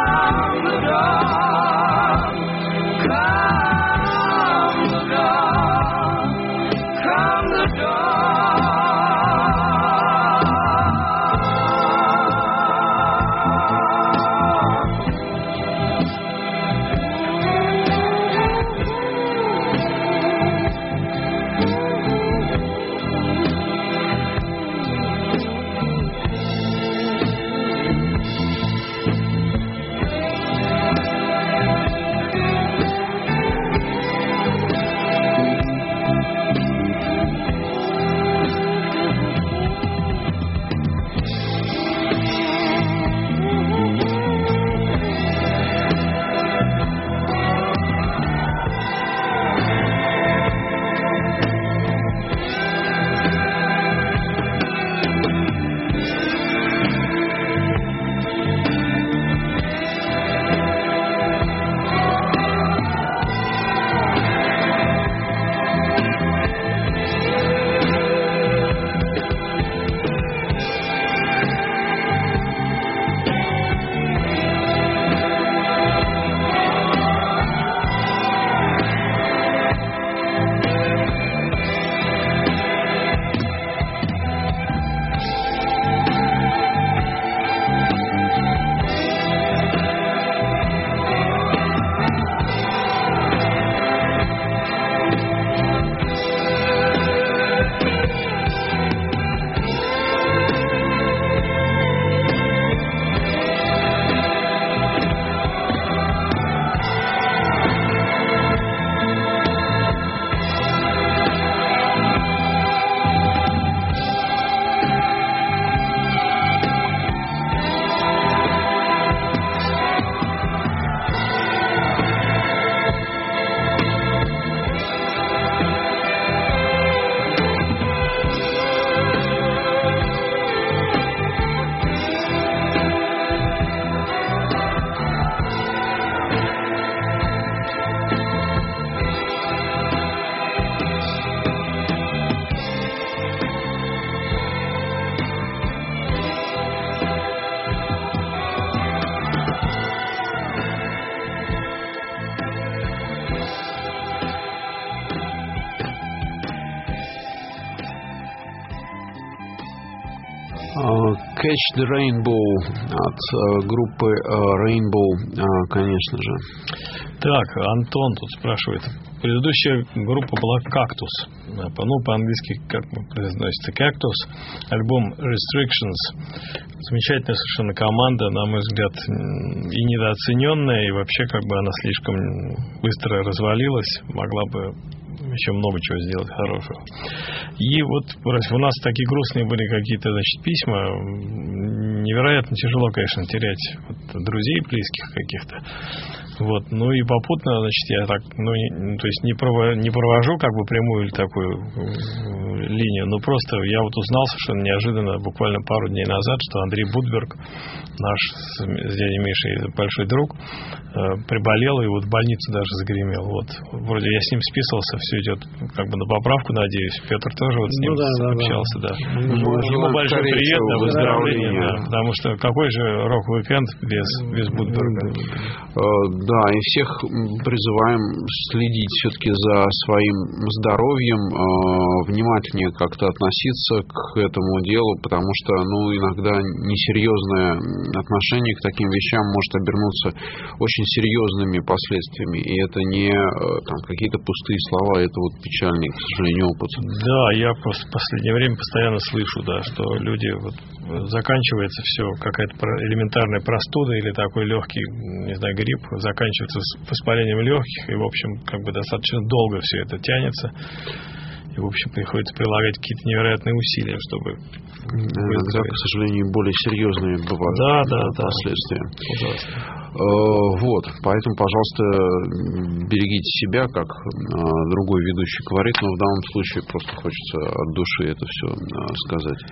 Catch the Rainbow от э, группы э, Rainbow, э, конечно же. Так, Антон тут спрашивает. Предыдущая группа была «Кактус». Ну, по-английски, как произносится, «Кактус». Альбом «Restrictions». Замечательная совершенно команда, на мой взгляд, и недооцененная, и вообще как бы она слишком быстро развалилась. Могла бы еще много чего сделать хорошего. И вот у нас такие грустные были какие-то, значит, письма. Невероятно тяжело, конечно, терять вот, друзей близких каких-то. Вот, ну и попутно, значит, я так, ну, не, то есть не, прово, не провожу как бы прямую или такую э, линию, но просто я вот узнал совершенно неожиданно, буквально пару дней назад, что Андрей Будберг, наш с, с дядей Мишей большой друг, э, приболел и вот в больницу даже загремел. Вот, вроде я с ним списывался, все идет как бы на поправку, надеюсь. Петр тоже вот с ним ну, да, общался, да. да. Ему большой привет, да, выздоровление, да, потому что какой же рок-уикенд без, без Будберга? Да, и всех призываем следить все-таки за своим здоровьем, внимательнее как-то относиться к этому делу, потому что, ну, иногда несерьезное отношение к таким вещам может обернуться очень серьезными последствиями, и это не там, какие-то пустые слова, это вот печальный, к сожалению, опыт. Да, я просто в последнее время постоянно слышу, да, что люди, вот, заканчивается все, какая-то элементарная простуда или такой легкий, не знаю, грипп, заканчивается воспалением легких, и, в общем, как бы достаточно долго все это тянется. И, в общем, приходится прилагать какие-то невероятные усилия, чтобы... Иногда, к сожалению, более серьезные бывают да, да, последствия. Да. Вот, поэтому, пожалуйста, берегите себя, как другой ведущий говорит, но в данном случае просто хочется от души это все сказать.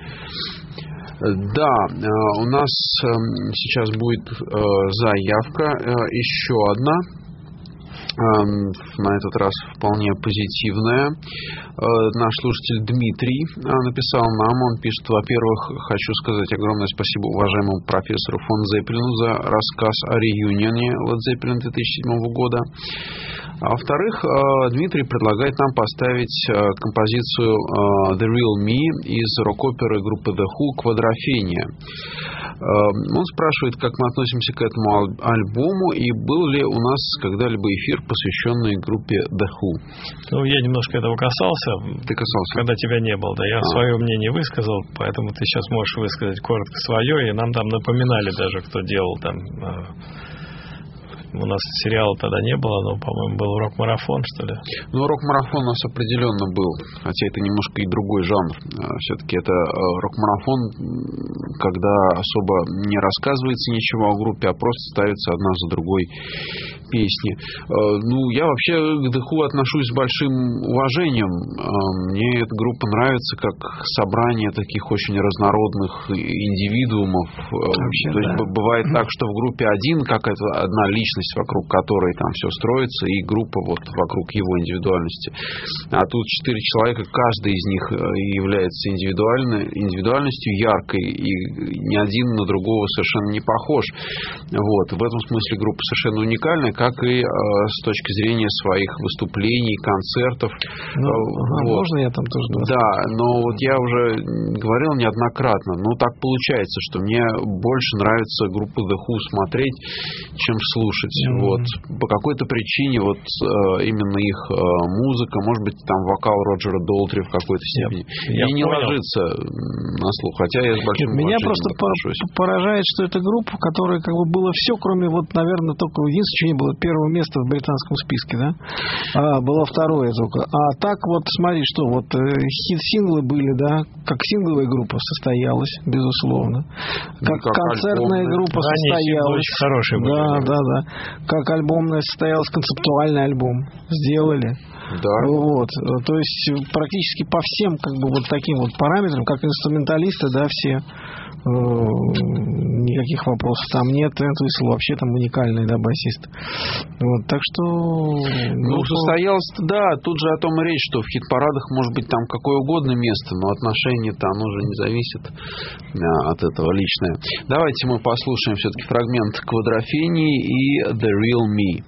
Да, у нас сейчас будет заявка еще одна. На этот раз вполне позитивная. Наш слушатель Дмитрий написал нам, он пишет: во-первых, хочу сказать огромное спасибо уважаемому профессору фон Зеппелину за рассказ о реюнионе Led Zeppelin две тысячи седьмого года. А во-вторых, Дмитрий предлагает нам поставить композицию The Real Me из рок-оперы группы The Who «Квадрофения». Он спрашивает, как мы относимся к этому альбому и был ли у нас когда-либо эфир, посвященный группе The Who. Ну, я немножко этого касался. Ты касался? Когда тебя не было, да. Я а. свое мнение высказал, поэтому ты сейчас можешь высказать коротко свое, и нам там напоминали даже, кто делал там... У нас сериала тогда не было, но, по-моему, был рок-марафон, что ли? Ну, рок-марафон у нас определенно был, хотя это немножко и другой жанр. Все-таки это рок-марафон, когда особо не рассказывается ничего о группе, а просто ставится одна за другой песни. Ну, я вообще к The Who отношусь с большим уважением. Мне эта группа нравится как собрание таких очень разнородных индивидуумов. Вообще, то есть да. Бывает так, что в группе один какая-то одна личность, вокруг которой там все строится, и группа вот вокруг его индивидуальности. А тут четыре человека, каждый из них является индивидуальной, индивидуальностью яркой, и ни один на другого совершенно не похож. Вот. В этом смысле группа совершенно уникальная, как и э, с точки зрения своих выступлений, концертов. Ну, вот. Можно я там тоже? Да, но вот я уже говорил неоднократно, ну так получается, что мне больше нравится группу The Who смотреть, чем слушать. Mm-hmm. Вот. По какой-то причине вот э, именно их э, музыка, может быть, там вокал Роджера Долтри в какой-то степени, я, я и не понял. ложится на слух, хотя я с большим Нет, меня просто поражает, что это группа, в которой как бы было все, кроме вот, наверное, только единственное, что не было первого места в британском списке, да? А, было второе только. А так вот, смотри, что вот э, хит-синглы были, да, как сингловая группа состоялась, безусловно. Как, как концертная альбомная. Группа состоялась. Очень хорошие были. Да, да, да. Как альбомная состоялась, концептуальный альбом сделали. Да. Вот. То есть практически по всем как бы вот таким вот параметрам, как инструменталисты, да, все. Никаких вопросов там нет. Энтвисл вообще там уникальный, да, басист. Вот, так что... Ну, ну состоялось, да, тут же о том и речь, что в хит-парадах может быть там какое угодно место, но отношение-то оно же не зависит а, от этого личное. Давайте мы послушаем все-таки фрагмент «Квадрофении» и «The Real Me».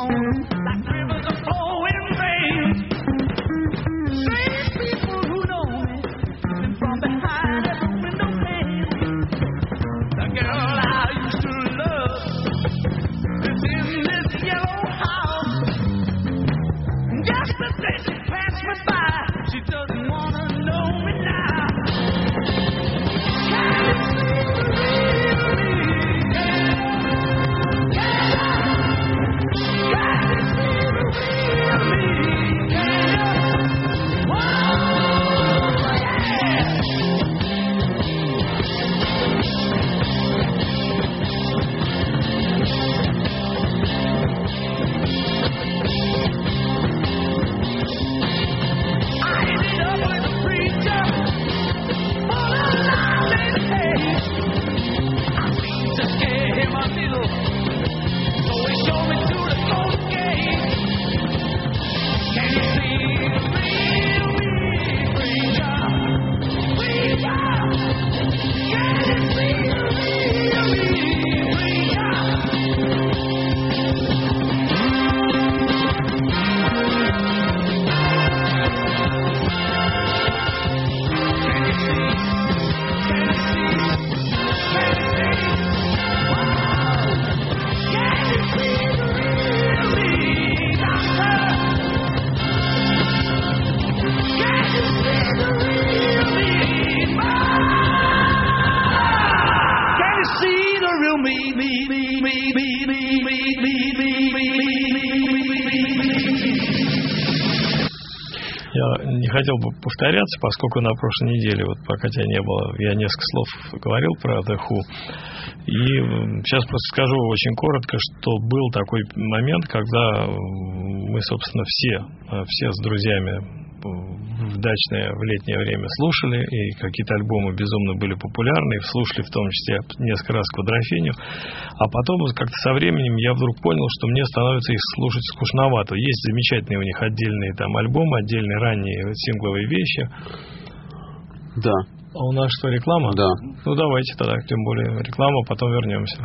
Я не хотел бы повторяться, поскольку на прошлой неделе, вот пока тебя не было, я несколько слов говорил про The Who. И сейчас просто скажу очень коротко, что был такой момент, когда мы, собственно, все, все с друзьями в дачное, в летнее время слушали, и какие-то альбомы безумно были популярны, и слушали в том числе несколько раз Квадрофению. А потом как-то со временем я вдруг понял, что мне становится их слушать скучновато. Есть замечательные у них отдельные там альбомы, отдельные ранние сингловые вещи. Да. А у нас что, реклама? Да. Ну давайте тогда, тем более реклама, потом вернемся.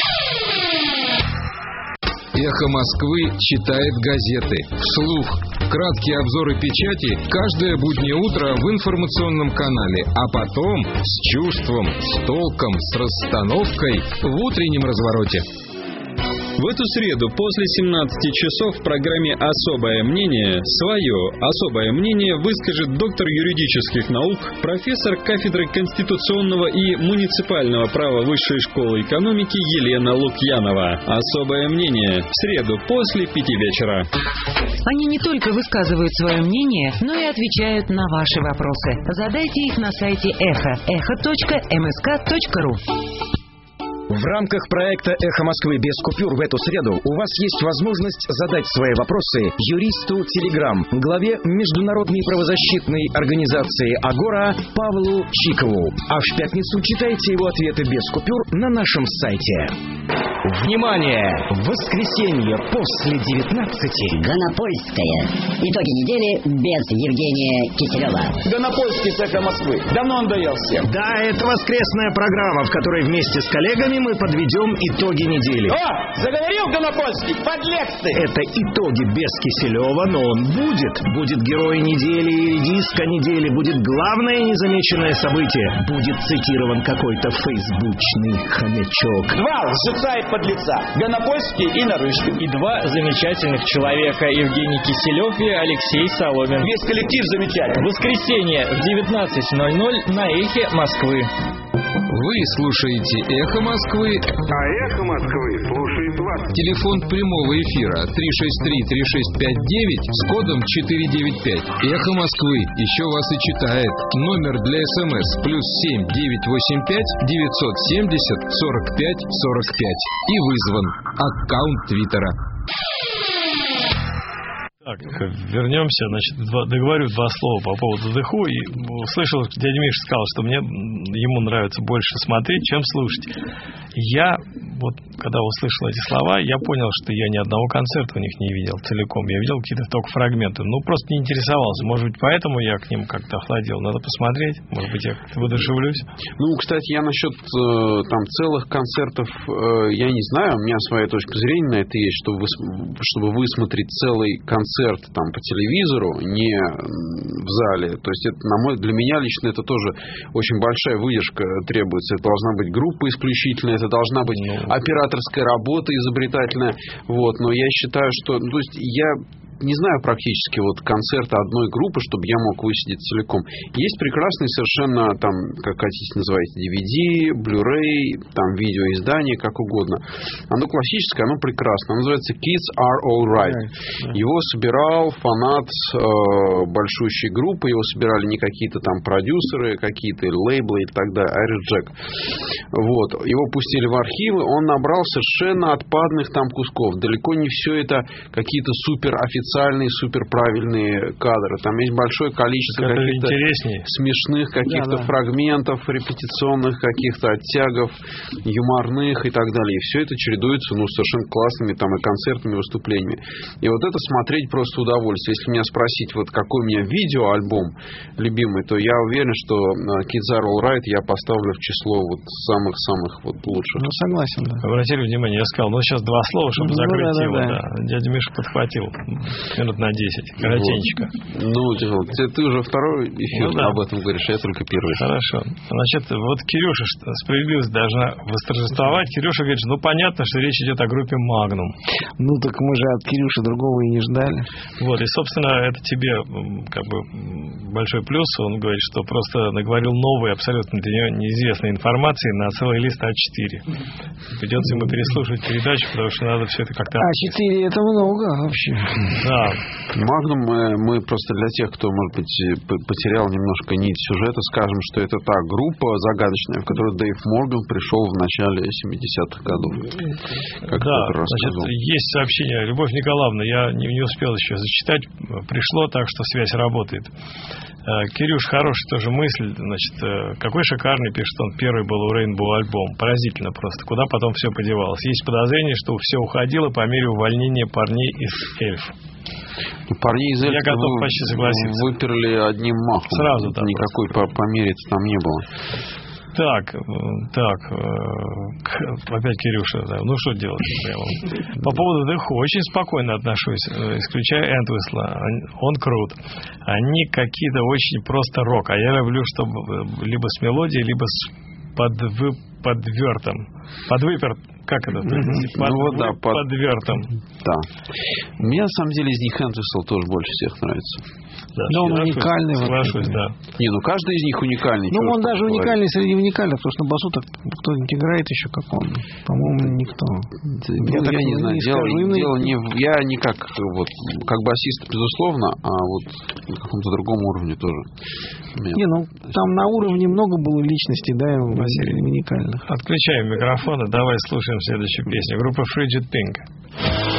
Эхо Москвы читает газеты вслух. Краткие обзоры печати каждое буднее утро в информационном канале, а потом с чувством, с толком, с расстановкой в утреннем развороте. В эту среду после семнадцати часов в программе «Особое мнение» свое особое мнение выскажет доктор юридических наук, профессор кафедры конституционного и муниципального права Высшей школы экономики Елена Лукьянова. «Особое мнение» в среду после пяти вечера. Они не только высказывают свое мнение, но и отвечают на ваши вопросы. Задайте их на сайте эхо эхо точка эм эс ка точка ру. В рамках проекта «Эхо Москвы» без купюр в эту среду у вас есть возможность задать свои вопросы юристу Телеграм, главе международной правозащитной организации «Агора» Павлу Чикову. А в пятницу читайте его ответы без купюр на нашем сайте. Внимание! В воскресенье после девятнадцати Гонопольская. Итоги недели без Евгения Киселева. Гонопольский с «Эхо Москвы». Давно он доел всем. Да, это воскресная программа, в которой вместе с коллегами мы подведем итоги недели. О, заговорил Гонопольский, подлец ты! Это итоги без Киселева, но он будет. Будет герой недели и редиска недели. Будет главное незамеченное событие. Будет цитирован какой-то фейсбучный хомячок. Два лжеца и подлеца. Гонопольский и Нарышкин. И два замечательных человека. Евгений Киселев и Алексей Соломин. Весь коллектив замечательный. Воскресенье в девятнадцать ноль ноль на Эхе Москвы. Вы слушаете «Эхо Москвы», а «Эхо Москвы» слушает вас. Телефон прямого эфира три шесть три три шесть пять девять с кодом четыре девять пять. «Эхо Москвы» еще вас и читает. Номер для СМС плюс семь девять восемь пять девятьсот семьдесят сорок пять сорок пять. И вызван. Аккаунт Твиттера. Так, вернемся, значит, два, договорю два слова по поводу The Who. И услышал, дядя Миша сказал, что мне ему нравится больше смотреть, чем слушать. Я вот когда услышал эти слова, я понял, что я ни одного концерта у них не видел целиком. Я видел какие-то только фрагменты. Ну, просто не интересовался. Может быть, поэтому я к ним как-то охладел. Надо посмотреть. Может быть, я как-то воодушевлюсь. Ну, кстати, я насчет э, там целых концертов, э, я не знаю. У меня своя точка зрения на это есть, чтобы, вы, чтобы высмотреть целый концерт там по телевизору, не в зале. То есть, это, на мой, для меня лично это тоже очень большая выдержка требуется. Это должна быть группа исключительная, это должна быть операторская работа изобретательная. Вот. Но я считаю, что... Ну, то есть я не знаю практически вот концерта одной группы, чтобы я мог высидеть целиком. Есть прекрасные совершенно, там, как хотите называйте, ди ви ди, Blu-ray, там, видеоиздание, как угодно. Оно классическое, оно прекрасно. Оно называется Kids Are Alright. Его собирал фанат э, большущей группы, его собирали не какие-то там продюсеры, какие-то лейблы и так далее, а Джек. Вот. Его пустили в архивы, он набрал совершенно отпадных там кусков. Далеко не все это какие-то супер официальные официальные суперправильные кадры. Там есть большое количество это каких-то интереснее. смешных каких-то да, да. фрагментов, репетиционных каких-то оттягов, юморных и так далее. И все это чередуется ну, совершенно классными там, и концертными выступлениями. И вот это смотреть просто удовольствие. Если меня спросить, вот какой у меня видеоальбом любимый, то я уверен, что Kids Are Alright я поставлю в число вот самых-самых вот лучших. Ну, согласен, да. Обратили внимание, я сказал, ну, сейчас два слова, чтобы ну, закрыть да, его. да, да. Да. Дядя Миша подхватил. Минут на десять. Коротенечко. Вот. Ну, ты, ты уже второй эфир ну, да. об этом говоришь, а я только первый. Хорошо. Значит, вот Кирюша, справедливость должна восторжествовать. Кирюша говорит, ну, понятно, что речь идет о группе Magnum. Ну, так мы же от Кирюши другого и не ждали. Вот, и, собственно, это тебе как бы большой плюс. Он говорит, что просто наговорил новой, абсолютно для него неизвестной информации на целый лист а четыре. Придется ему переслушать передачу, потому что надо все это как-то... а четыре это много вообще. Да. Magnum, мы, мы просто для тех, кто, может быть, потерял немножко нить сюжета, скажем, что это та группа загадочная, в которую Дэйв Морган пришел в начале семидесятых годов. Как да, значит, есть сообщение. Любовь Николаевна, я не, не успел еще зачитать. Пришло, так что связь работает. Кирюш, хорошая тоже мысль. Значит, какой шикарный, пишет он, первый был у Rainbow альбом. Поразительно просто. Куда потом все подевалось. Есть подозрение, что все уходило по мере увольнения парней из Эльф. Парней из Эльф я готов вы, почти согласиться. Выперли одним махом. Сразу, да. Никакой по, по мере там не было. Так, так, опять Кирюша, да. Ну что делать? По поводу The Who очень спокойно отношусь, исключая Энтвисла. Он крут. Они какие-то очень просто рок. А я люблю, чтобы либо с мелодией, либо с подвы, подвертом. Подвыперт. Как это? Mm-hmm. Под, ну, вот, да, под... подвертом. Да. Мне, на самом деле, из них Энтвисл тоже больше всех нравится. Да, но он уникальный. Соглашусь, да. Не, ну каждый из них уникальный. Ну, он даже уникальный среди уникальных, потому что на басу так кто-нибудь играет еще, как он. По-моему, никто. Ну, я, я не знаю, не дело, скажу, дело не в... Я не как, вот, как басист, безусловно, а вот на каком-то другом уровне тоже. Не, ну, там на уровне много было личностей, да, уникальных. Отключаем микрофоны, давай слушаем следующую песню. Группа Frigid Pink.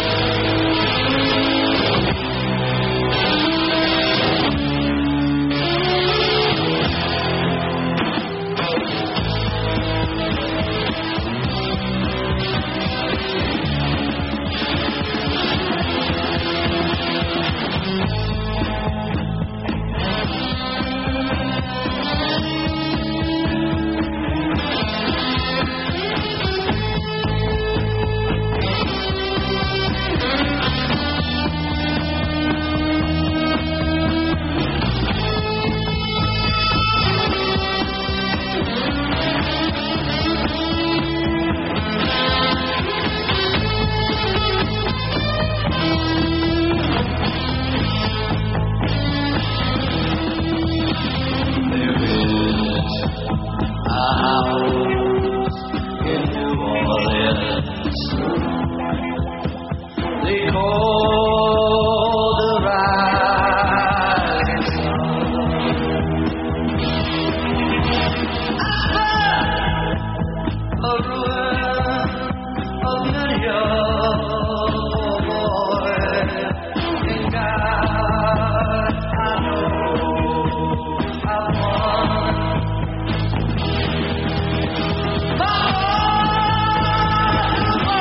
Oh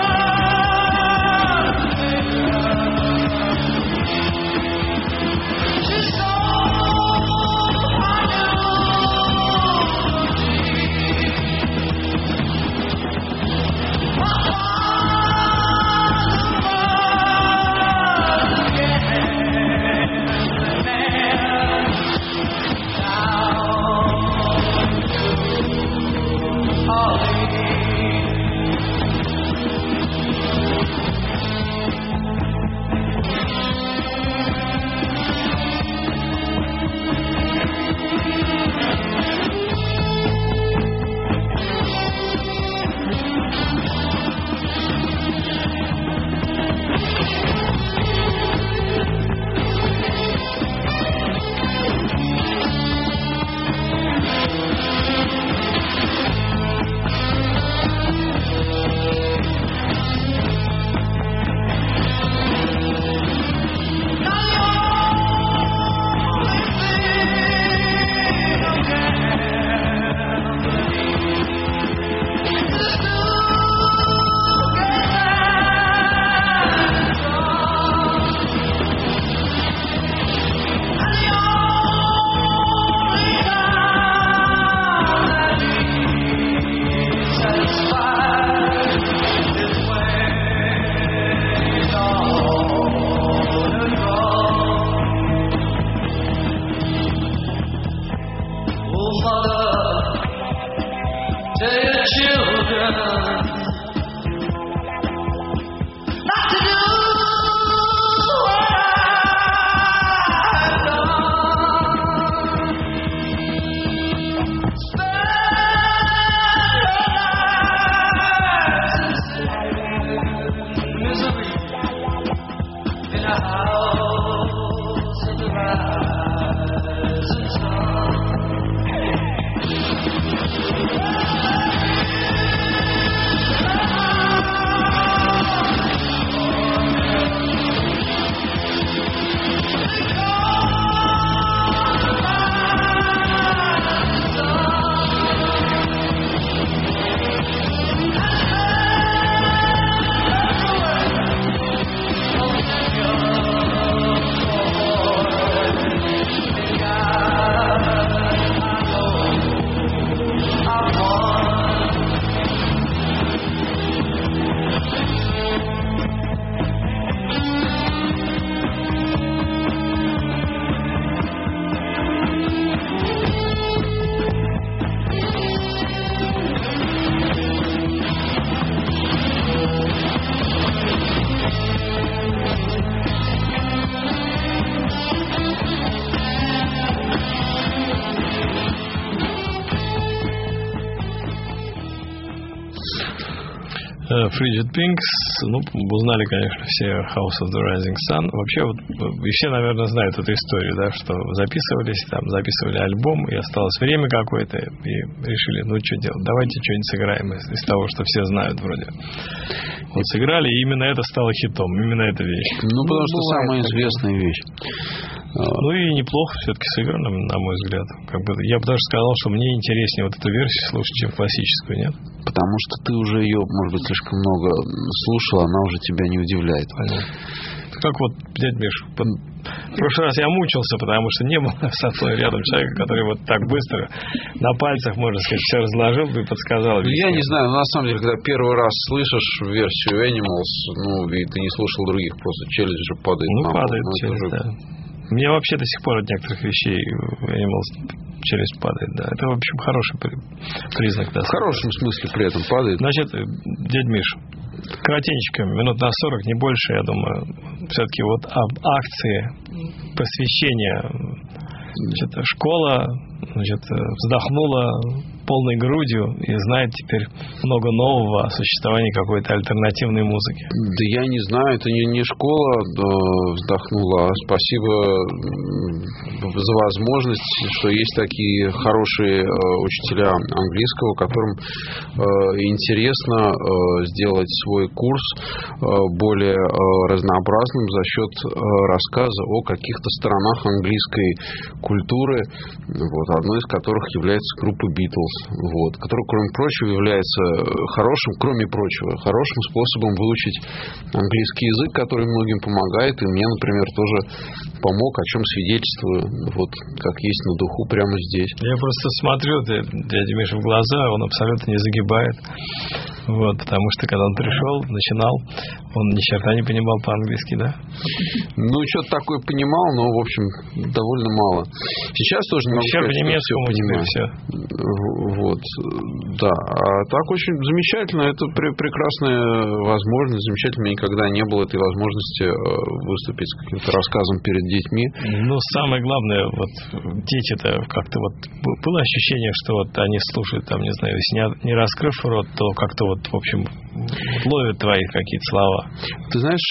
Frigid Pinks, ну, узнали, конечно, все House of the Rising Sun. Вообще, вот, и все, наверное, знают эту историю, да, что записывались, там, записывали альбом, и осталось время какое-то, и решили, ну, что делать, давайте что-нибудь сыграем из, из того, что все знают вроде. Вот сыграли, и именно это стало хитом, именно эта вещь. Ну, потому что самая известная вещь. Ну и неплохо все-таки сыграно, на мой взгляд. Как бы, я бы даже сказал, что мне интереснее вот эту версию слушать, чем классическую, нет? Потому что ты уже ее, может быть, слишком много слушал, она уже тебя не удивляет. Понятно. Как вот, дядь Миш, в прошлый раз я мучился, потому что не было со мной рядом человека, который вот так быстро на пальцах, можно сказать, все разложил и подсказал. Я не знаю, но на самом деле, когда первый раз слышишь версию Animals, ну, и ты не слушал других, просто челюсть же падает. Ну, на пол, падает ну, челюсть, уже... да. Мне вообще до сих пор от некоторых вещей Animals челюсть падает, да. Это, в общем, хороший признак. Да, в хорошем смысле при этом падает. Значит, дядь Миш, коротенько, минут на сорок, не больше, я думаю, все-таки вот об акции посвящения. Значит, школа, значит, вздохнула полной грудью и знает теперь много нового о существовании какой-то альтернативной музыки. Да я не знаю, это не, не школа да, вздохнула, а спасибо за возможность, что есть такие хорошие э, учителя английского, которым э, интересно э, сделать свой курс э, более э, разнообразным за счет э, рассказа о каких-то сторонах английской культуры, вот, одной из которых является группа Beatles. Вот, который, кроме прочего, является хорошим, кроме прочего, хорошим способом выучить английский язык, который многим помогает, и мне, например, тоже помог, о чем свидетельствую, вот, как есть на духу прямо здесь. Я просто смотрю дядя Миша в глаза, он абсолютно не загибает, вот, потому что, когда он пришел, начинал, он ни черта не понимал по-английски, да? Ну, что-то такое понимал, но, в общем, довольно мало. Сейчас тоже не могу сказать, что все понимаю. Все. Вот, да. А так очень замечательно. Это пр- прекрасная возможность. Замечательно. У меня никогда не было этой возможности выступить с каким-то рассказом перед детьми. Ну, самое главное, вот дети-то как-то вот было ощущение, что вот они слушают, там, не знаю, если не, не раскрыв рот, то как-то вот, в общем, ловят твои какие-то слова. Ты знаешь,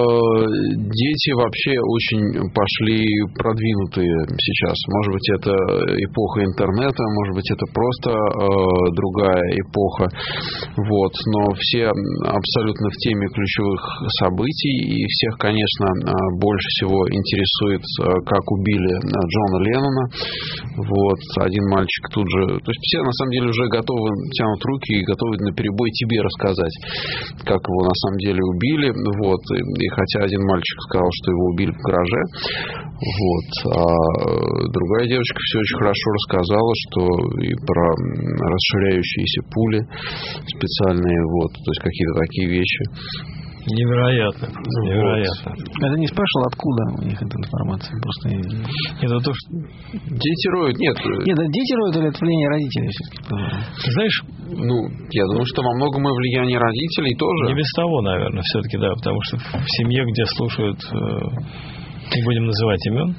дети вообще очень пошли продвинутые сейчас. Может быть, это эпоха интернета, может быть, это просто другая эпоха. Вот. Но все абсолютно в теме ключевых событий. И всех, конечно, больше всего интересует, как убили Джона Леннона. Вот. Один мальчик тут же... То есть все, на самом деле, уже готовы, тянут руки и готовы наперебой тебе рассказать, как его на самом деле убили. Вот. И, и хотя один мальчик сказал, что его убили в гараже, вот, а другая девочка все очень хорошо рассказала, что и про расширяющиеся пули специальные, вот, то есть какие-то такие вещи. Невероятно, невероятно. Вот. Это не спрашивал, откуда у них эта информация, просто не... Это то, что дети роют, нет. Нет, это дети роют или это влияние родителей все-таки? Знаешь, ну, я думаю, что во многом и влияние родителей тоже. Не без того, наверное, все-таки, да, потому что в семье, где слушают, не будем называть имен,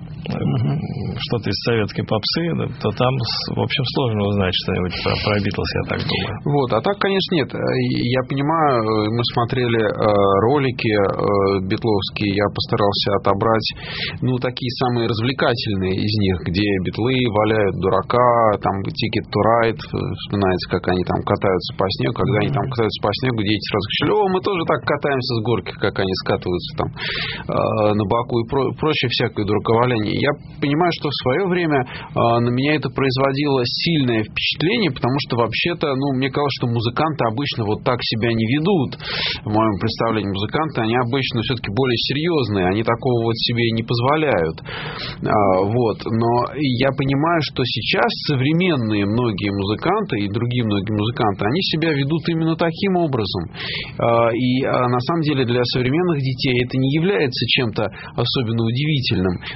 что-то из советской попсы, то там, в общем, сложно узнать что-нибудь про, про Битлз, я так думаю. Вот, а так, конечно, нет. Я понимаю, мы смотрели ролики битловские, я постарался отобрать, ну, такие самые развлекательные из них, где битлы валяют дурака, там Ticket to Ride, вспоминается, как они там катаются по снегу, когда mm-hmm. они там катаются по снегу, дети сразу кричали: о, мы тоже так катаемся с горки, как они скатываются там на боку и про- прочее всякое дураковаляние. Я понимаю, что в свое время э, на меня это производило сильное впечатление, потому что вообще-то, ну, мне казалось, что музыканты обычно вот так себя не ведут. В моем представлении музыканты, они обычно все-таки более серьезные, они такого вот себе не позволяют. А, вот. Но я понимаю, что сейчас современные многие музыканты и другие многие музыканты, они себя ведут именно таким образом. А, и а, на самом деле для современных детей это не является чем-то особенно удивительным. Но оно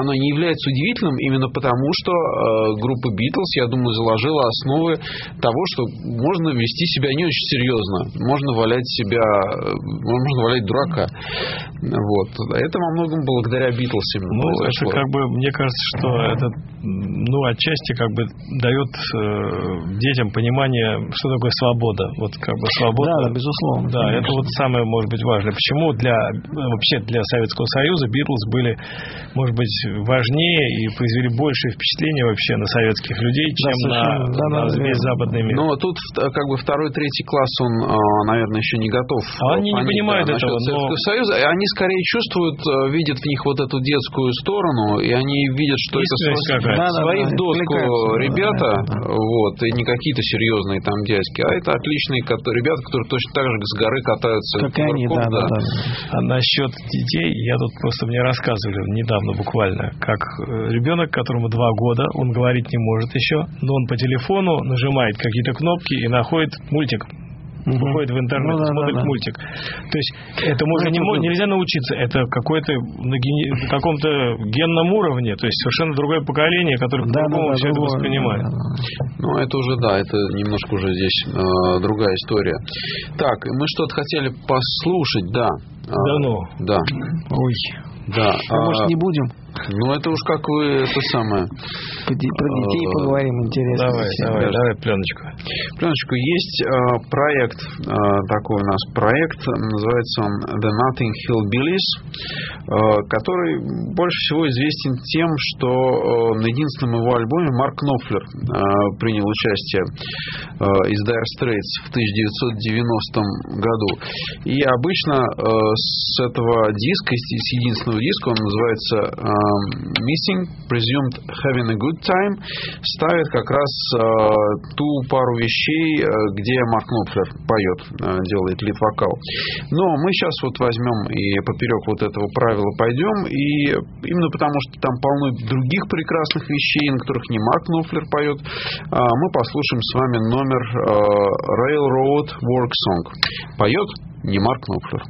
оно не является удивительным именно потому, что э, группа Битлз, я думаю, заложила основы того, что можно вести себя не очень серьезно, можно валять себя, можно валять дурака. Вот. Это во многом благодаря Битлз. Ну, это как бы, мне кажется, что это, ну, отчасти как бы дает э, детям понимание, что такое свобода. Вот как бы свобода. Да, безусловно. Да, конечно. Это вот самое, может быть, важное. Почему для вообще для Советского Союза Битлз были, может быть, важнее и произвели большее впечатление вообще на советских людей, чем да, на, да, на да, весь да. западный мир. Но тут как бы второй, третий класс, он, наверное, еще не готов. А они не понимают да, этого. Но... Союза. Они скорее чувствуют, видят в них вот эту детскую сторону, и они видят, что Истинность это свои, да, свои да, в доску ребята, да, да. Вот, и не какие-то серьезные там дядьки, а это отличные ребята, которые точно так же с горы катаются. Как они, да, да, да. А насчет детей, я тут просто мне рассказывали недавно буквально, как ребенок, которому два года, он говорить не может еще, но он по телефону нажимает какие-то кнопки и находит мультик. Выходит в интернет, ну, да, смотрит да, да. мультик. То есть это можно ну, не, нельзя научиться. Это какой-то на, гени, на каком-то генном уровне. То есть совершенно другое поколение, которое да, по-другому да, да, все другое, это воспринимает. Да, да. Ну, это уже, да, это немножко уже здесь э, другая история. Так, мы что-то хотели послушать, да. Да ну. Да. Ой. Да. А, а может, не будем? Ну, это уж как вы, это самое... Про детей а, поговорим, интересно. Давай, давай, даже. давай пленочку. Пленочку. Есть а, проект, а, такой у нас проект, называется он The Notting Hill Billies, а, который больше всего известен тем, что а, на единственном его альбоме Марк Knopfler а, принял участие а, из Dire Straits в тысяча девятьсот девяностом году. И обычно а, с этого диска, с единственного диска, он называется а, Missing, Presumed Having a Good Time, ставит как раз э, ту пару вещей, э, где Марк Knopfler поет, э, делает лид-вокал. Но мы сейчас вот возьмем и поперек вот этого правила пойдем, и именно потому, что там полно других прекрасных вещей, на которых не Марк Knopfler поет, э, мы послушаем с вами номер э, Railroad Work Song. Поет не Марк Knopfler.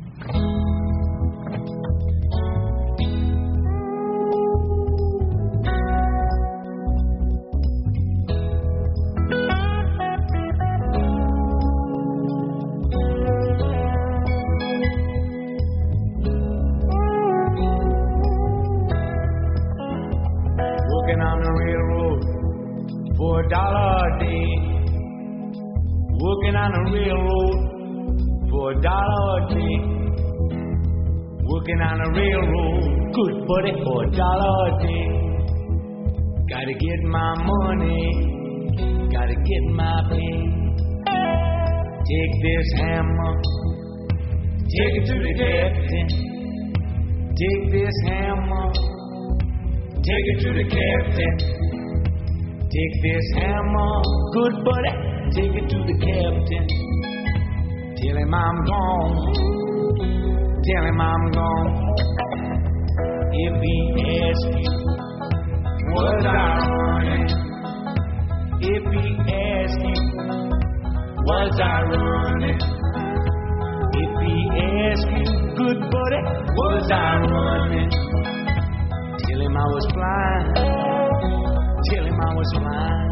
Working on a railroad, good buddy, for a dollar a day. Gotta get my money, gotta get my pay. Take this hammer, take it to the captain. Take this hammer, take it to the captain. Take this hammer, good buddy, take it to the captain. Tell him I'm gone. Tell him I'm gone. If he asks you, was I running? If he asks you, was I running? If he asks you, good buddy, was I running? Tell him I was flying. Tell him I was flying.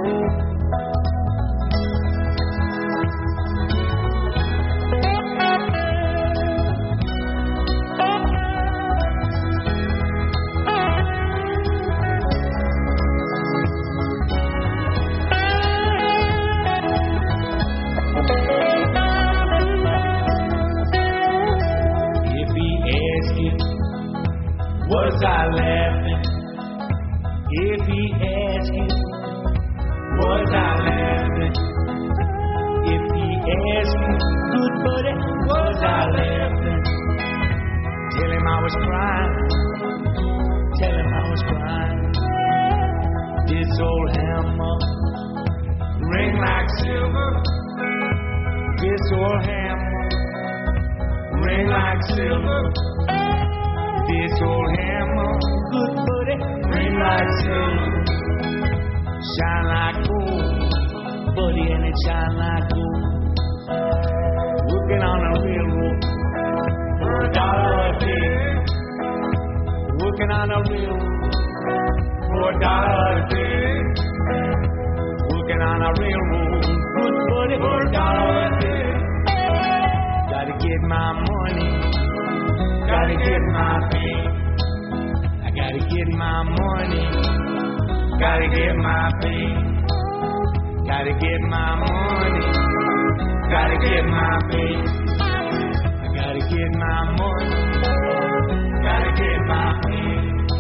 Was I laughing? If he asks you, was I laughing? If he asks you, good buddy, was I laughing? Tell him I was crying. Tell him I was crying. This old hammer ring like silver. This old hammer ring like silver. This old hammer, good buddy, ring like silver. Shine like gold, buddy, and it shine like gold. Working on a railroad for a dollar a day. Working on a railroad for Dorothy. Working on a railroad, good buddy for Dorothy. Gotta get my money, gotta get my pay. I gotta get my money, gotta get my pay. Gotta get my money, gotta get my pay. I gotta get my money, gotta get my pay.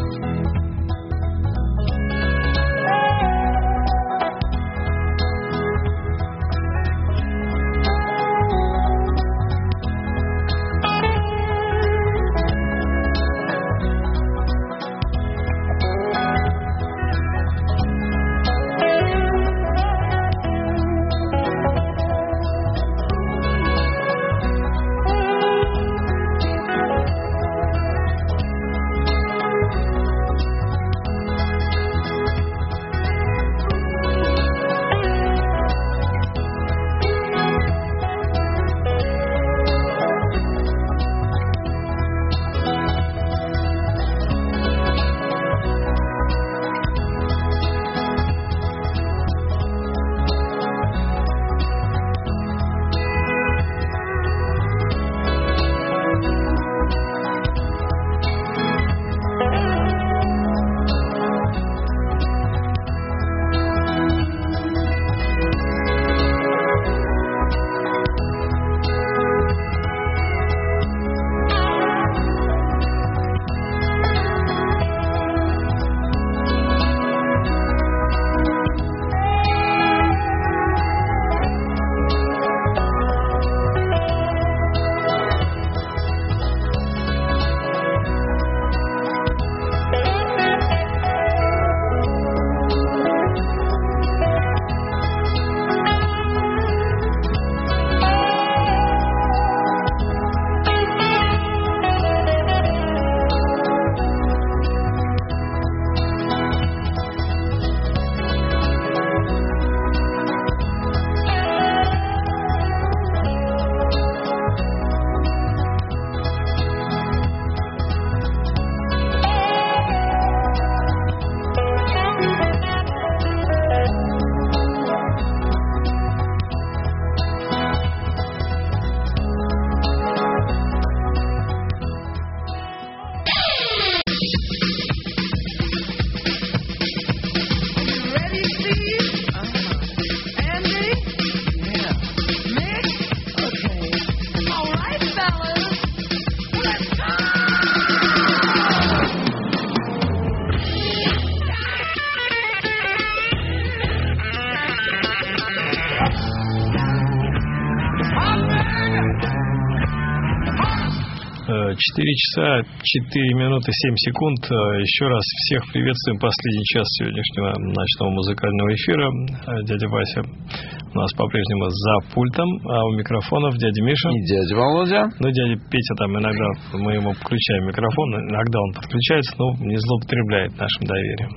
четыре часа четыре минуты семь секунд. Еще раз всех приветствуем. Последний час сегодняшнего ночного музыкального эфира. Дядя Вася у нас по-прежнему за пультом, а у микрофонов дядя Миша и дядя Володя. Ну, дядя Петя там иногда, мы ему включаем микрофон, иногда он подключается, но не злоупотребляет нашим доверием.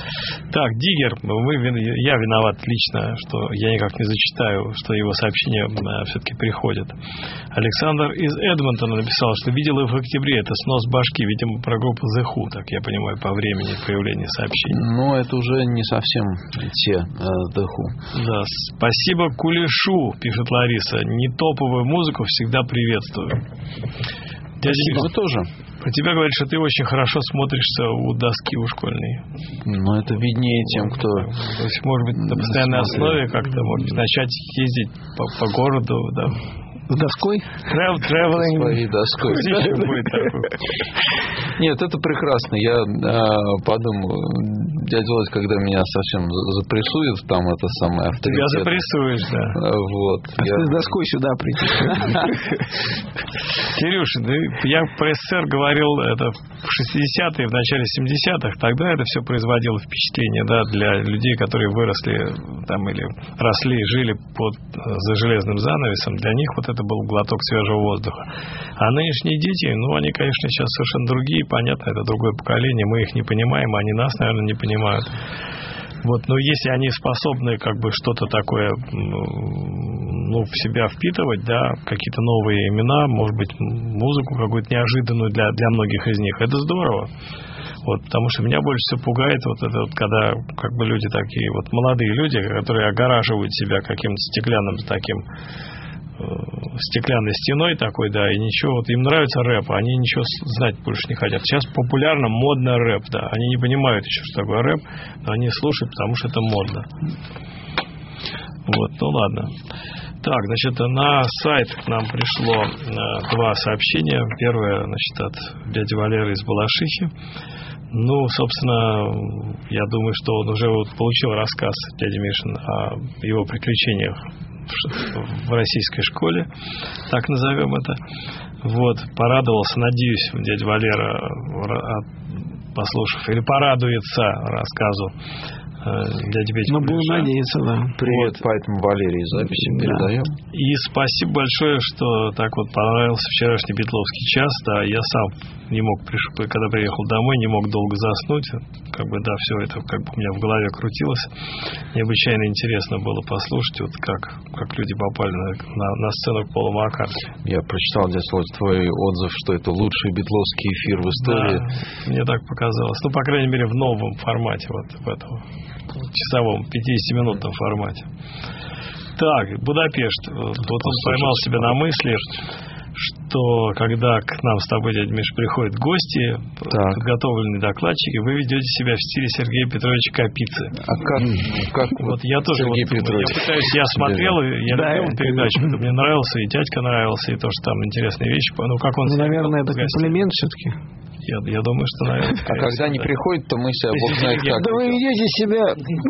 Так, Диггер, мы, я виноват лично, что я никак не зачитаю, что его сообщения а, все-таки приходят. Александр из Эдмонтона написал, что видел их в октябре. Это снос башки, видимо, про группу The Who, так я понимаю, по времени появления сообщений. Ну, это уже не совсем те uh, The Who. Да, спасибо Кулешу, пишет Лариса. Не топовую музыку всегда приветствую. Дядя Спасибо, вы тоже. Про тебя говорят, что ты очень хорошо смотришься у доски у школьной. Ну, это виднее тем, кто... То есть, может быть, на постоянной основе как-то, может быть, начать ездить по, по городу, да. С доской? Traveling. Своей доской. Нет, это прекрасно. Я а, подумал, дядя Володя, когда меня совсем запрессует, там это самое авторитет. Тебя запрессуешь, да. Вот. А я... ты с доской сюда прийти. Кирюша, я про СССР говорил это в шестидесятые, в начале семидесятых. Тогда это все производило впечатление, да, для людей, которые выросли там или росли, жили под, за железным занавесом. Для них вот это был глоток свежего воздуха. А нынешние дети, ну, они, конечно, сейчас совершенно другие, понятно, это другое поколение, мы их не понимаем, они нас, наверное, не понимают. Вот, но если они способны как бы что-то такое, ну, в себя впитывать, да, какие-то новые имена, может быть, музыку какую-то неожиданную для, для многих из них, это здорово. Вот, потому что меня больше всего пугает вот это вот, когда как бы люди такие, вот молодые люди, которые огораживают себя каким-то стеклянным таким, э, стеклянной стеной такой, да, и ничего, вот им нравится рэп, а они ничего знать больше не хотят. Сейчас популярно, модно рэп, да, они не понимают еще, что такое рэп, но они слушают, потому что это модно. Вот, ну ладно. Так, значит, на сайт к нам пришло э, два сообщения. Первое, значит, от дяди Валеры из Балашихи. Ну, собственно, я думаю, что он уже вот получил рассказ дяди Мишин о его приключениях в российской школе, так назовем это. Вот, порадовался, надеюсь, дядя Валера, послушав, или порадуется рассказу дяди Пети. Ну, будем надеяться, да. Привет, вот. Поэтому Валерии записи да. передаем. И спасибо большое, что так вот понравился вчерашний битловский час. Да, я сам не мог, когда приехал домой, не мог долго заснуть. Как бы, да, все это как бы у меня в голове крутилось. Необычайно интересно было послушать, вот как, как люди попали на, на, на сцену к Полу Маккартни. Я прочитал, дядя Володь, твой отзыв, что это лучший битловский эфир в истории. Да, мне так показалось. Ну, по крайней мере, в новом формате, вот в этом часовом, пятидесятиминутном формате. Так, Будапешт. Вот он поймал себя на мысли, что когда к нам с тобой, дядя Миш, приходят гости, так. подготовленные докладчики, вы ведете себя в стиле Сергея Петровича Капицы. А как? как вот я тоже Сергей вот, Петрович. Я пытаюсь, я смотрел, я да, любил передачу, мне нравился, и дядька нравился, и то, что там интересные вещи. Ну, как он... Ну, наверное, это комплимент все-таки. Я, я думаю, что, наверное... А когда они да. приходят, то мы себя, Бог знает как... Да вы ведете себя...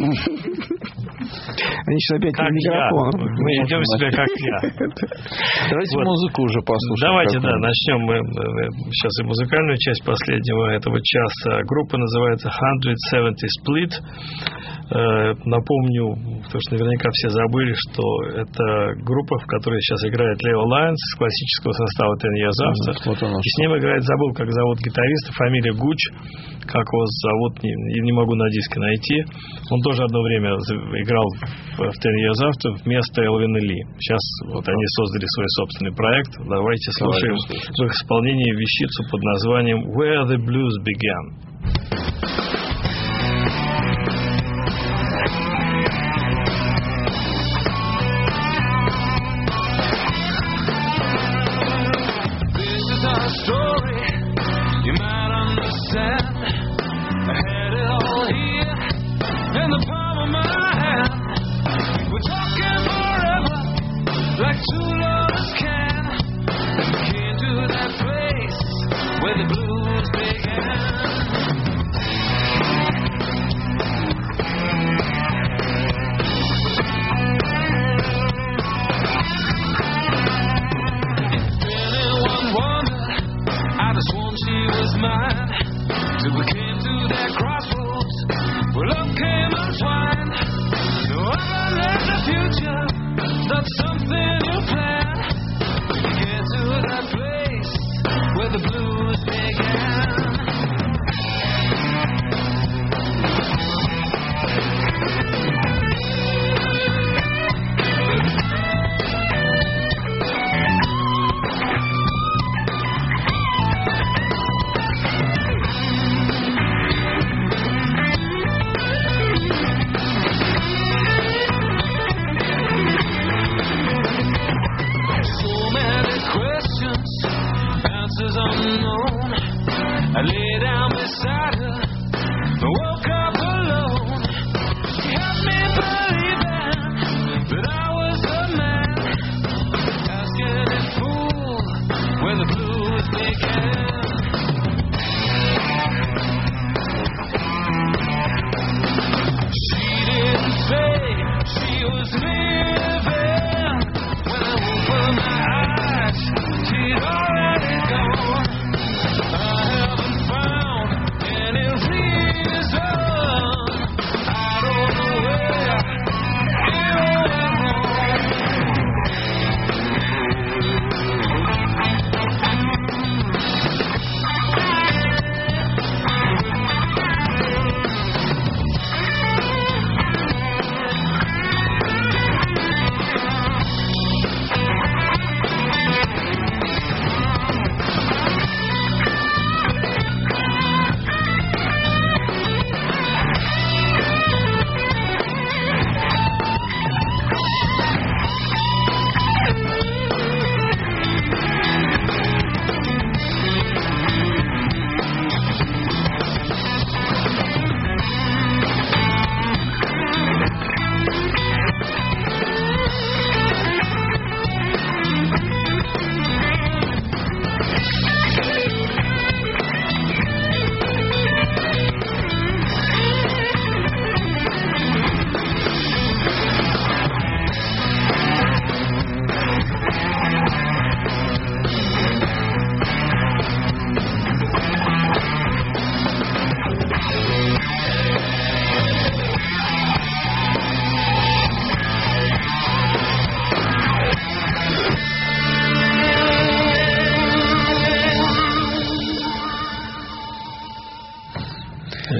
Они сейчас опять как на микрофон. Я. Мы ведем себя как я. Давайте вот. музыку уже послушаем. Давайте, да, начнем мы сейчас и музыкальную часть последнего этого часа. Группа называется сто семьдесят Split. Напомню, потому что наверняка все забыли, что это группа, в которой сейчас играет Лео Лайнс из классического состава Ten Years After. Вот и с ним играет, забыл, как зовут гитариста, фамилия Гуч, как его зовут, не, не могу на диске найти. Он тоже одно время играл в Ten Years After вместо Элвина Ли. Сейчас вот они создали свой собственный проект. Давайте слушаем в их исполнении вещицу под названием Where the Blues Began.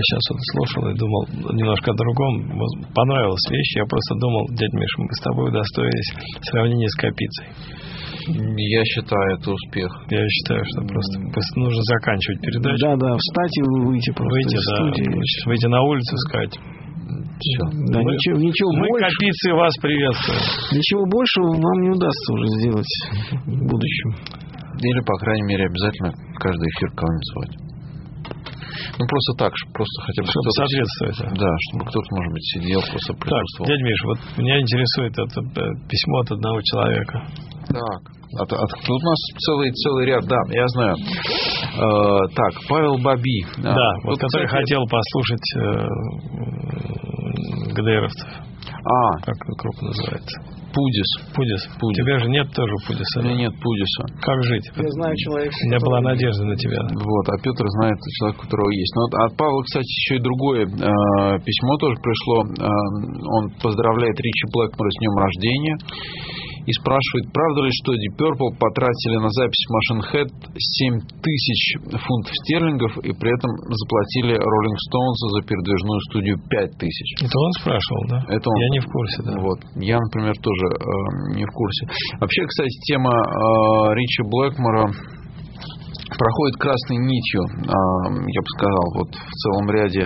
сейчас вот слушал и думал немножко о другом. Понравилась вещь. Я просто думал, дядя Миша, мы с тобой удостоились сравнения с Капицей. Я считаю, это успех. Я считаю, что просто, просто нужно заканчивать передачу. Да, да, встать и выйти просто выйти, из да, студии. Выйти на улицу и сказать. Все. Да, мы, ничего, ничего мы больше, Капицы вас приветствуем. Ничего больше вам не удастся уже сделать в будущем. Или, по крайней мере, обязательно каждый эфир кого-нибудь звать. Ну, просто так, просто хотя бы чтобы кто-то... соответствовать. Да, чтобы кто-то, может быть, сидел, просто присутствовал. Так, дядя Миш, вот меня интересует это письмо от одного человека. Так, от, от, тут у нас целый, целый ряд, да, я знаю. Э, так, Павел Баби. Да, а, вот вот, который кстати... хотел послушать э, ГДРовцев. А. Как круг называется? Пудис. Пудис. Пудис. У тебя же нет тоже Пудиса. У меня нет Пудиса. Как жить? Я знаю человека. У меня была надежда на тебя. Вот, а Петр знает человека, у которого есть. Но от Павла, кстати, еще и другое э, письмо тоже пришло. Э, он поздравляет Ричи Блэкмора с днем рождения. И спрашивает, правда ли, что Deep Purple потратили на запись Machine Head семь тысяч фунтов стерлингов и при этом заплатили Rolling Stones за передвижную студию пять тысяч. Это он спрашивал, да? Это он. Я не в курсе, да. Вот. Я, например, тоже э, не в курсе. Вообще, кстати, тема э, Ричи Блэкмора проходит красной нитью, э, я бы сказал, вот в целом ряде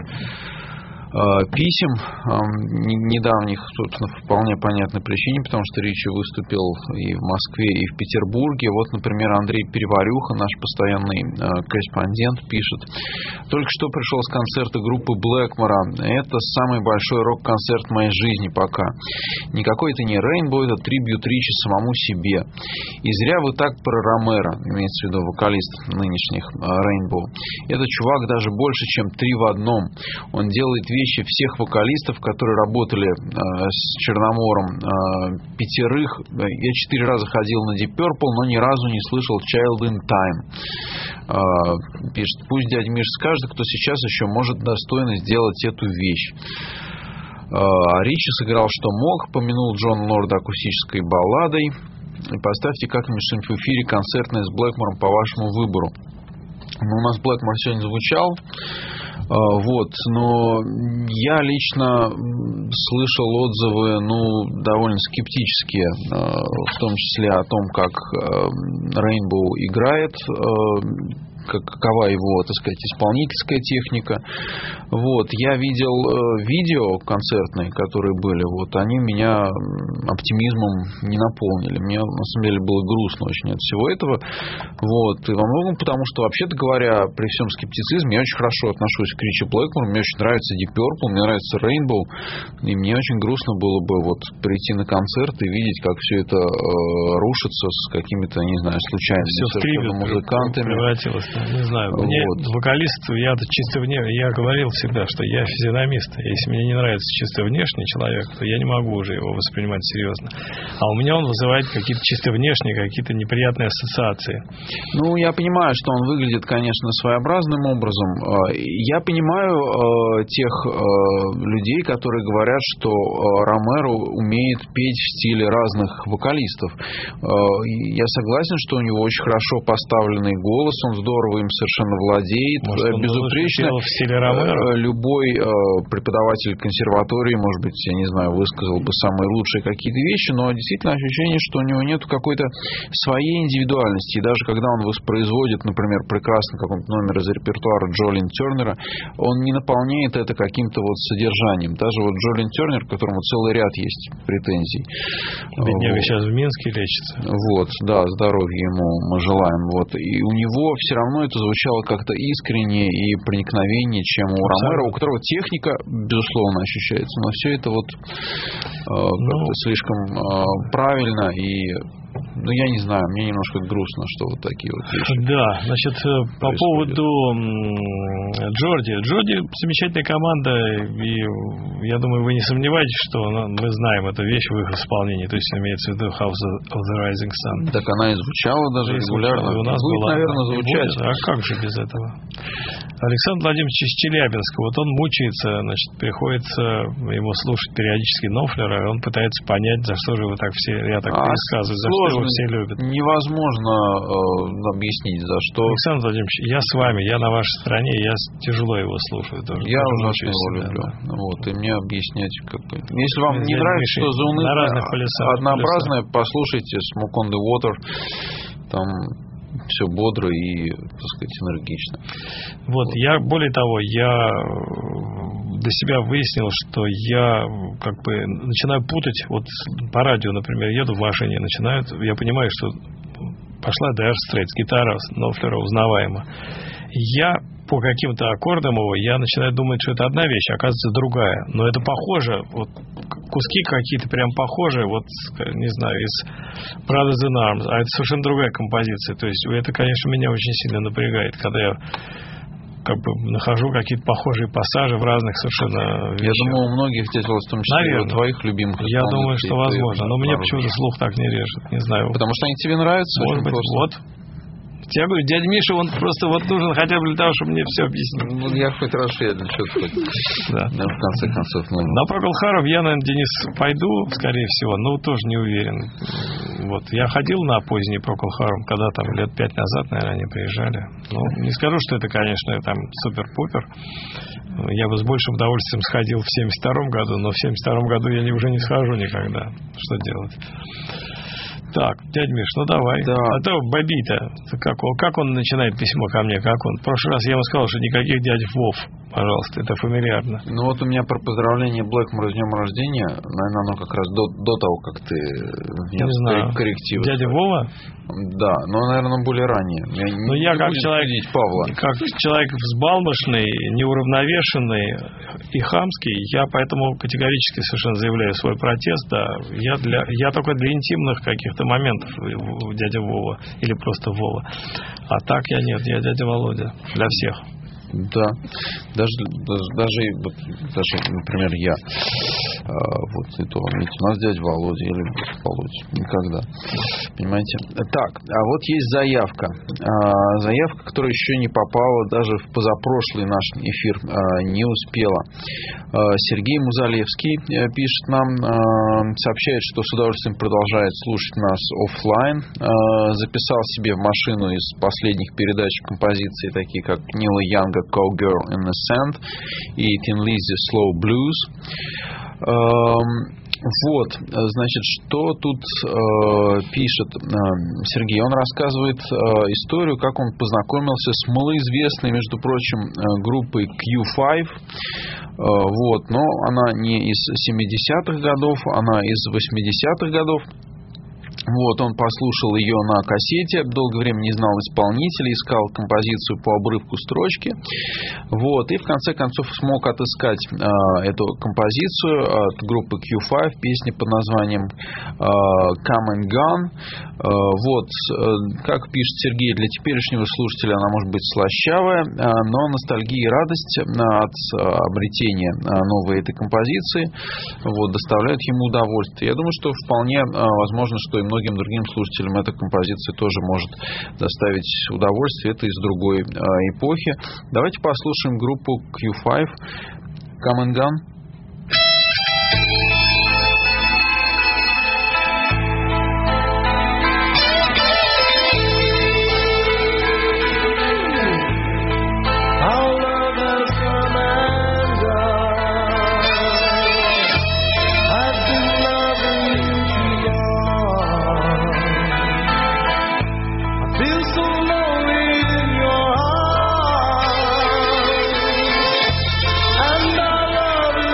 писем недавних, собственно, по вполне понятной причине, потому что Ричи выступил и в Москве, и в Петербурге. Вот, например, Андрей Переварюха, наш постоянный корреспондент, пишет: только что пришел с концерта группы Блэкмора. Это самый большой рок-концерт в моей жизни пока. Никакой это не Рейнбоу, это трибьют Ричи самому себе. И зря вы так про Ромеро, имеется в виду вокалист нынешних Рейнбоу. Этот чувак даже больше, чем три в одном. Он делает вещи всех вокалистов, которые работали э, с Черномором, э, пятерых. Я четыре раза ходил на Deep Purple, но ни разу не слышал Child in Time. Э, пишет, пусть дядя Миш скажет, кто сейчас еще может достойно сделать эту вещь. Э, Ричи сыграл, что мог, помянул Джон Лорда акустической балладой. И поставьте как-нибудь что-нибудь в эфире концертное с Блэкмором по вашему выбору. Ну, у нас Блэкмор сегодня звучал. Вот, но я лично слышал отзывы, ну, довольно скептические, в том числе о том, как Рейнбоу играет, какова его, так сказать, исполнительская техника. Вот, я видел э, видео концертные, которые были, вот, они меня оптимизмом не наполнили. Мне, на самом деле, было грустно очень от всего этого. Вот, и во многом потому, что, вообще-то говоря, при всем скептицизме, я очень хорошо отношусь к Ричи Блэкмору, мне очень нравится Deep Purple, мне нравится Rainbow, и мне очень грустно было бы вот прийти на концерт и видеть, как все это э, рушится с какими-то, не знаю, случайными музыкантами. Не знаю, вот. Мне вокалист, я чисто внешне, я говорил всегда, что я физиономист. Если мне не нравится чисто внешний человек, то я не могу уже его воспринимать серьезно. А у меня он вызывает какие-то чисто внешние, какие-то неприятные ассоциации. Ну, я понимаю, что он выглядит, конечно, своеобразным образом. Я понимаю тех людей, которые говорят, что Ромеро умеет петь в стиле разных вокалистов. Я согласен, что у него очень хорошо поставленный голос, он здорово им совершенно владеет. Может, безупречно. В стиле Ромеро? Любой э, преподаватель консерватории, может быть, я не знаю, высказал бы самые лучшие какие-то вещи, но действительно ощущение, что у него нет какой-то своей индивидуальности. И даже когда он воспроизводит, например, прекрасный какой-то номер из репертуара Джолин Тернера, он не наполняет это каким-то вот содержанием. Даже вот Джолин Тернер, к которому целый ряд есть претензий. Бедняга вот. Сейчас в Минске лечится. Вот, да, здоровья ему мы желаем. Вот. И у него все равно это звучало как-то искреннее и проникновение, чем у Ромеро, у которого техника, безусловно, ощущается. Но все это вот э, ну, слишком э, правильно и... Ну, я не знаю, мне немножко грустно, что вот такие вот вещи. Да, значит, по происходят. поводу Джорди. Джорди замечательная команда, и я думаю, вы не сомневаетесь, что мы знаем эту вещь в их исполнении. То есть, имеется в виду House of the Rising Sun. Так она и звучала даже и регулярно. У нас будет, была, наверное, звучать. Будет, а как же без этого? Александр Владимирович из Челябинска. Вот он мучается, значит, приходится ему слушать периодически Нофлера, и он пытается понять, за что же вы так все, я так а, пересказываю, за что его все любят. Невозможно э, объяснить, за что. Александр Владимирович, я с вами, я на вашей стороне, я тяжело его слушаю тоже. Я ужасно его люблю. Да. Вот, и мне объяснять, как бы. Если вам не нравится, что заунывное, однообразное, послушайте Smoke on the Water. Там все бодро и, так сказать, энергично. Вот, я, более того, я для себя выяснил, что я как бы начинаю путать, вот по радио, например, еду в машине, начинают, я понимаю, что пошла Dire Straits, гитара Knopfler узнаваема. Я по каким-то аккордам его, я начинаю думать, что это одна вещь, оказывается другая. Но это похоже, вот куски какие-то прям похожие, вот, не знаю, из Brothers in Arms, а это совершенно другая композиция. То есть это, конечно, меня очень сильно напрягает, когда я как бы нахожу какие-то похожие пассажи в разных совершенно вещах. Я думаю, у многих здесь, в том числе, наверное, твоих любимых. Я думаю, что возможно, но мне почему-то слух так не режет, не знаю. Потому что они тебе нравятся? Может быть, просто. Вот. Я говорю, дядя Миша, он просто вот нужен хотя бы для того, чтобы мне все объяснить. Ну, я хоть раз я для чего-то хоть. Да. Да, в конце концов. Ну... На Procol Harum я, наверное, Денис, пойду, скорее всего, но тоже не уверен. Вот. Я ходил на поздний Procol Harum, когда там лет пять назад, наверное, они приезжали. Ну, не скажу, что это, конечно, там супер-пупер. Я бы с большим удовольствием сходил в семьдесят втором году, но в семьдесят втором году я уже не схожу никогда. Что делать? Так, дядя Миш, ну давай. Да. А то Бобби-то, как, как он начинает письмо ко мне? Как он? В прошлый раз я ему сказал, что никаких дядь Вов, пожалуйста, это фамильярно. Ну вот у меня про поздравление Блэкмора с днем рождения, наверное, оно как раз до, до того, как ты внес коррективы. Дядя Вова? Да, но, наверное, более ранее. Я ну я как человек, Павла. как человек взбалмошный, неуравновешенный и хамский, я поэтому категорически совершенно заявляю свой протест. Да, я, для, я только для интимных каких-то моментов дядя Вова или просто Вова. А так я нет, я дядя Володя. Для всех. Да, даже, даже, даже, вот, даже например, я, а, вот и то, ведь у нас дядя Володя, я люблю Володя, никогда, понимаете. Так, а вот есть заявка, а, заявка, которая еще не попала даже в позапрошлый наш эфир, а, не успела. А, Сергей Музалевский пишет нам, а, сообщает, что с удовольствием продолжает слушать нас офлайн, а, записал себе в машину из последних передач композиции, такие как Нила Янга Cowgirl in the Sand и Tin Lizzy Slow Blues. Вот, значит, что тут э, пишет э, Сергей? Он рассказывает э, историю, как он познакомился с малоизвестной, между прочим, э, группой кью пять. Э, вот, но она не из семидесятых годов, она из восьмидесятых годов. Вот, он послушал ее на кассете, долгое время не знал исполнителя, искал композицию по обрывку строчки. Вот, и в конце концов смог отыскать э, эту композицию от группы кью пять, песни под названием э, Come and Gone. Э, вот, э, как пишет Сергей, для теперешнего слушателя она может быть слащавая, э, но ностальгия и радость от э, обретения э, новой этой композиции вот, доставляют ему удовольствие. Я думаю, что вполне э, возможно, что и многим другим слушателям эта композиция тоже может доставить удовольствие. Это из другой э, эпохи. Давайте послушаем группу кью пять Come and Gone. And our love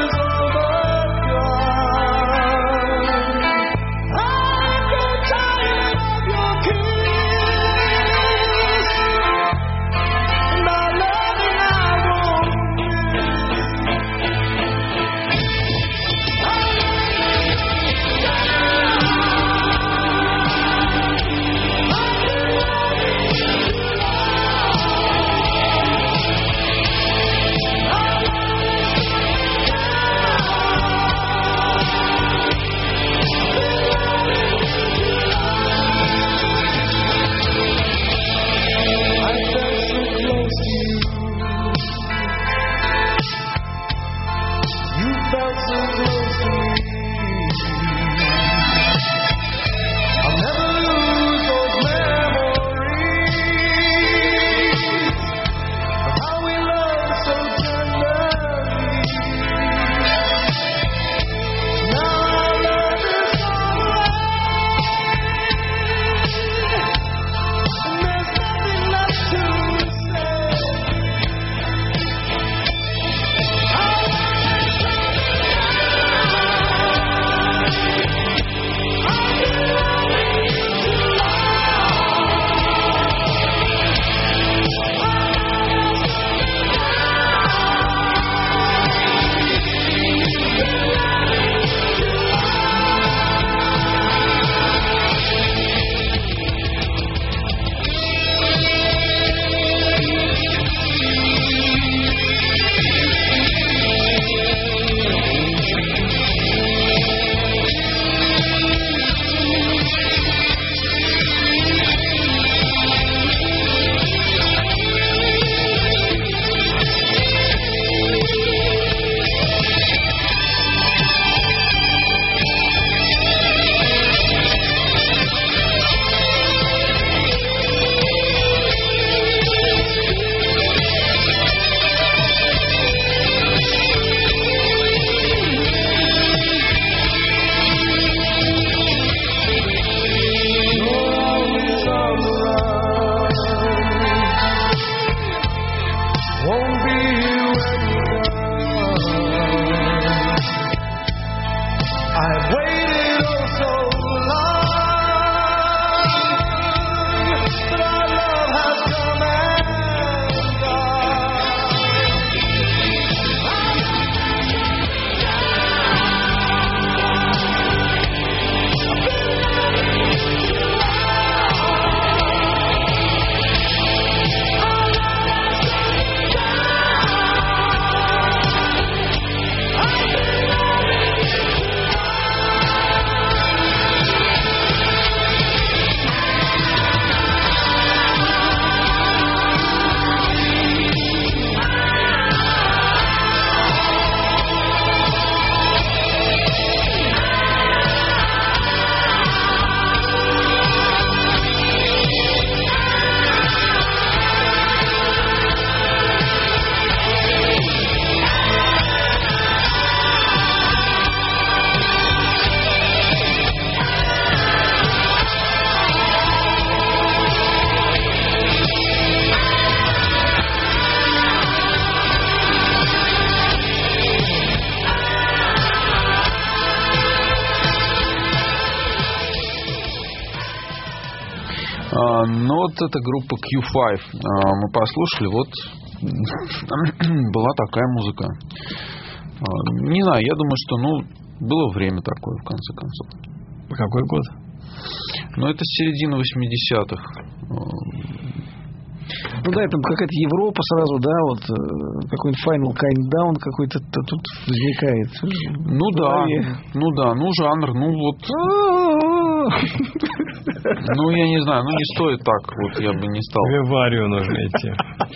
это группа кью пять. Мы послушали, вот была такая музыка. Не знаю, я думаю, что, ну, было время такое, в конце концов. Какой год? Ну, это середина восьмидесятых. Ну да, там какая-то Европа сразу, да, вот какой-нибудь Final Countdown какой-то тут возникает. Ну да, ну да, ну жанр, ну вот. Ну, я не знаю, ну не стоит так, вот я бы не стал. В аварию нужно идти.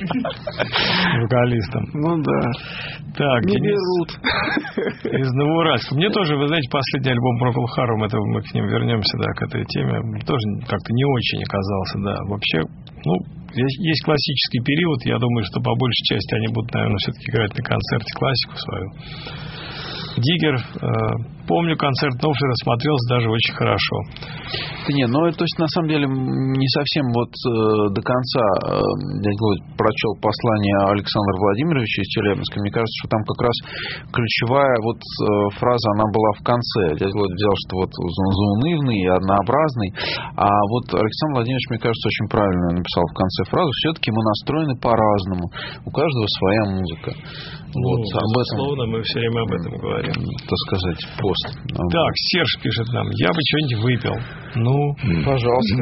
Вокалистам. Ну да. Так, не Денис берут. Из Новоуральска. Мне тоже, вы знаете, последний альбом Procol Harum, это мы к ним вернемся, да, к этой теме, тоже как-то не очень оказался, да. Вообще, ну, есть, есть классический период, я думаю, что по большей части они будут, наверное, все-таки играть на концерте классику свою. Диггер, э, помню концерт Новшера, смотрелся даже очень хорошо. Да не, ну, то есть, на самом деле, не совсем вот э, до конца э, я говорю, прочел послание Александра Владимировича из Челябинска. Мне кажется, что там как раз ключевая вот э, фраза, она была в конце. Я взял, что вот заунывный и однообразный. А вот Александр Владимирович, мне кажется, очень правильно написал в конце фразу. Все-таки мы настроены по-разному. У каждого своя музыка. Ну, вот, об этом, словно мы все время об этом говорим. Так сказать, пост. Так, Серж пишет нам, я бы что-нибудь выпил. Ну, пожалуйста.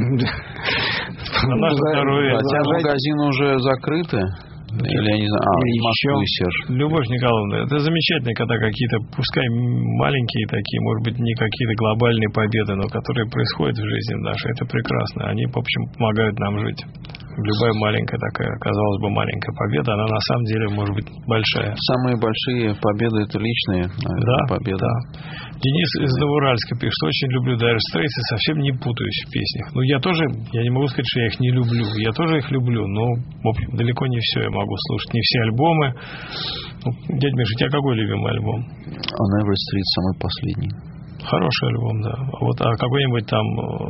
На наше здоровье. Хотя магазины уже закрыты. Или, я не знаю, а, или Москвы, еще. Серж. Любовь Николаевна, это замечательно, когда какие-то, пускай маленькие такие, может быть, не какие-то глобальные победы, но которые происходят в жизни нашей, это прекрасно. Они, в общем, помогают нам жить. Любая маленькая такая, казалось бы, маленькая победа, она на самом деле может быть большая. Самые большие победы — это личные, наверное, да, победы. Да. Денис из Новоуральска пишет, очень люблю Dire Straits и совсем не путаюсь в песнях. Ну, я тоже, я не могу сказать, что я их не люблю. Я тоже их люблю, но, в общем, далеко не все я могу слушать. Не все альбомы. Ну, дядя Миша, у тебя какой любимый альбом? On Every Street самый последний. Хороший альбом, да. Вот, а какой-нибудь там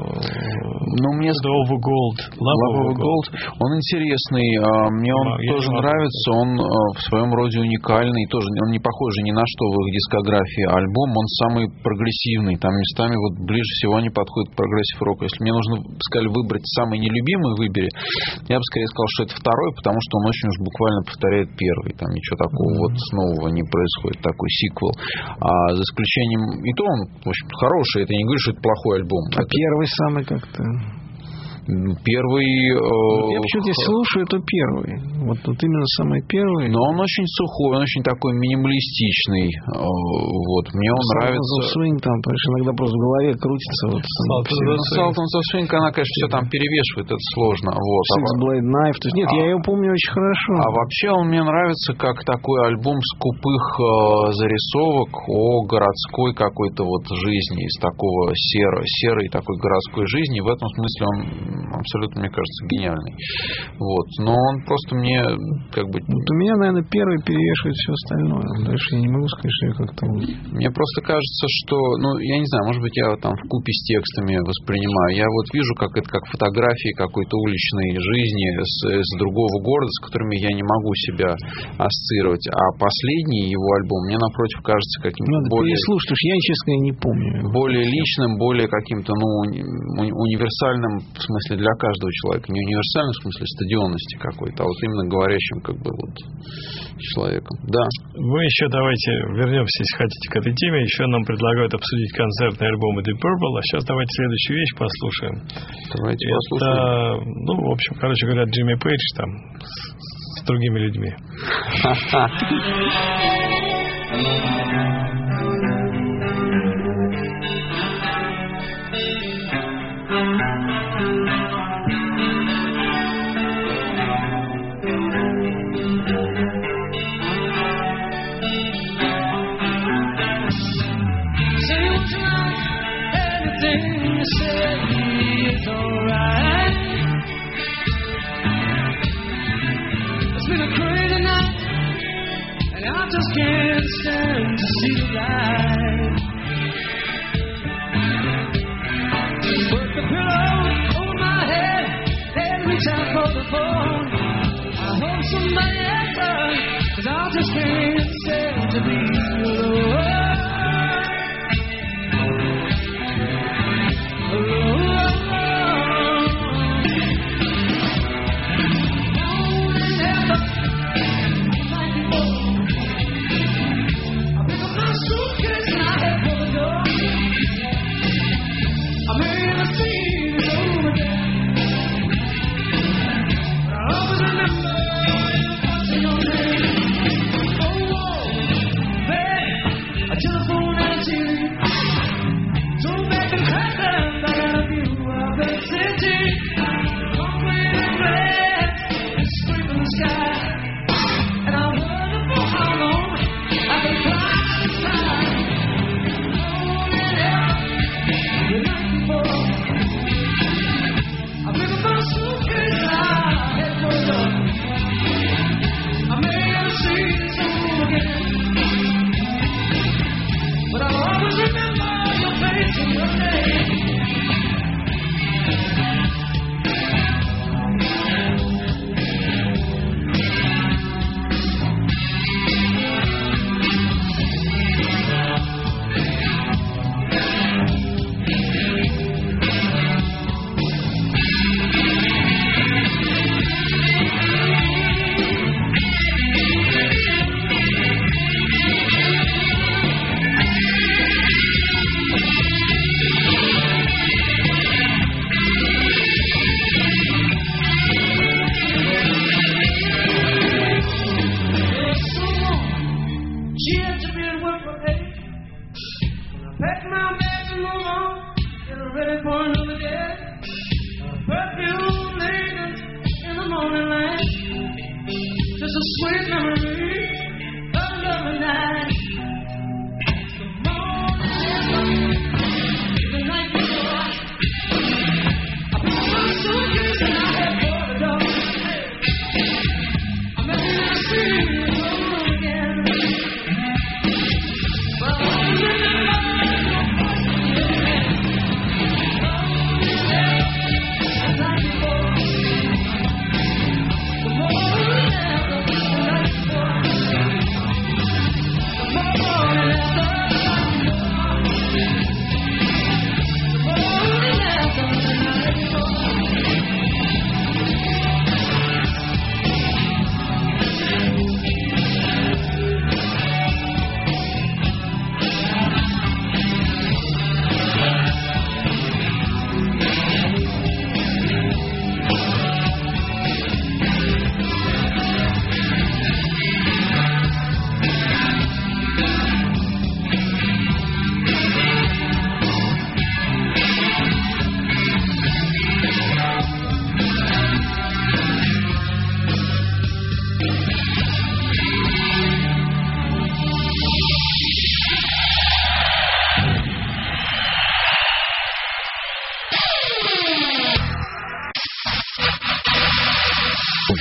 ну, мне Love Over Gold. Love Over Gold. Он интересный. Мне он Я тоже нравится. Он в своем роде уникальный. Тоже он не похож ни на что в их дискографии. Альбом, он самый прогрессивный. Там местами вот ближе всего они подходят к прогрессив-року. Если мне нужно, сказали, выбрать самый нелюбимый, выбери. Я бы скорее сказал, что это второй, потому что он очень уж буквально повторяет первый. Там ничего такого mm-hmm. вот нового не происходит. Такой сиквел. А за исключением... И то он, в общем, хороший. Это не говорю, что это плохой альбом. А это... первый самый как-то... Первый... Я почему-то если слушаю, то первый. Вот, вот именно самый первый. Но он очень сухой, он очень такой минималистичный. Вот. Мне он Salt нравится. Swing там, потому что иногда просто в голове крутится. Вот, Salt Swing, она, конечно, все там перевешивает, это сложно. Вот. Six Blade Knife. То есть, нет, а, я его помню очень хорошо. А вообще он мне нравится как такой альбом скупых э, зарисовок о городской какой-то вот жизни, из такого серой, серой такой городской жизни. В этом смысле он абсолютно, мне кажется, гениальный. Вот. Но он просто мне как бы... Вот у меня, наверное, первый перевешивает все остальное. Дальше я не могу сказать, что я как-то... Мне просто кажется, что... Ну, я не знаю, может быть, я там вкупе с текстами воспринимаю. Я вот вижу, как это как фотографии какой-то уличной жизни с, с другого города, с которыми я не могу себя ассоциировать. А последний его альбом мне, напротив, кажется каким-то Надо более... переслушать, потому что я, честно говоря, не помню. Более личным, более каким-то, ну, универсальным, в смысле, для каждого человека. Не универсальным, в смысле, стадионности какой-то, а вот именно говорящим, как бы, вот, человеком. Да. Вы еще давайте вернемся, если хотите, к этой теме. Еще нам предлагают обсудить концертные альбомы Deep Purple. А сейчас давайте следующую вещь послушаем. Давайте Это, послушаем. ну, в общем, короче говоря, Джимми Пейдж там с, с другими людьми. Just can't stand to see the light. Put the pillow over my head and reach out for the phone. I hope somebody answers, 'cause I just can't stand to be alone. Alone.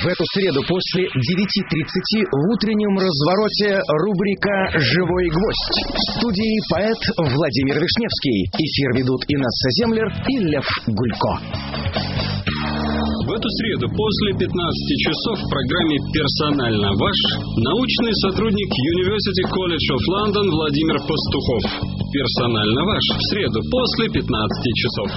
В эту среду после девяти тридцати в утреннем развороте рубрика «Живой гвоздь». В студии поэт Владимир Вишневский. Эфир ведут Инесса Землер и Лев Гулько. В эту среду после пятнадцати часов в программе «Персонально ваш» научный сотрудник University College of London Владимир Пастухов. «Персонально ваш» в среду после пятнадцати часов.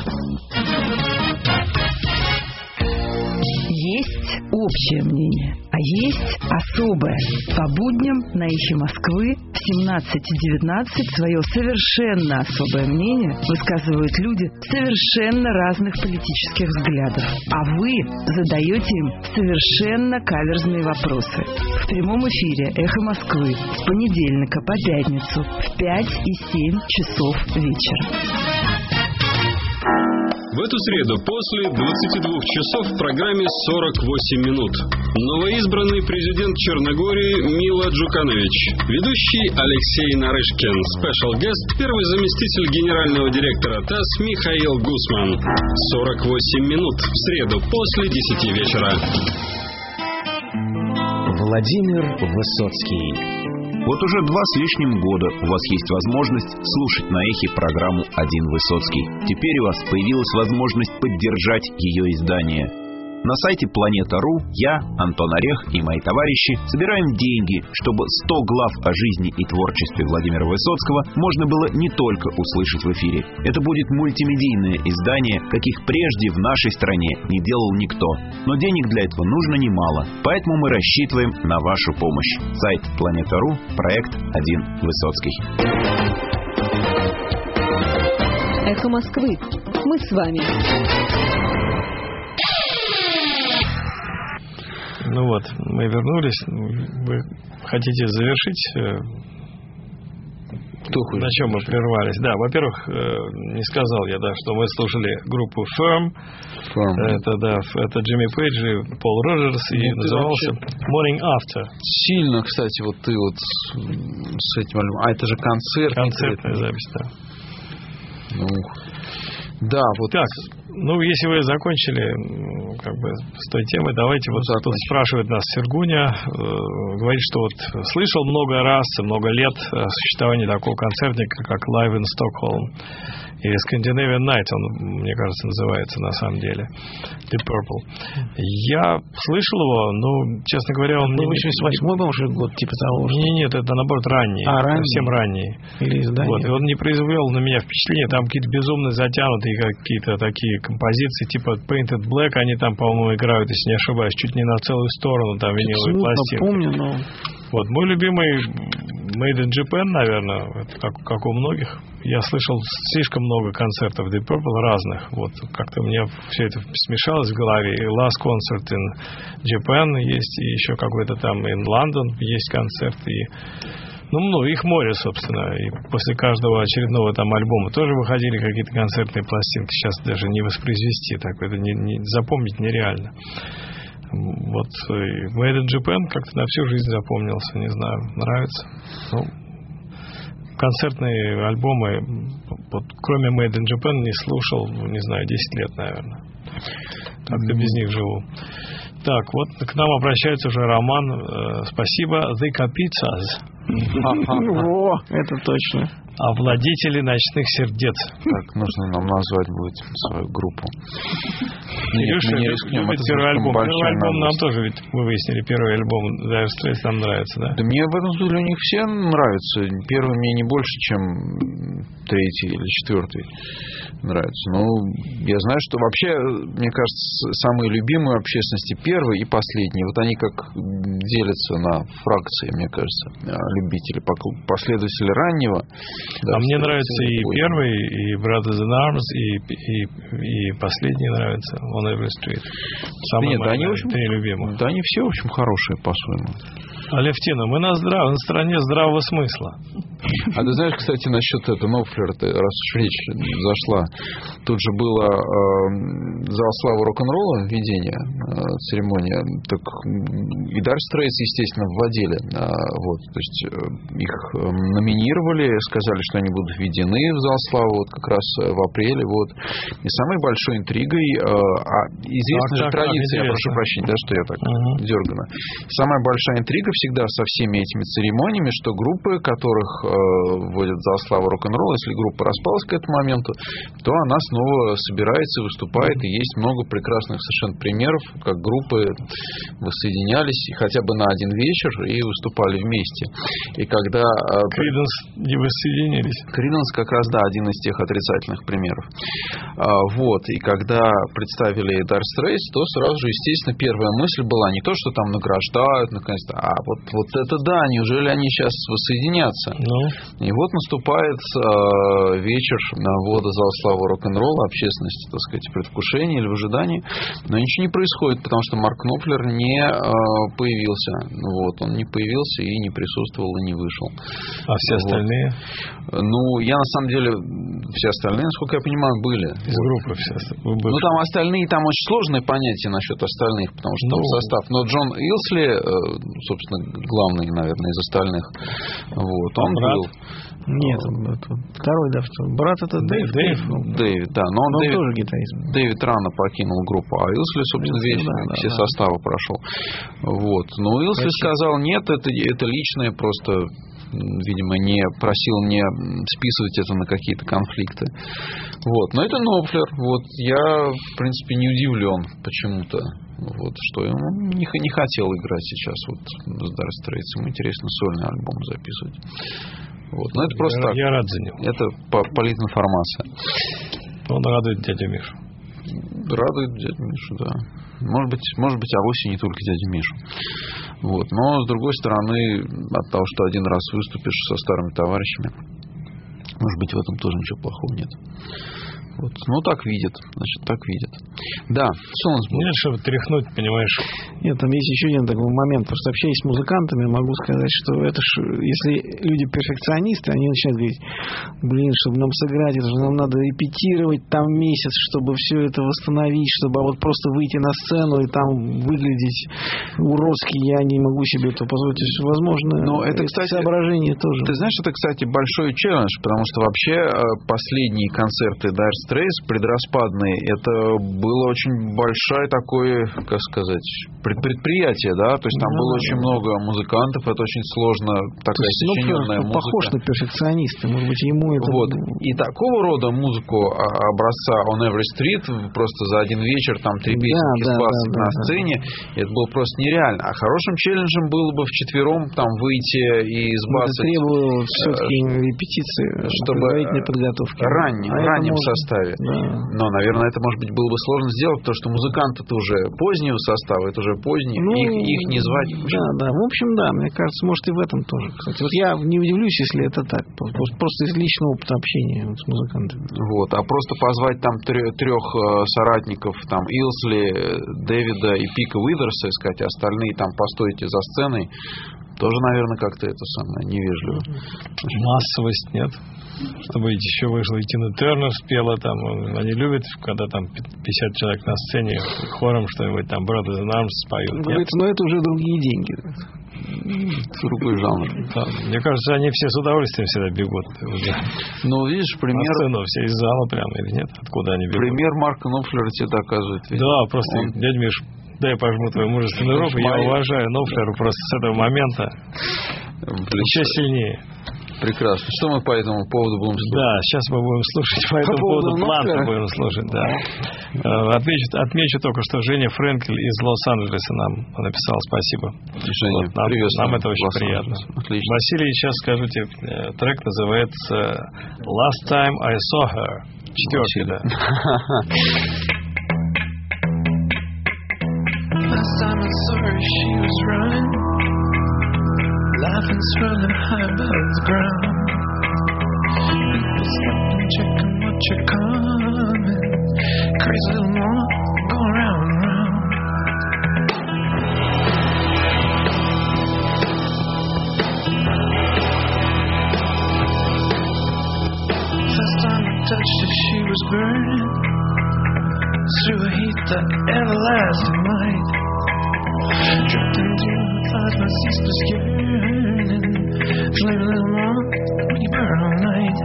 Есть общее мнение, а есть особое. По будням на Эхе Москвы в семнадцать девятнадцать свое совершенно особое мнение высказывают люди совершенно разных политических взглядов. А вы задаете им совершенно каверзные вопросы. В прямом эфире Эхо Москвы с понедельника по пятницу в пять и семь часов вечера. В эту среду после двадцати двух часов в программе «сорок восемь минут». Новоизбранный президент Черногории Мило Джуканович. Ведущий Алексей Нарышкин. Спешл гест первый заместитель генерального директора ТАСС Михаил Гусман. сорок восемь минут в среду после десяти вечера. Владимир Высоцкий. Вот уже два с лишним года у вас есть возможность слушать на Эхе программу «Один Высоцкий». Теперь у вас появилась возможность поддержать ее издание. На сайте Планета.ру я, Антон Орех и мои товарищи собираем деньги, чтобы сто глав о жизни и творчестве Владимира Высоцкого можно было не только услышать в эфире. Это будет мультимедийное издание, каких прежде в нашей стране не делал никто. Но денег для этого нужно немало, поэтому мы рассчитываем на вашу помощь. Сайт Планета.ру, проект «Один Высоцкий». Эхо Москвы. Мы с вами. Ну вот, мы вернулись. Вы хотите завершить? Кто на чем мы прервались? Да, во-первых, не сказал я, да, что мы слушали группу Firm. Firm. Это, да, это Джимми Пейдж и Пол Роджерс, и ну, назывался Morning After. Сильно, кстати, вот ты вот с этим альбомом. А это же концерт. Концертная запись, да. Ну, да, вот так. Ну, если вы закончили как бы с той темой, давайте ну, вот закончим. Тут спрашивает нас Сергуня, э, говорит, что вот слышал много раз, много лет о существовании такого концертника, как Live in Stockholm. Или Scandinavian Night, он, мне кажется, называется на самом деле. Deep Purple. Я слышал его, но, честно говоря, он... Ну, восемьдесят восьмой, по-моему, год, типа того. Нет, нет, это, наоборот, ранний. А, ранний? Совсем ранний. Или издание. Вот, и он не произвел на меня впечатления. Там какие-то безумно затянутые какие-то такие композиции, типа Painted Black, они там, по-моему, играют, если не ошибаюсь, чуть не на целую сторону, там, виниловые пластинки. Помню, но... Вот, мой любимый Made in Japan, наверное, как, как у многих. Я слышал слишком много концертов Deep Purple разных. Вот, как-то у меня все это смешалось в голове. И Last Concert in Japan есть, и еще какой-то там in London есть концерт. И, ну, ну, их море, собственно. И после каждого очередного там альбома тоже выходили какие-то концертные пластинки. Сейчас даже не воспроизвести. Так, это не, не, запомнить нереально. Вот Made in Japan как-то на всю жизнь запомнился, не знаю, нравится. Ну, концертные альбомы, вот, кроме Made in Japan, не слушал, не знаю, десять лет, наверное. Как-то без них живу. Так, вот к нам обращается уже Роман. Э, спасибо. The Capizas. О, это точно. Овладетели ночных сердец. Так, нужно нам назвать будет свою группу. Илюша любит первый альбом. Первый альбом нам тоже, ведь мы выяснили, первый альбом Dire Straits нам нравится, да? Да мне в этом смысле у них все нравятся. Первый мне не больше, чем третий или четвертый нравится. Но я знаю, что вообще, мне кажется, самые любимые общественности первый и последний. Вот они как делятся на фракции, мне кажется, любители, последователи раннего. А мне нравится и первый, и Brothers in Arms, и, и, и последний нравится, On Every Street. Самые да нет, мои, да они, в общем, три любимых. Да они все, в общем, хорошие по-своему. Алевтина, мы на, здрав... на стороне здравого смысла. А ты знаешь, кстати, насчет этого Knopfler, раз уж речь зашла, тут же было э, зал славы рок-н-ролла введение, э, церемония, так и Dire Straits, естественно, вводили. Э, вот, то есть э, их номинировали, сказали, что они будут введены в зал славы вот как раз в апреле. Вот. И самой большой интригой, э, а известная же традиция, я прошу прощения, да, что я так uh-huh. дергано. Самая большая интрига всегда со всеми этими церемониями, что группы, которых э, вводят в зал славы рок-н-ролла, если группа распалась к этому моменту, то она снова собирается, выступает, и есть много прекрасных совершенно примеров, как группы воссоединялись хотя бы на один вечер и выступали вместе. И когда... Криденс не воссоединились. Криденс как раз, да, один из тех отрицательных примеров. Вот. И когда представили Dire Straits, то сразу же, естественно, первая мысль была не то, что там награждают, наконец-то, а вот, вот это да, неужели они сейчас воссоединятся? Ну. И вот наступает э, вечер ввода в зал славы рок-н-ролла, общественности, так сказать, в предвкушении или в ожидании, но ничего не происходит, потому что Марк Knopfler не э, появился. Вот, он не появился и не присутствовал, и не вышел. А все вот. Остальные? Ну, я на самом деле, все остальные, насколько я понимаю, были. Из вот. Группы все. Ну, там остальные, там очень сложное понятие насчет остальных, потому что ну. там состав. Но Джон Илсли, э, собственно, главный, наверное, из остальных, вот, он брат? был. Нет, это второй, да, брат это Дэйв. Дэйв, Дэйв, да, но он, но он Дэвид, тоже гитарист. Дэвид рано покинул группу, а Илсли, собственно, весь, да, все да, составы да. прошел. Вот, но Илсли сказал, нет, это, это личное, просто, видимо, не просил не списывать это на какие-то конфликты. Вот, но это Knopfler, вот, я, в принципе, не удивлен почему-то. Вот, что ему не, не хотел играть сейчас вот с Dire Straits. Ему интересно сольный альбом записывать. Вот. Но это просто я, так. Я рад за него. Это политинформация. Он радует дядю Мишу. Радует дядю Мишу, да. Может быть, может быть, а вовсе не только дядю Мишу. Вот. Но, с другой стороны, от того, что один раз выступишь со старыми товарищами, может быть, в этом тоже ничего плохого нет. Вот. Ну, так видят. Значит, так видят. Да, Солнцбург. Нет, чтобы тряхнуть, понимаешь. Нет, там есть еще один такой момент. Просто общаясь с музыкантами, могу сказать, что это ж, если люди перфекционисты, они начинают говорить, блин, чтобы нам сыграть, это же нам надо репетировать там месяц, чтобы все это восстановить, чтобы вот просто выйти на сцену и там выглядеть уродски, я не могу себе это позволить. Возможно, но это, кстати, соображение тоже. Ты знаешь, это, кстати, большой челлендж, потому что вообще последние концерты Dire Straits предраспадные, это было очень большое такое, как сказать, предприятие, да, то есть там да, было да, очень да. много музыкантов, это очень сложно такая сочиненная музыка. Похож на перфекциониста, может быть, ему это... Вот, и такого рода музыку образца On Every Street просто за один вечер, там три песенки да, скласться да, да, на да, сцене, да. это было просто нереально. А хорошим челленджем было бы вчетвером там выйти и сбацать... Это требовало все-таки репетиции, чтобы подготовки. Ранним, а ранним составе. Да. Но, наверное, это, может быть, было бы сложно сделать, потому что музыканты-то уже позднего состава, это уже поздние, ну, их, их не звать. Да, да, в общем, да, мне кажется, может и в этом тоже. Кстати, вот я не удивлюсь, если это так, просто из личного опыта общения вот, с музыкантами. Вот, а просто позвать там трех соратников, там, Илсли, Дэвида и Пика Уидерса, и сказать, остальные там постойте за сценой, тоже, наверное, как-то это самое невежливо. Массовость нет. Чтобы еще вышла и Тина Тернер спела там. Они любят, когда там пятьдесят человек на сцене хором что-нибудь там Brothers in Arms споют. Говорится, но это уже другие деньги. Другой жанр. Да, мне кажется, они все с удовольствием всегда бегут уже. Ну, видишь, пример... На сцену все из зала прямо, или нет? Откуда они бегут? Пример Марка Knopfler тебе доказывает. Ведь да, просто, он... дядя Миш, дай пожму твою мужественную руку. Я уважаю Knopfler просто с этого момента еще сильнее. Прекрасно. Что мы по этому поводу будем слушать? Да, сейчас мы будем слушать по, по этому поводу планку будем слушать, да. Отмечу, отмечу только, что Женя Френкель из Лос-Анджелеса нам написал спасибо. Женя, вот, нам, привет. Нам это очень приятно. Отлично. Василий, сейчас скажите, трек называется Last Time I Saw Her. Четверки, да. Last time I saw her, she was running, laughing, swirling high above the ground. People stopping, checking what you're coming. Crazy little mama, going round and round. the everlasting light. Dripped into the clouds, my ceaseless yearning. Flame a little more when you burn all night.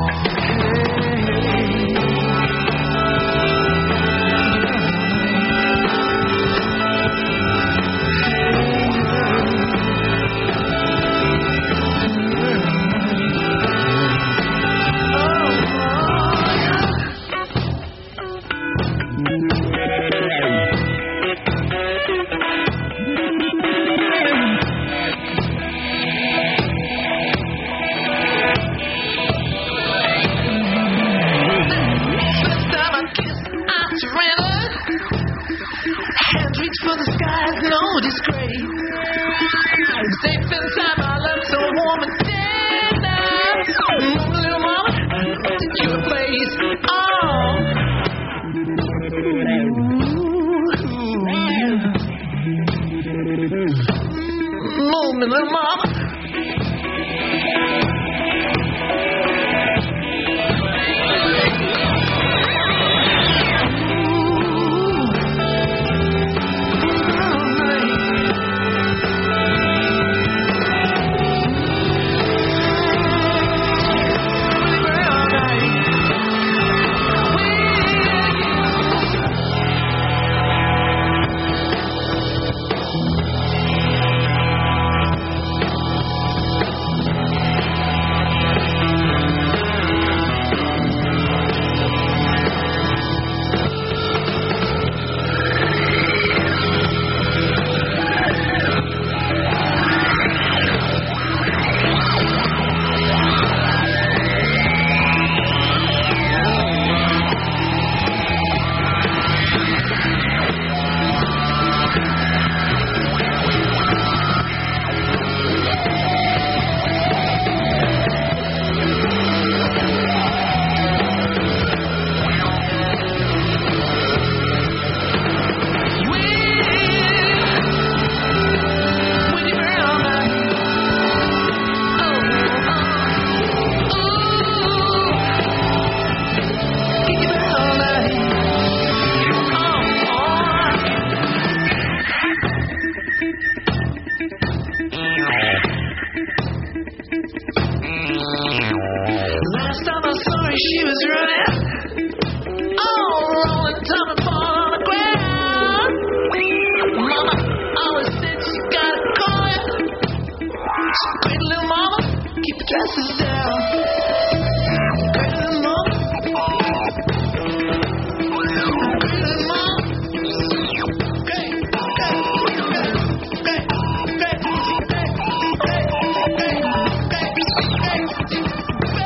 For the skies, no disgrace. Safe inside my love, so warm and tender. Move, little mama, to your place. Oh, move me, little mama. She was running, oh, rolling, tumbling, falling on the ground. Mama always said she gotta call you. So great little mama, keep the dresses down. Great little mama, great little mama, great, great, great, great, great, great, great.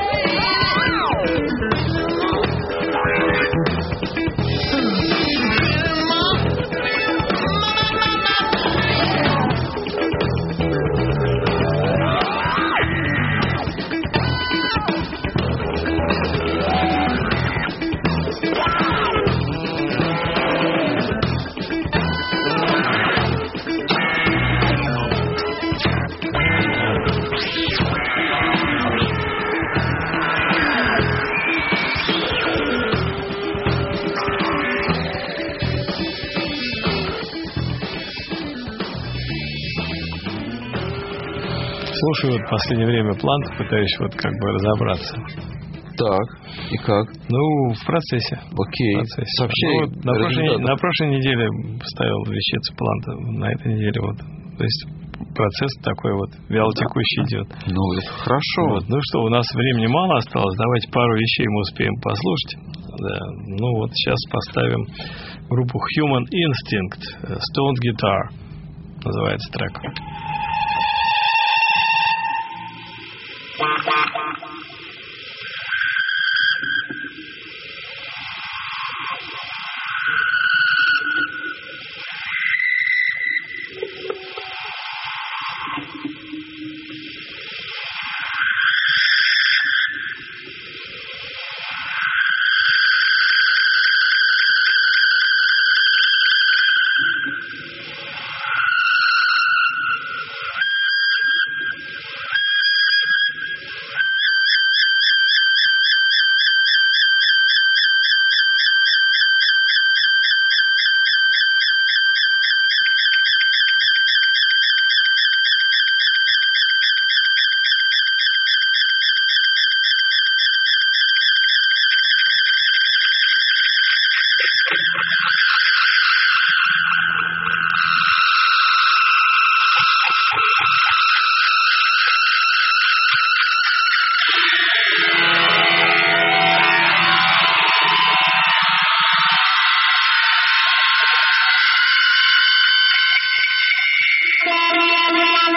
Слушаю вот в последнее время Плант, пытаюсь вот как бы разобраться. Так, и как? Ну, в процессе. Окей. В процессе. Сообщай. Ну, вот на, прошлой, на прошлой неделе ставил вещицы Планта, на этой неделе вот. То есть процесс такой вот вялотекущий идет. Ну, это хорошо. Вот. Ну что, у нас времени мало осталось, давайте пару вещей мы успеем послушать. Да. Ну вот сейчас поставим группу Human Instinct, Stone Guitar называется трек.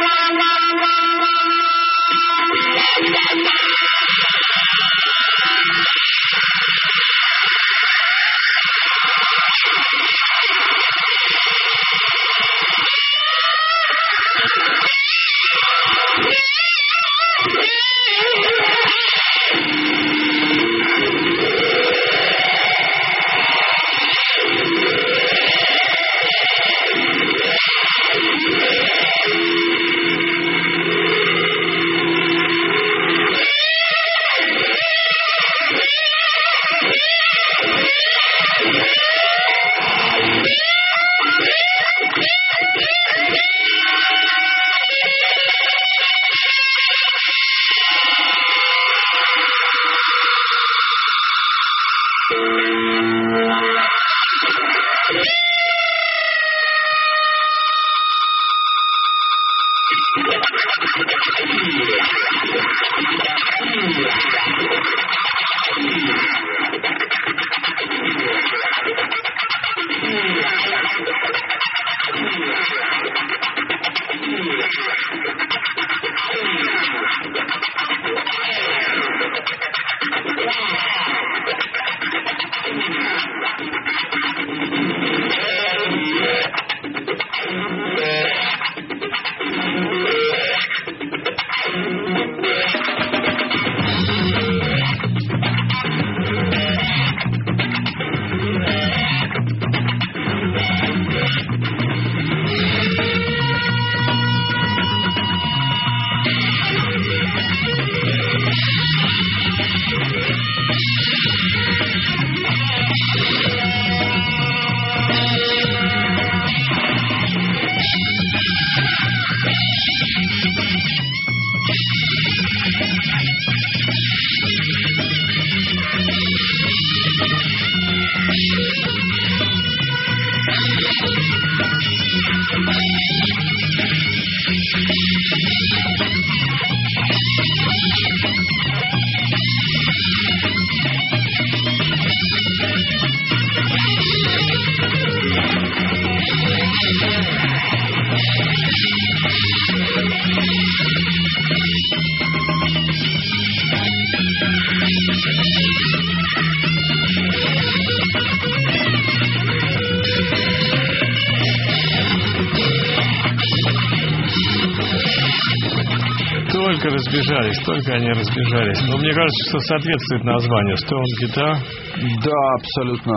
Только разбежались, только они разбежались. Но мне кажется, что соответствует названию Stone Guitar. Да, абсолютно.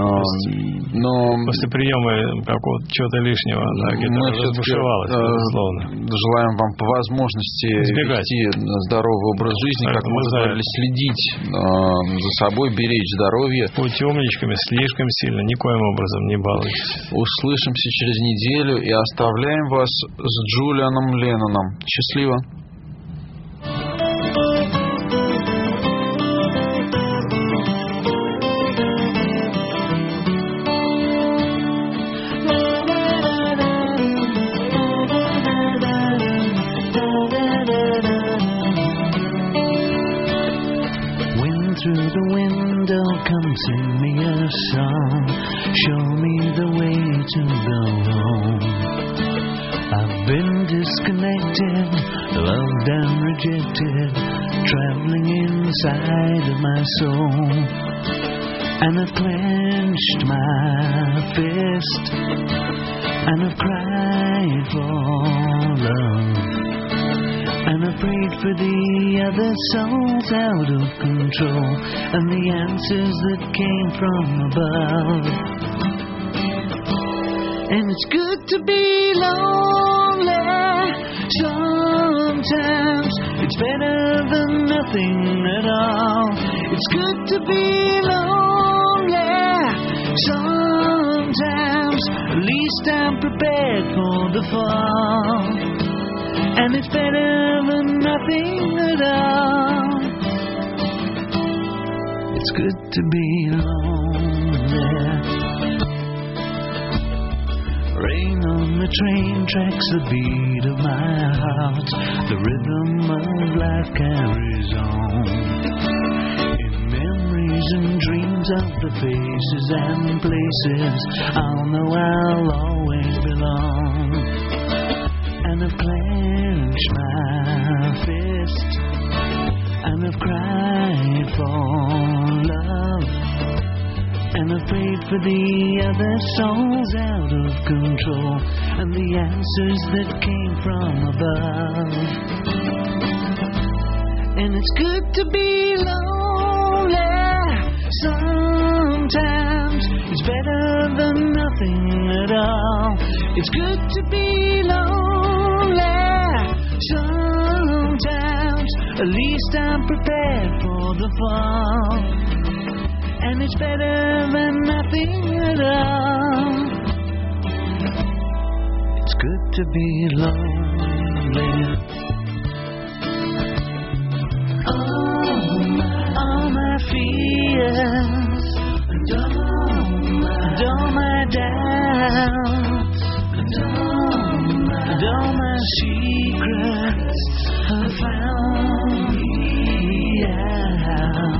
Но после приема какого-то чего-то лишнего, да, гитара разбушевалась, безусловно. Желаем вам по возможности избегать. Вести здоровый образ жизни, как мы сказали, следить за собой, беречь здоровье. Будьте умничками слишком сильно, никоим образом не балуйтесь. Услышимся через неделю и оставляем вас с Джулианом Ленноном. Счастливо. Through the window, come sing me a song. Show me the way to go home. I've been disconnected, loved and rejected, traveling inside of my soul. And I've clenched my fist, and I've cried for love. And I prayed for the other souls out of control, and the answers that came from above. And it's good to be lonely sometimes. It's better than nothing at all. It's good to be lonely sometimes. At least I'm prepared for the fall. And it's better than nothing at all. It's good to be lonely. Rain on the train tracks the beat of my heart. The rhythm of life carries on. In memories and dreams of the faces and places I'll know I'll always belong. And I've claimed for the other souls out of control and the answers that came from above. And it's good to be lonely sometimes. It's better than nothing at all. It's good to be lonely sometimes. At least I'm prepared for the fall. And it's better than nothing at all. It's good to be lonely. All my, all my fears and all my, and all my doubts and all my, and all my secrets have found me out.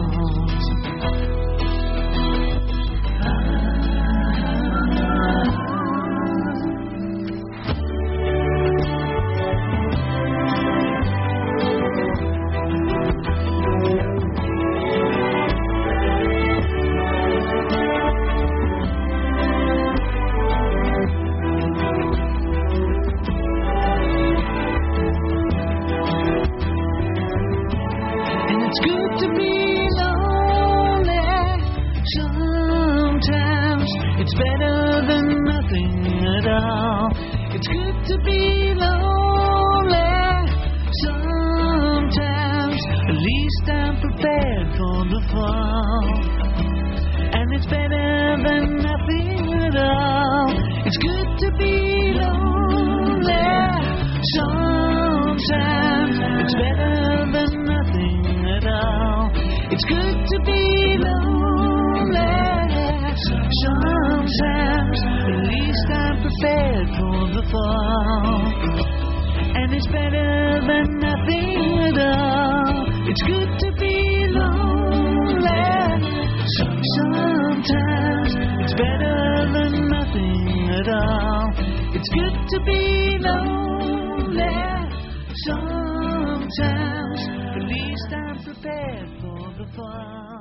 It's better than nothing at all. It's good to be lonely sometimes. At least I'm prepared for the fall. And it's better than nothing at all. It's good to be lonely sometimes. It's better than nothing at all. It's good to be lonely sometimes. At least I'm prepared for the fall. And it's better than nothing at all. It's good to be lonely sometimes. It's better than nothing at all. It's good to be lonely sometimes. At least I'm prepared for the fall.